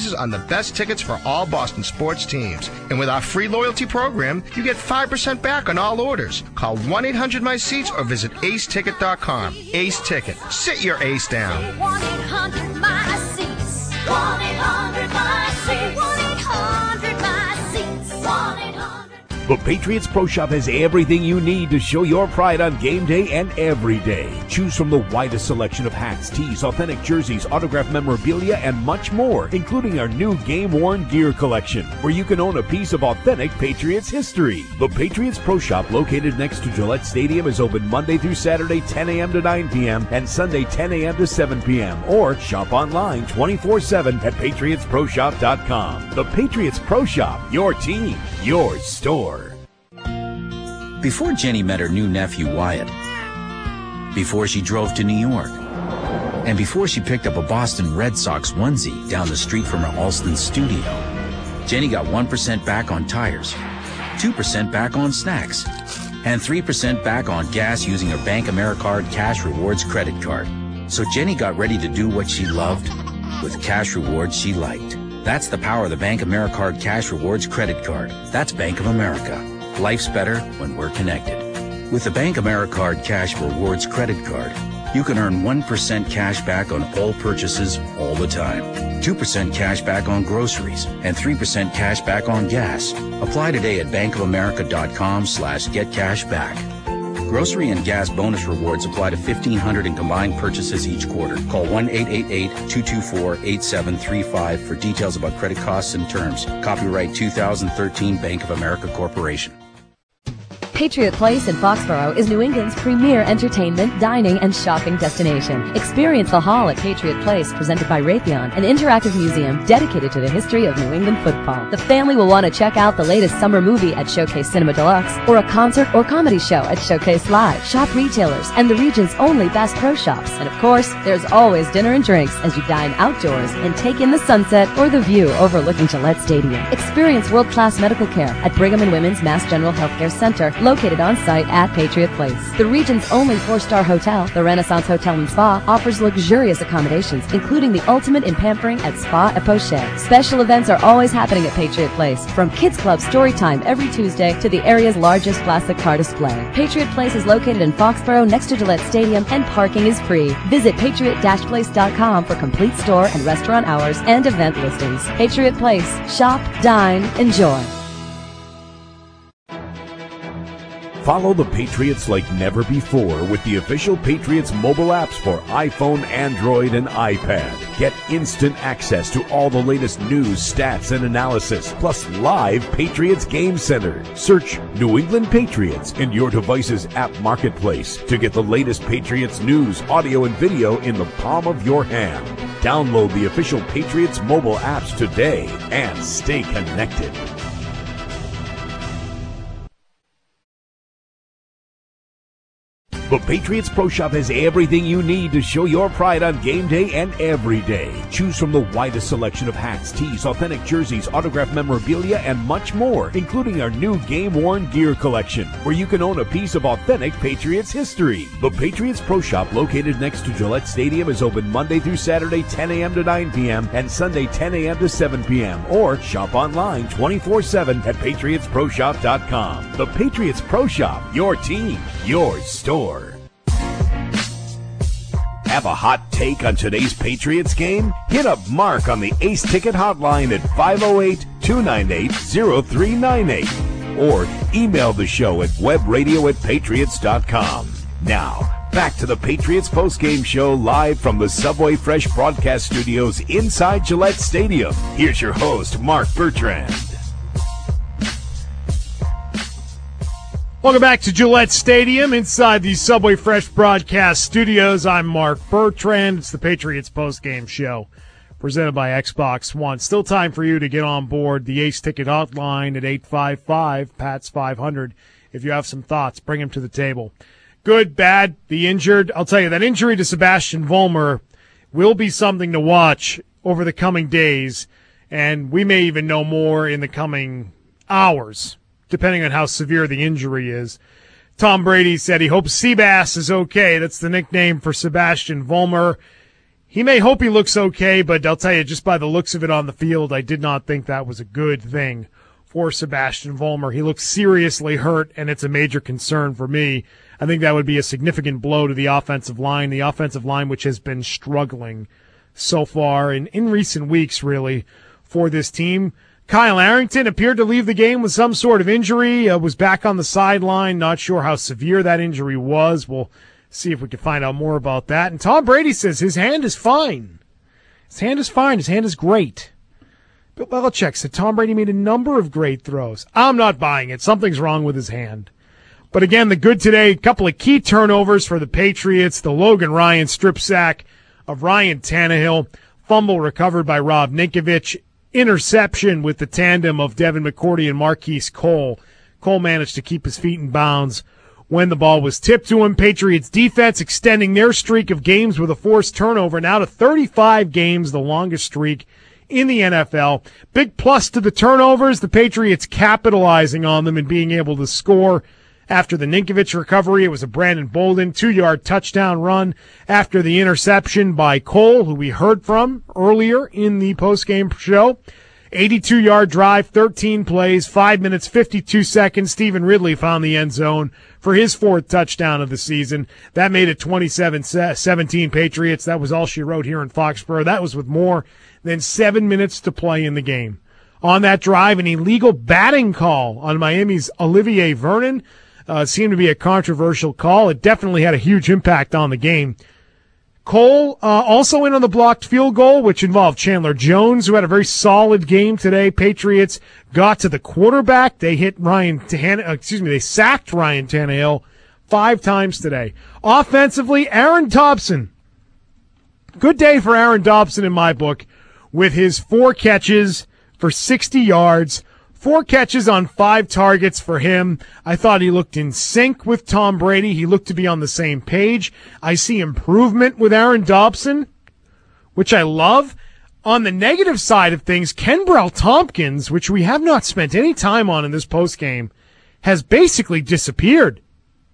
prices on the best tickets for all Boston sports teams. And with our free loyalty program, you get five percent back on all orders. Call one eight hundred my seats or visit ace ticket dot com. Ace Ticket. Sit your ace down. one eight hundred my seats. one eight hundred my seats. one eight hundred my seats. one eight hundred The Patriots Pro Shop has everything you need to show your pride on game day and every day. Choose from the widest selection of hats, tees, authentic jerseys, autographed memorabilia, and much more, including our new game-worn gear collection, where you can own a piece of authentic Patriots history. The Patriots Pro Shop, located next to Gillette Stadium, is open Monday through Saturday, ten a.m. to nine p.m., and Sunday, ten a.m. to seven p.m., or shop online twenty-four seven at patriots pro shop dot com. The Patriots Pro Shop, your team, your store. Before Jenny met her new nephew Wyatt, before she drove to New York, and before she picked up a Boston Red Sox onesie down the street from her Alston studio, Jenny got one percent back on tires, two percent back on snacks, and three percent back on gas using her Bank AmeriCard Cash Rewards credit card. So Jenny got ready to do what she loved with cash rewards she liked. That's the power of the Bank AmeriCard Cash Rewards credit card. That's Bank of America. Life's better when we're connected. With the Bank AmeriCard Cash Rewards credit card, you can earn one percent cash back on all purchases all the time, two percent cash back on groceries, and three percent cash back on gas. Apply today at bankofamerica.com slash get cash back. Grocery and gas bonus rewards apply to fifteen hundred in combined purchases each quarter. Call one eight eight eight, two two four, eight seven three five for details about credit costs and terms. Copyright two thousand thirteen Bank of America Corporation. Patriot Place in Foxborough is New England's premier entertainment, dining, and shopping destination. Experience the Hall at Patriot Place, presented by Raytheon, an interactive museum dedicated to the history of New England football. The family will want to check out the latest summer movie at Showcase Cinema Deluxe, or a concert or comedy show at Showcase Live. Shop retailers and the region's only Bass Pro Shops. And of course, there's always dinner and drinks as you dine outdoors and take in the sunset or the view overlooking Gillette Stadium. Experience world-class medical care at Brigham and Women's Mass General Healthcare Center, located on site at Patriot Place. The region's only four-star hotel, the Renaissance Hotel and Spa, offers luxurious accommodations, including the ultimate in pampering at Spa et Poche. Special events are always happening at Patriot Place, from Kids Club Story Time every Tuesday to the area's largest classic car display. Patriot Place is located in Foxborough next to Gillette Stadium, and parking is free. Visit patriot place dot com for complete store and restaurant hours and event listings. Patriot Place. Shop, dine, enjoy. Follow the Patriots like never before with the official Patriots mobile apps for iPhone, Android, and iPad. Get instant access to all the latest news, stats, and analysis, plus live Patriots Game Center. Search New England Patriots in your device's app marketplace to get the latest Patriots news, audio, and video in the palm of your hand. Download the official Patriots mobile apps today and stay connected. The Patriots Pro Shop has everything you need to show your pride on game day and every day. Choose from the widest selection of hats, tees, authentic jerseys, autographed memorabilia, and much more, including our new game-worn gear collection, where you can own a piece of authentic Patriots history. The Patriots Pro Shop, located next to Gillette Stadium, is open Monday through Saturday, ten a.m. to nine p.m., and Sunday, ten a.m. to seven p.m., or shop online twenty-four seven at patriots pro shop dot com. The Patriots Pro Shop, your team, your store. Have a hot take on today's Patriots game? Hit up Mark on the Ace Ticket hotline at five oh eight, two nine eight, oh three nine eight or email the show at webradio at patriots dot com. Now, back to the Patriots postgame show live from the Subway Fresh broadcast studios inside Gillette Stadium. Here's your host, Mark Bertrand. Welcome back to Gillette Stadium inside the Subway Fresh broadcast studios. I'm Mark Bertrand. It's the Patriots postgame show presented by Xbox One. Still time for you to get on board the Ace Ticket hotline at eight five five, P A T S five hundred. If you have some thoughts, bring them to the table. Good, bad, the injured. I'll tell you, that injury to Sebastian Vollmer will be something to watch over the coming days, and we may even know more in the coming hours, depending on how severe the injury is. Tom Brady said he hopes Seabass is okay. That's the nickname for Sebastian Vollmer. He may hope he looks okay, but I'll tell you, just by the looks of it on the field, I did not think that was a good thing for Sebastian Vollmer. He looks seriously hurt, and it's a major concern for me. I think that would be a significant blow to the offensive line, the offensive line which has been struggling so far in, in recent weeks, really, for this team. Kyle Arrington appeared to leave the game with some sort of injury, uh, was back on the sideline, not sure how severe that injury was. We'll see if we can find out more about that. And Tom Brady says his hand is fine. His hand is fine. His hand is great. Bill Belichick said Tom Brady made a number of great throws. I'm not buying it. Something's wrong with his hand. But again, the good today, a couple of key turnovers for the Patriots. The Logan Ryan strip sack of Ryan Tannehill. Fumble recovered by Rob Ninkovich. Interception with the tandem of Devin McCourty and Marquise Cole. Cole managed to keep his feet in bounds when the ball was tipped to him. Patriots defense extending their streak of games with a forced turnover now to thirty-five games, the longest streak in the N F L. Big plus to the turnovers, the Patriots capitalizing on them and being able to score. After the Ninkovich recovery, it was a Brandon Bolden two-yard touchdown run after the interception by Cole, who we heard from earlier in the postgame show. eighty-two-yard drive, thirteen plays, five minutes, fifty-two seconds. Stephen Ridley found the end zone for his fourth touchdown of the season. That made it twenty-seven seventeen Patriots. That was all she wrote here in Foxborough. That was with more than seven minutes to play in the game. On that drive, an illegal batting call on Miami's Olivier Vernon. Uh, seemed to be a controversial call. It definitely had a huge impact on the game. Cole uh, also in on the blocked field goal, which involved Chandler Jones, who had a very solid game today. Patriots got to the quarterback. They hit Ryan Tannehill, excuse me, they sacked Ryan Tannehill five times today. Offensively, Aaron Dobson. Good day for Aaron Dobson in my book with his four catches for sixty yards. Four catches on five targets for him. I thought he looked in sync with Tom Brady. He looked to be on the same page. I see improvement with Aaron Dobson, which I love. On the negative side of things, Kenbrell Tompkins, which we have not spent any time on in this postgame, has basically disappeared.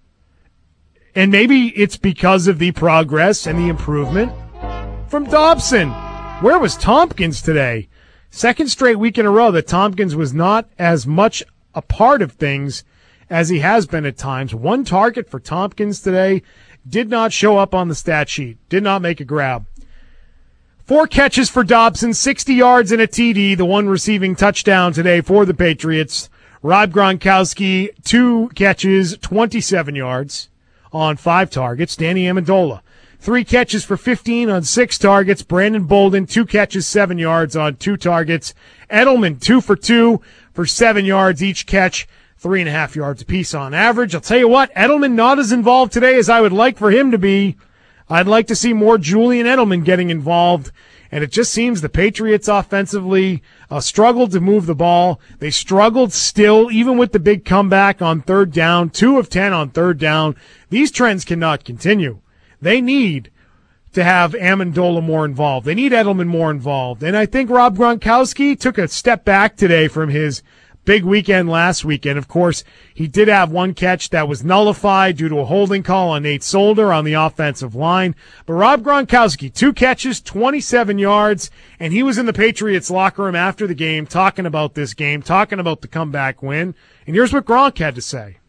And maybe it's because of the progress and the improvement from Dobson. Where was Tompkins today? Second straight week in a row that Tompkins was not as much a part of things as he has been at times. One target for Tompkins today, did not show up on the stat sheet, did not make a grab. Four catches for Dobson, sixty yards and a T D, the one receiving touchdown today for the Patriots. Rob Gronkowski, two catches, twenty-seven yards on five targets. Danny Amendola, three catches for fifteen on six targets. Brandon Bolden, two catches, seven yards on two targets. Edelman, two for two for seven yards each catch, three and a half yards apiece on average. I'll tell you what, Edelman not as involved today as I would like for him to be. I'd like to see more Julian Edelman getting involved. And it just seems the Patriots offensively uh, struggled to move the ball. They struggled still, even with the big comeback on third down, two of ten on third down. These trends cannot continue. They need to have Amendola more involved. They need Edelman more involved. And I think Rob Gronkowski took a step back today from his big weekend last weekend. Of course, he did have one catch that was nullified due to a holding call on Nate Solder on the offensive line. But Rob Gronkowski, two catches, twenty-seven yards, and he was in the Patriots locker room after the game talking about this game, talking about the comeback win. And here's what Gronk had to say.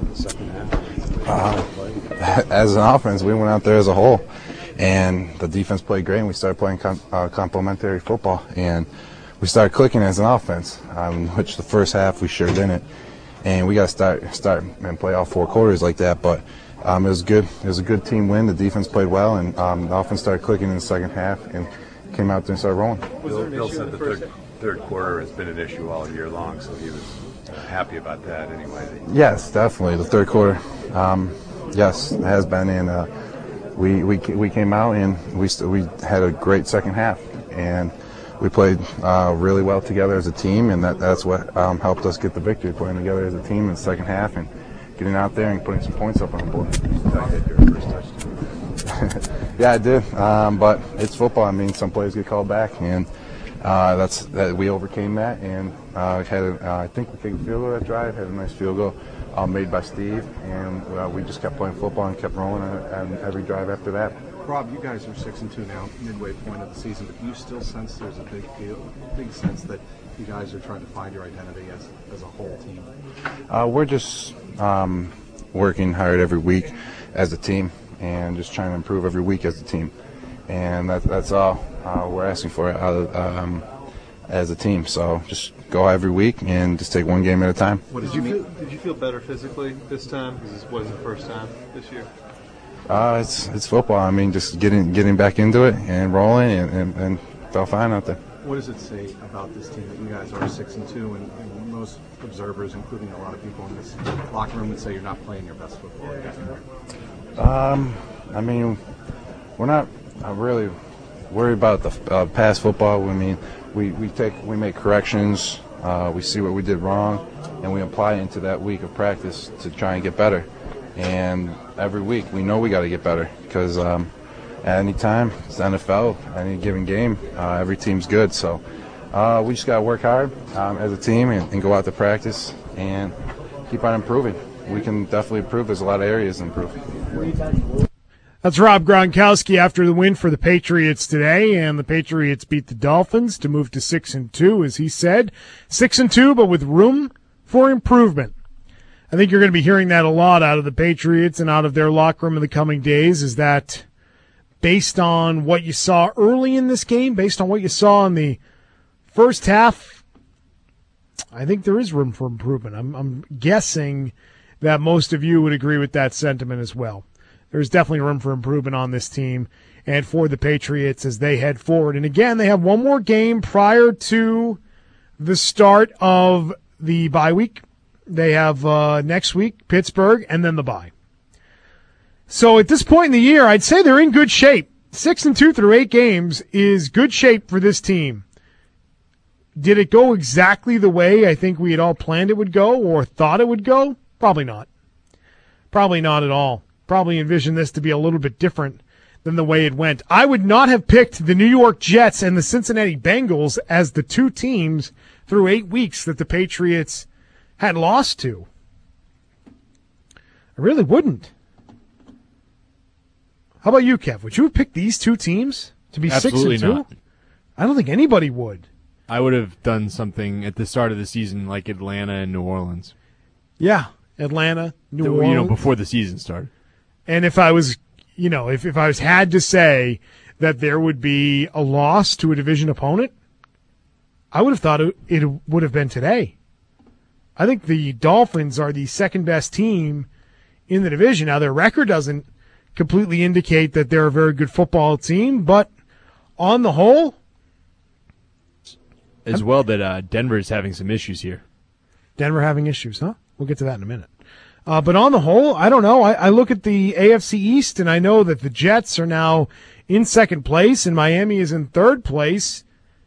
Uh, as an offense, we went out there as a whole, and the defense played great, and we started playing com- uh, complementary football, and we started clicking as an offense, um, which the first half we sure didn't, and we got to start start and play all four quarters like that. But um, it was good. It was a good team win. The defense played well, and um, the offense started clicking in the second half and came out there and started rolling. Bill, Bill said the third, third quarter has been an issue all year long, so he was uh, happy about that anyway. Yes, definitely. The third quarter, um, yes, it has been. And uh, we we we came out and we st- we had a great second half, and we played uh, really well together as a team, and that, that's what um, helped us get the victory, playing together as a team in the second half and getting out there and putting some points up on the board. Yeah, I did, um, but it's football. I mean, some players get called back, and uh, that's that we overcame that, and uh, had a, uh, I think we kicked a field goal that drive, had a nice field goal all made by Steve, and uh, we just kept playing football and kept rolling on every drive after that. Rob, you guys are six and two now, midway point of the season, but do you still sense there's a big feel, big sense that you guys are trying to find your identity as as a whole team? Uh, we're just um, working hard every week as a team, and just trying to improve every week as a team, and that, that's all uh, we're asking for uh, um, as a team. So just go every week and just take one game at a time. What did you feel, did you feel better physically this time? Because this wasn't the first time this year. Uh, it's it's football. I mean, just getting getting back into it and rolling, and, and, and felt fine out there. What does it say about this team that you guys are six and two, and, and most observers, including a lot of people in this locker room, would say you're not playing your best football? Um, I mean, we're not uh, really worried about the uh, past football. I mean, we, we take we make corrections. Uh, we see what we did wrong, and we apply it into that week of practice to try and get better. And every week we know we got to get better because um, at any time, it's the N F L, any given game, uh, every team's good. So uh, we just got to work hard um, as a team and, and go out to practice and keep on improving. We can definitely improve. There's a lot of areas to improve. That's Rob Gronkowski after the win for the Patriots today, and the Patriots beat the Dolphins to move to six and two, as he said. Six and two, but with room for improvement. I think you're going to be hearing that a lot out of the Patriots and out of their locker room in the coming days, is that based on what you saw early in this game, based on what you saw in the first half, I think there is room for improvement. I'm, I'm guessing that most of you would agree with that sentiment as well. There's definitely room for improvement on this team and for the Patriots as they head forward. And again, they have one more game prior to the start of the bye week. They have uh, next week, Pittsburgh, and then the bye. So at this point in the year, I'd say they're in good shape. Six and two through eight games is good shape for this team. Did it go exactly the way I think we had all planned it would go or thought it would go? Probably not. Probably not at all. Probably envisioned this to be a little bit different than the way it went. I would not have picked the New York Jets and the Cincinnati Bengals as the two teams through eight weeks that the Patriots had lost to. I really wouldn't. How about you, Kev? Would you have picked these two teams to be Absolutely six and two? not. I don't think anybody would. I would have done something at the start of the season like Atlanta and New Orleans. Yeah, Atlanta, New The- Orleans. You know, before the season started. And if I was, you know, if, if I was had to say that there would be a loss to a division opponent, I would have thought it, it would have been today. I think the Dolphins are the second best team in the division. Now, their record doesn't completely indicate that they're a very good football team, but on the whole, As well that uh, Denver's having some issues here. Denver having issues, huh? We'll get to that in a minute. Uh, but on the whole, I don't know. I, I look at the A F C East, and I know that the Jets are now in second place, and Miami is in third place.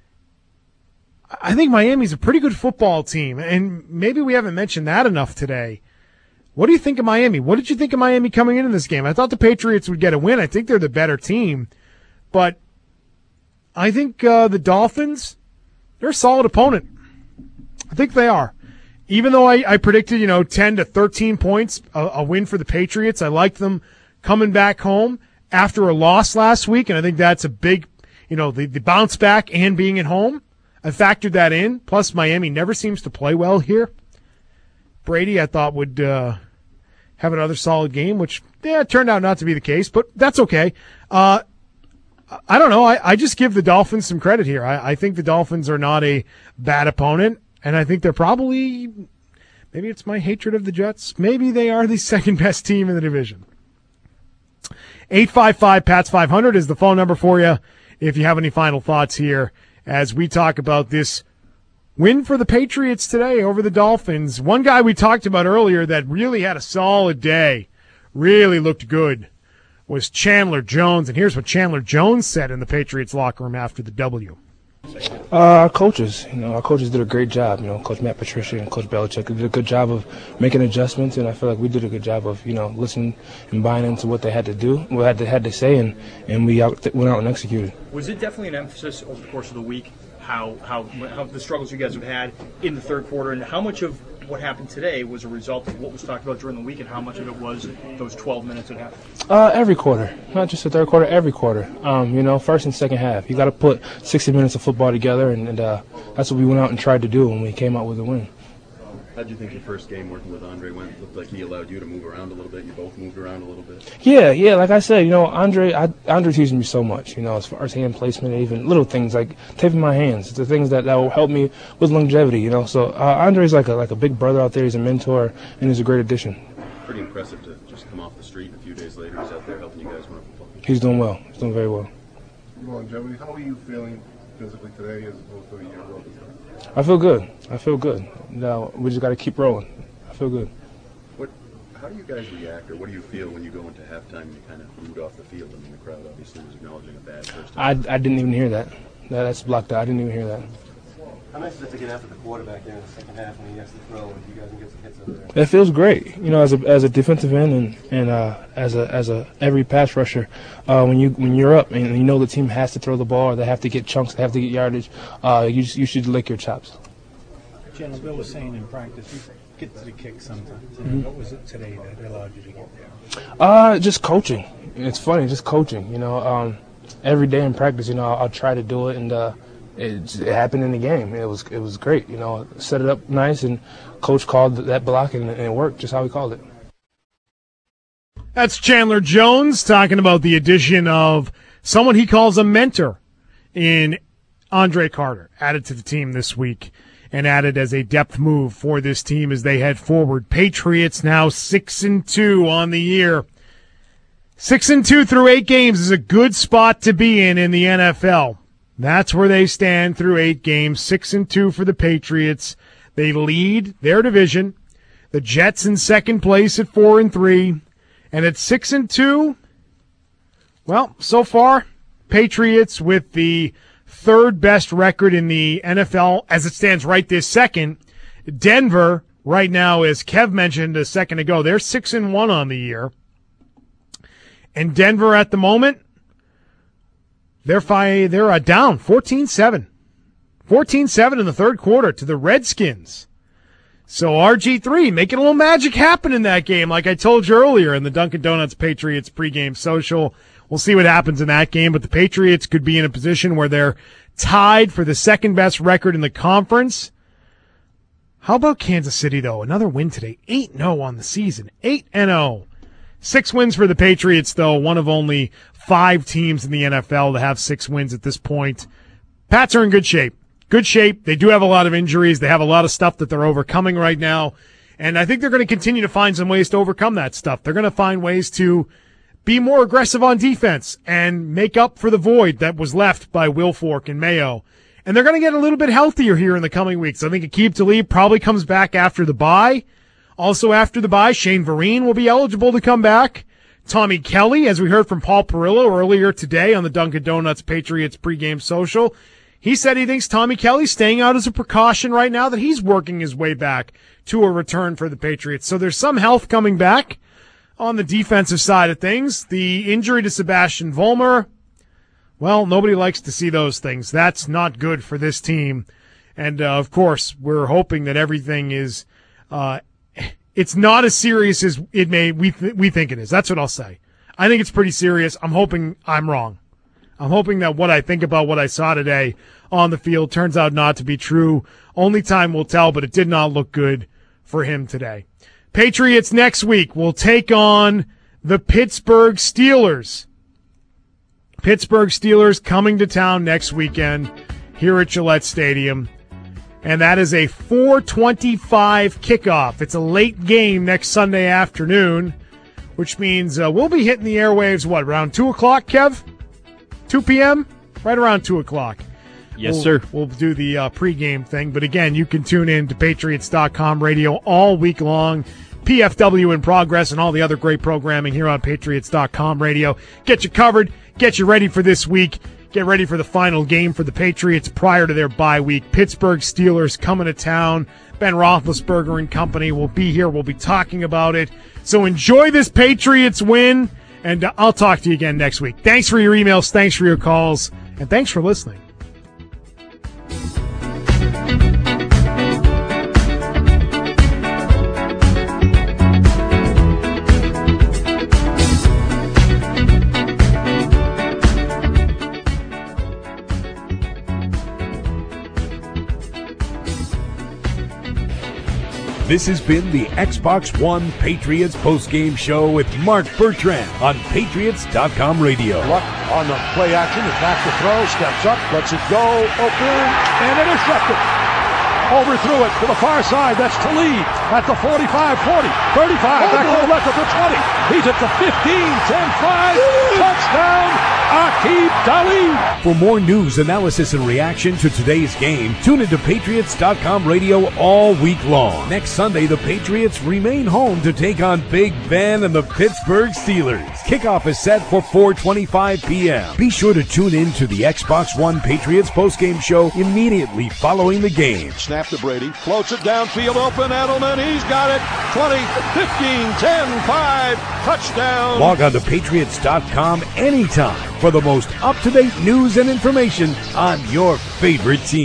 I think Miami's a pretty good football team, and maybe we haven't mentioned that enough today. What do you think of Miami? What did you think of Miami coming into this game? I thought the Patriots would get a win. I think they're the better team, but I think uh, the Dolphins, they're a solid opponent. I think they are. Even though I, I predicted, you know, ten to thirteen points, a, a win for the Patriots, I liked them coming back home after a loss last week, and I think that's a big, you know, the, the bounce back and being at home. I factored that in. Plus, Miami never seems to play well here. Brady, I thought, would uh, have another solid game, which yeah, it turned out not to be the case, but that's okay. Uh, I don't know. I, I just give the Dolphins some credit here. I, I think the Dolphins are not a bad opponent, and I think they're probably, maybe it's my hatred of the Jets, maybe they are the second best team in the division. eight five five, P A T S five hundred is the phone number for you if you have any final thoughts here as we talk about this win for the Patriots today over the Dolphins. One guy we talked about earlier that really had a solid day, really looked good, was Chandler Jones. And here's what Chandler Jones said in the Patriots locker room after the W. Uh, our coaches, you know, our coaches did a great job. You know, Coach Matt Patricia and Coach Belichick did a good job of making adjustments, and I feel like we did a good job of, you know, listening and buying into what they had to do, what had to had to say, and and we out, went out and executed. Was it definitely an emphasis over the course of the week how how how the struggles you guys have had in the third quarter, and how much of what happened today was a result of what was talked about during the week, and how much of it was those twelve minutes that happened? Uh, every quarter, not just the third quarter, every quarter. Um, you know, first and second half. You got to put sixty minutes of football together, and, and uh, that's what we went out and tried to do when we came out with a win. How did you think your first game working with Andre went? It looked like he allowed you to move around a little bit. You both moved around a little bit. Yeah, yeah. Like I said, you know, Andre, I, Andre teaches me so much. You know, as far as hand placement, even little things like taping my hands. The things that, that will help me with longevity. You know, so uh, Andre's like a like a big brother out there. He's a mentor, and he's a great addition. Pretty impressive to just come off the street and a few days later he's out there helping you guys win a football game. He's doing well. He's doing very well. Longevity. How are you feeling physically today as opposed to a year ago? I feel good. I feel good. Now we just got to keep rolling. I feel good. What? How do you guys react, or what do you feel when you go into halftime and you kind of boot off the field? I mean, the crowd obviously was acknowledging a bad first I, half. I didn't even hear that. that. That's blocked out. I didn't even hear that. How nice is it to get after the quarterback there in the second half when he has to throw and you guys can get some hits up there? It feels great, you know, as a as a defensive end and and uh, as a as a every pass rusher. Uh, when you when you're up and you know the team has to throw the ball, or they have to get chunks, they have to get yardage. Uh, you you should lick your chops. General, Bill was saying in practice, you get to the kick sometimes. Mm-hmm. What was it today that allowed you to get there? Uh, just coaching. It's funny, just coaching. You know, um, every day in practice, you know, I'll, I'll try to do it, and uh, it, it happened in the game. It was it was great. You know, set it up nice, and coach called that block, and, and it worked just how he called it. That's Chandler Jones talking about the addition of someone he calls a mentor in Andre Carter, added to the team this week and added as a depth move for this team as they head forward. Patriots now six and two on the year. Six and two through eight games is a good spot to be in in the N F L. That's where they stand through eight games. Six and two for the Patriots. They lead their division. The Jets in second place at four and three. And at six and two, well, so far, Patriots with the third best record in the N F L as it stands right this second. Denver, right now, as Kev mentioned a second ago, they're six and one on the year. And Denver at the moment, they're fi- they're uh, down fourteen seven. fourteen seven in the third quarter to the Redskins. So R G three making a little magic happen in that game, like I told you earlier in the Dunkin' Donuts Patriots pregame social. We'll see what happens in that game, but the Patriots could be in a position where they're tied for the second best record in the conference. How about Kansas City, though? Another win today. eight and oh on the season. eight and oh. Six wins for the Patriots, though. One of only five teams in the N F L to have six wins at this point. Pats are in good shape. Good shape. They do have a lot of injuries. They have a lot of stuff that they're overcoming right now. And I think they're going to continue to find some ways to overcome that stuff. They're going to find ways to be more aggressive on defense and make up for the void that was left by Wilfork and Mayo. And they're going to get a little bit healthier here in the coming weeks. I think Aqib Talib probably comes back after the bye. Also after the bye, Shane Vereen will be eligible to come back. Tommy Kelly, as we heard from Paul Perillo earlier today on the Dunkin' Donuts Patriots pregame social, he said he thinks Tommy Kelly's staying out as a precaution right now, that he's working his way back to a return for the Patriots. So there's some health coming back on the defensive side of things. The injury to Sebastian Vollmer, well, nobody likes to see those things. That's not good for this team. And, uh, of course, we're hoping that everything is uh, – it's not as serious as it may we th- we think it is. That's what I'll say. I think it's pretty serious. I'm hoping I'm wrong. I'm hoping that what I think about what I saw today on the field turns out not to be true. Only time will tell, but it did not look good for him today. Patriots next week will take on the Pittsburgh Steelers. Pittsburgh Steelers coming to town next weekend here at Gillette Stadium. And that is a four twenty-five kickoff. It's a late game next Sunday afternoon, which means uh, we'll be hitting the airwaves, what, around two o'clock, Kev? two p.m.? Right around two o'clock. Yes, we'll, sir. We'll do the uh, pregame thing. But again, you can tune in to Patriots dot com radio all week long. P F W in progress and all the other great programming here on Patriots dot com radio. Get you covered. Get you ready for this week. Get ready for the final game for the Patriots prior to their bye week. Pittsburgh Steelers coming to town. Ben Roethlisberger and company will be here. We'll be talking about it. So enjoy this Patriots win, and uh, I'll talk to you again next week. Thanks for your emails. Thanks for your calls, and thanks for listening. This has been the Xbox One Patriots postgame show with Mark Bertrand on Patriots dot com radio. Luck on the play action, attack the throw, steps up, lets it go, open, and intercepted. Overthrew it to the far side. That's Talib at the forty-five, forty, thirty-five, back to the left at the twenty. He's at the fifteen, ten, five, touchdown, Aqib Talib. For more news, analysis, and reaction to today's game, tune into Patriots dot com radio all week long. Next Sunday, the Patriots remain home to take on Big Ben and the Pittsburgh Steelers. Kickoff is set for four twenty-five p.m. Be sure to tune in to the Xbox One Patriots postgame show immediately following the game. Snap to Brady, floats it downfield, open, Edelman, he's got it, twenty, fifteen, ten, five, touchdown. Log on to Patriots dot com anytime for the most up-to-date news and information on your favorite team.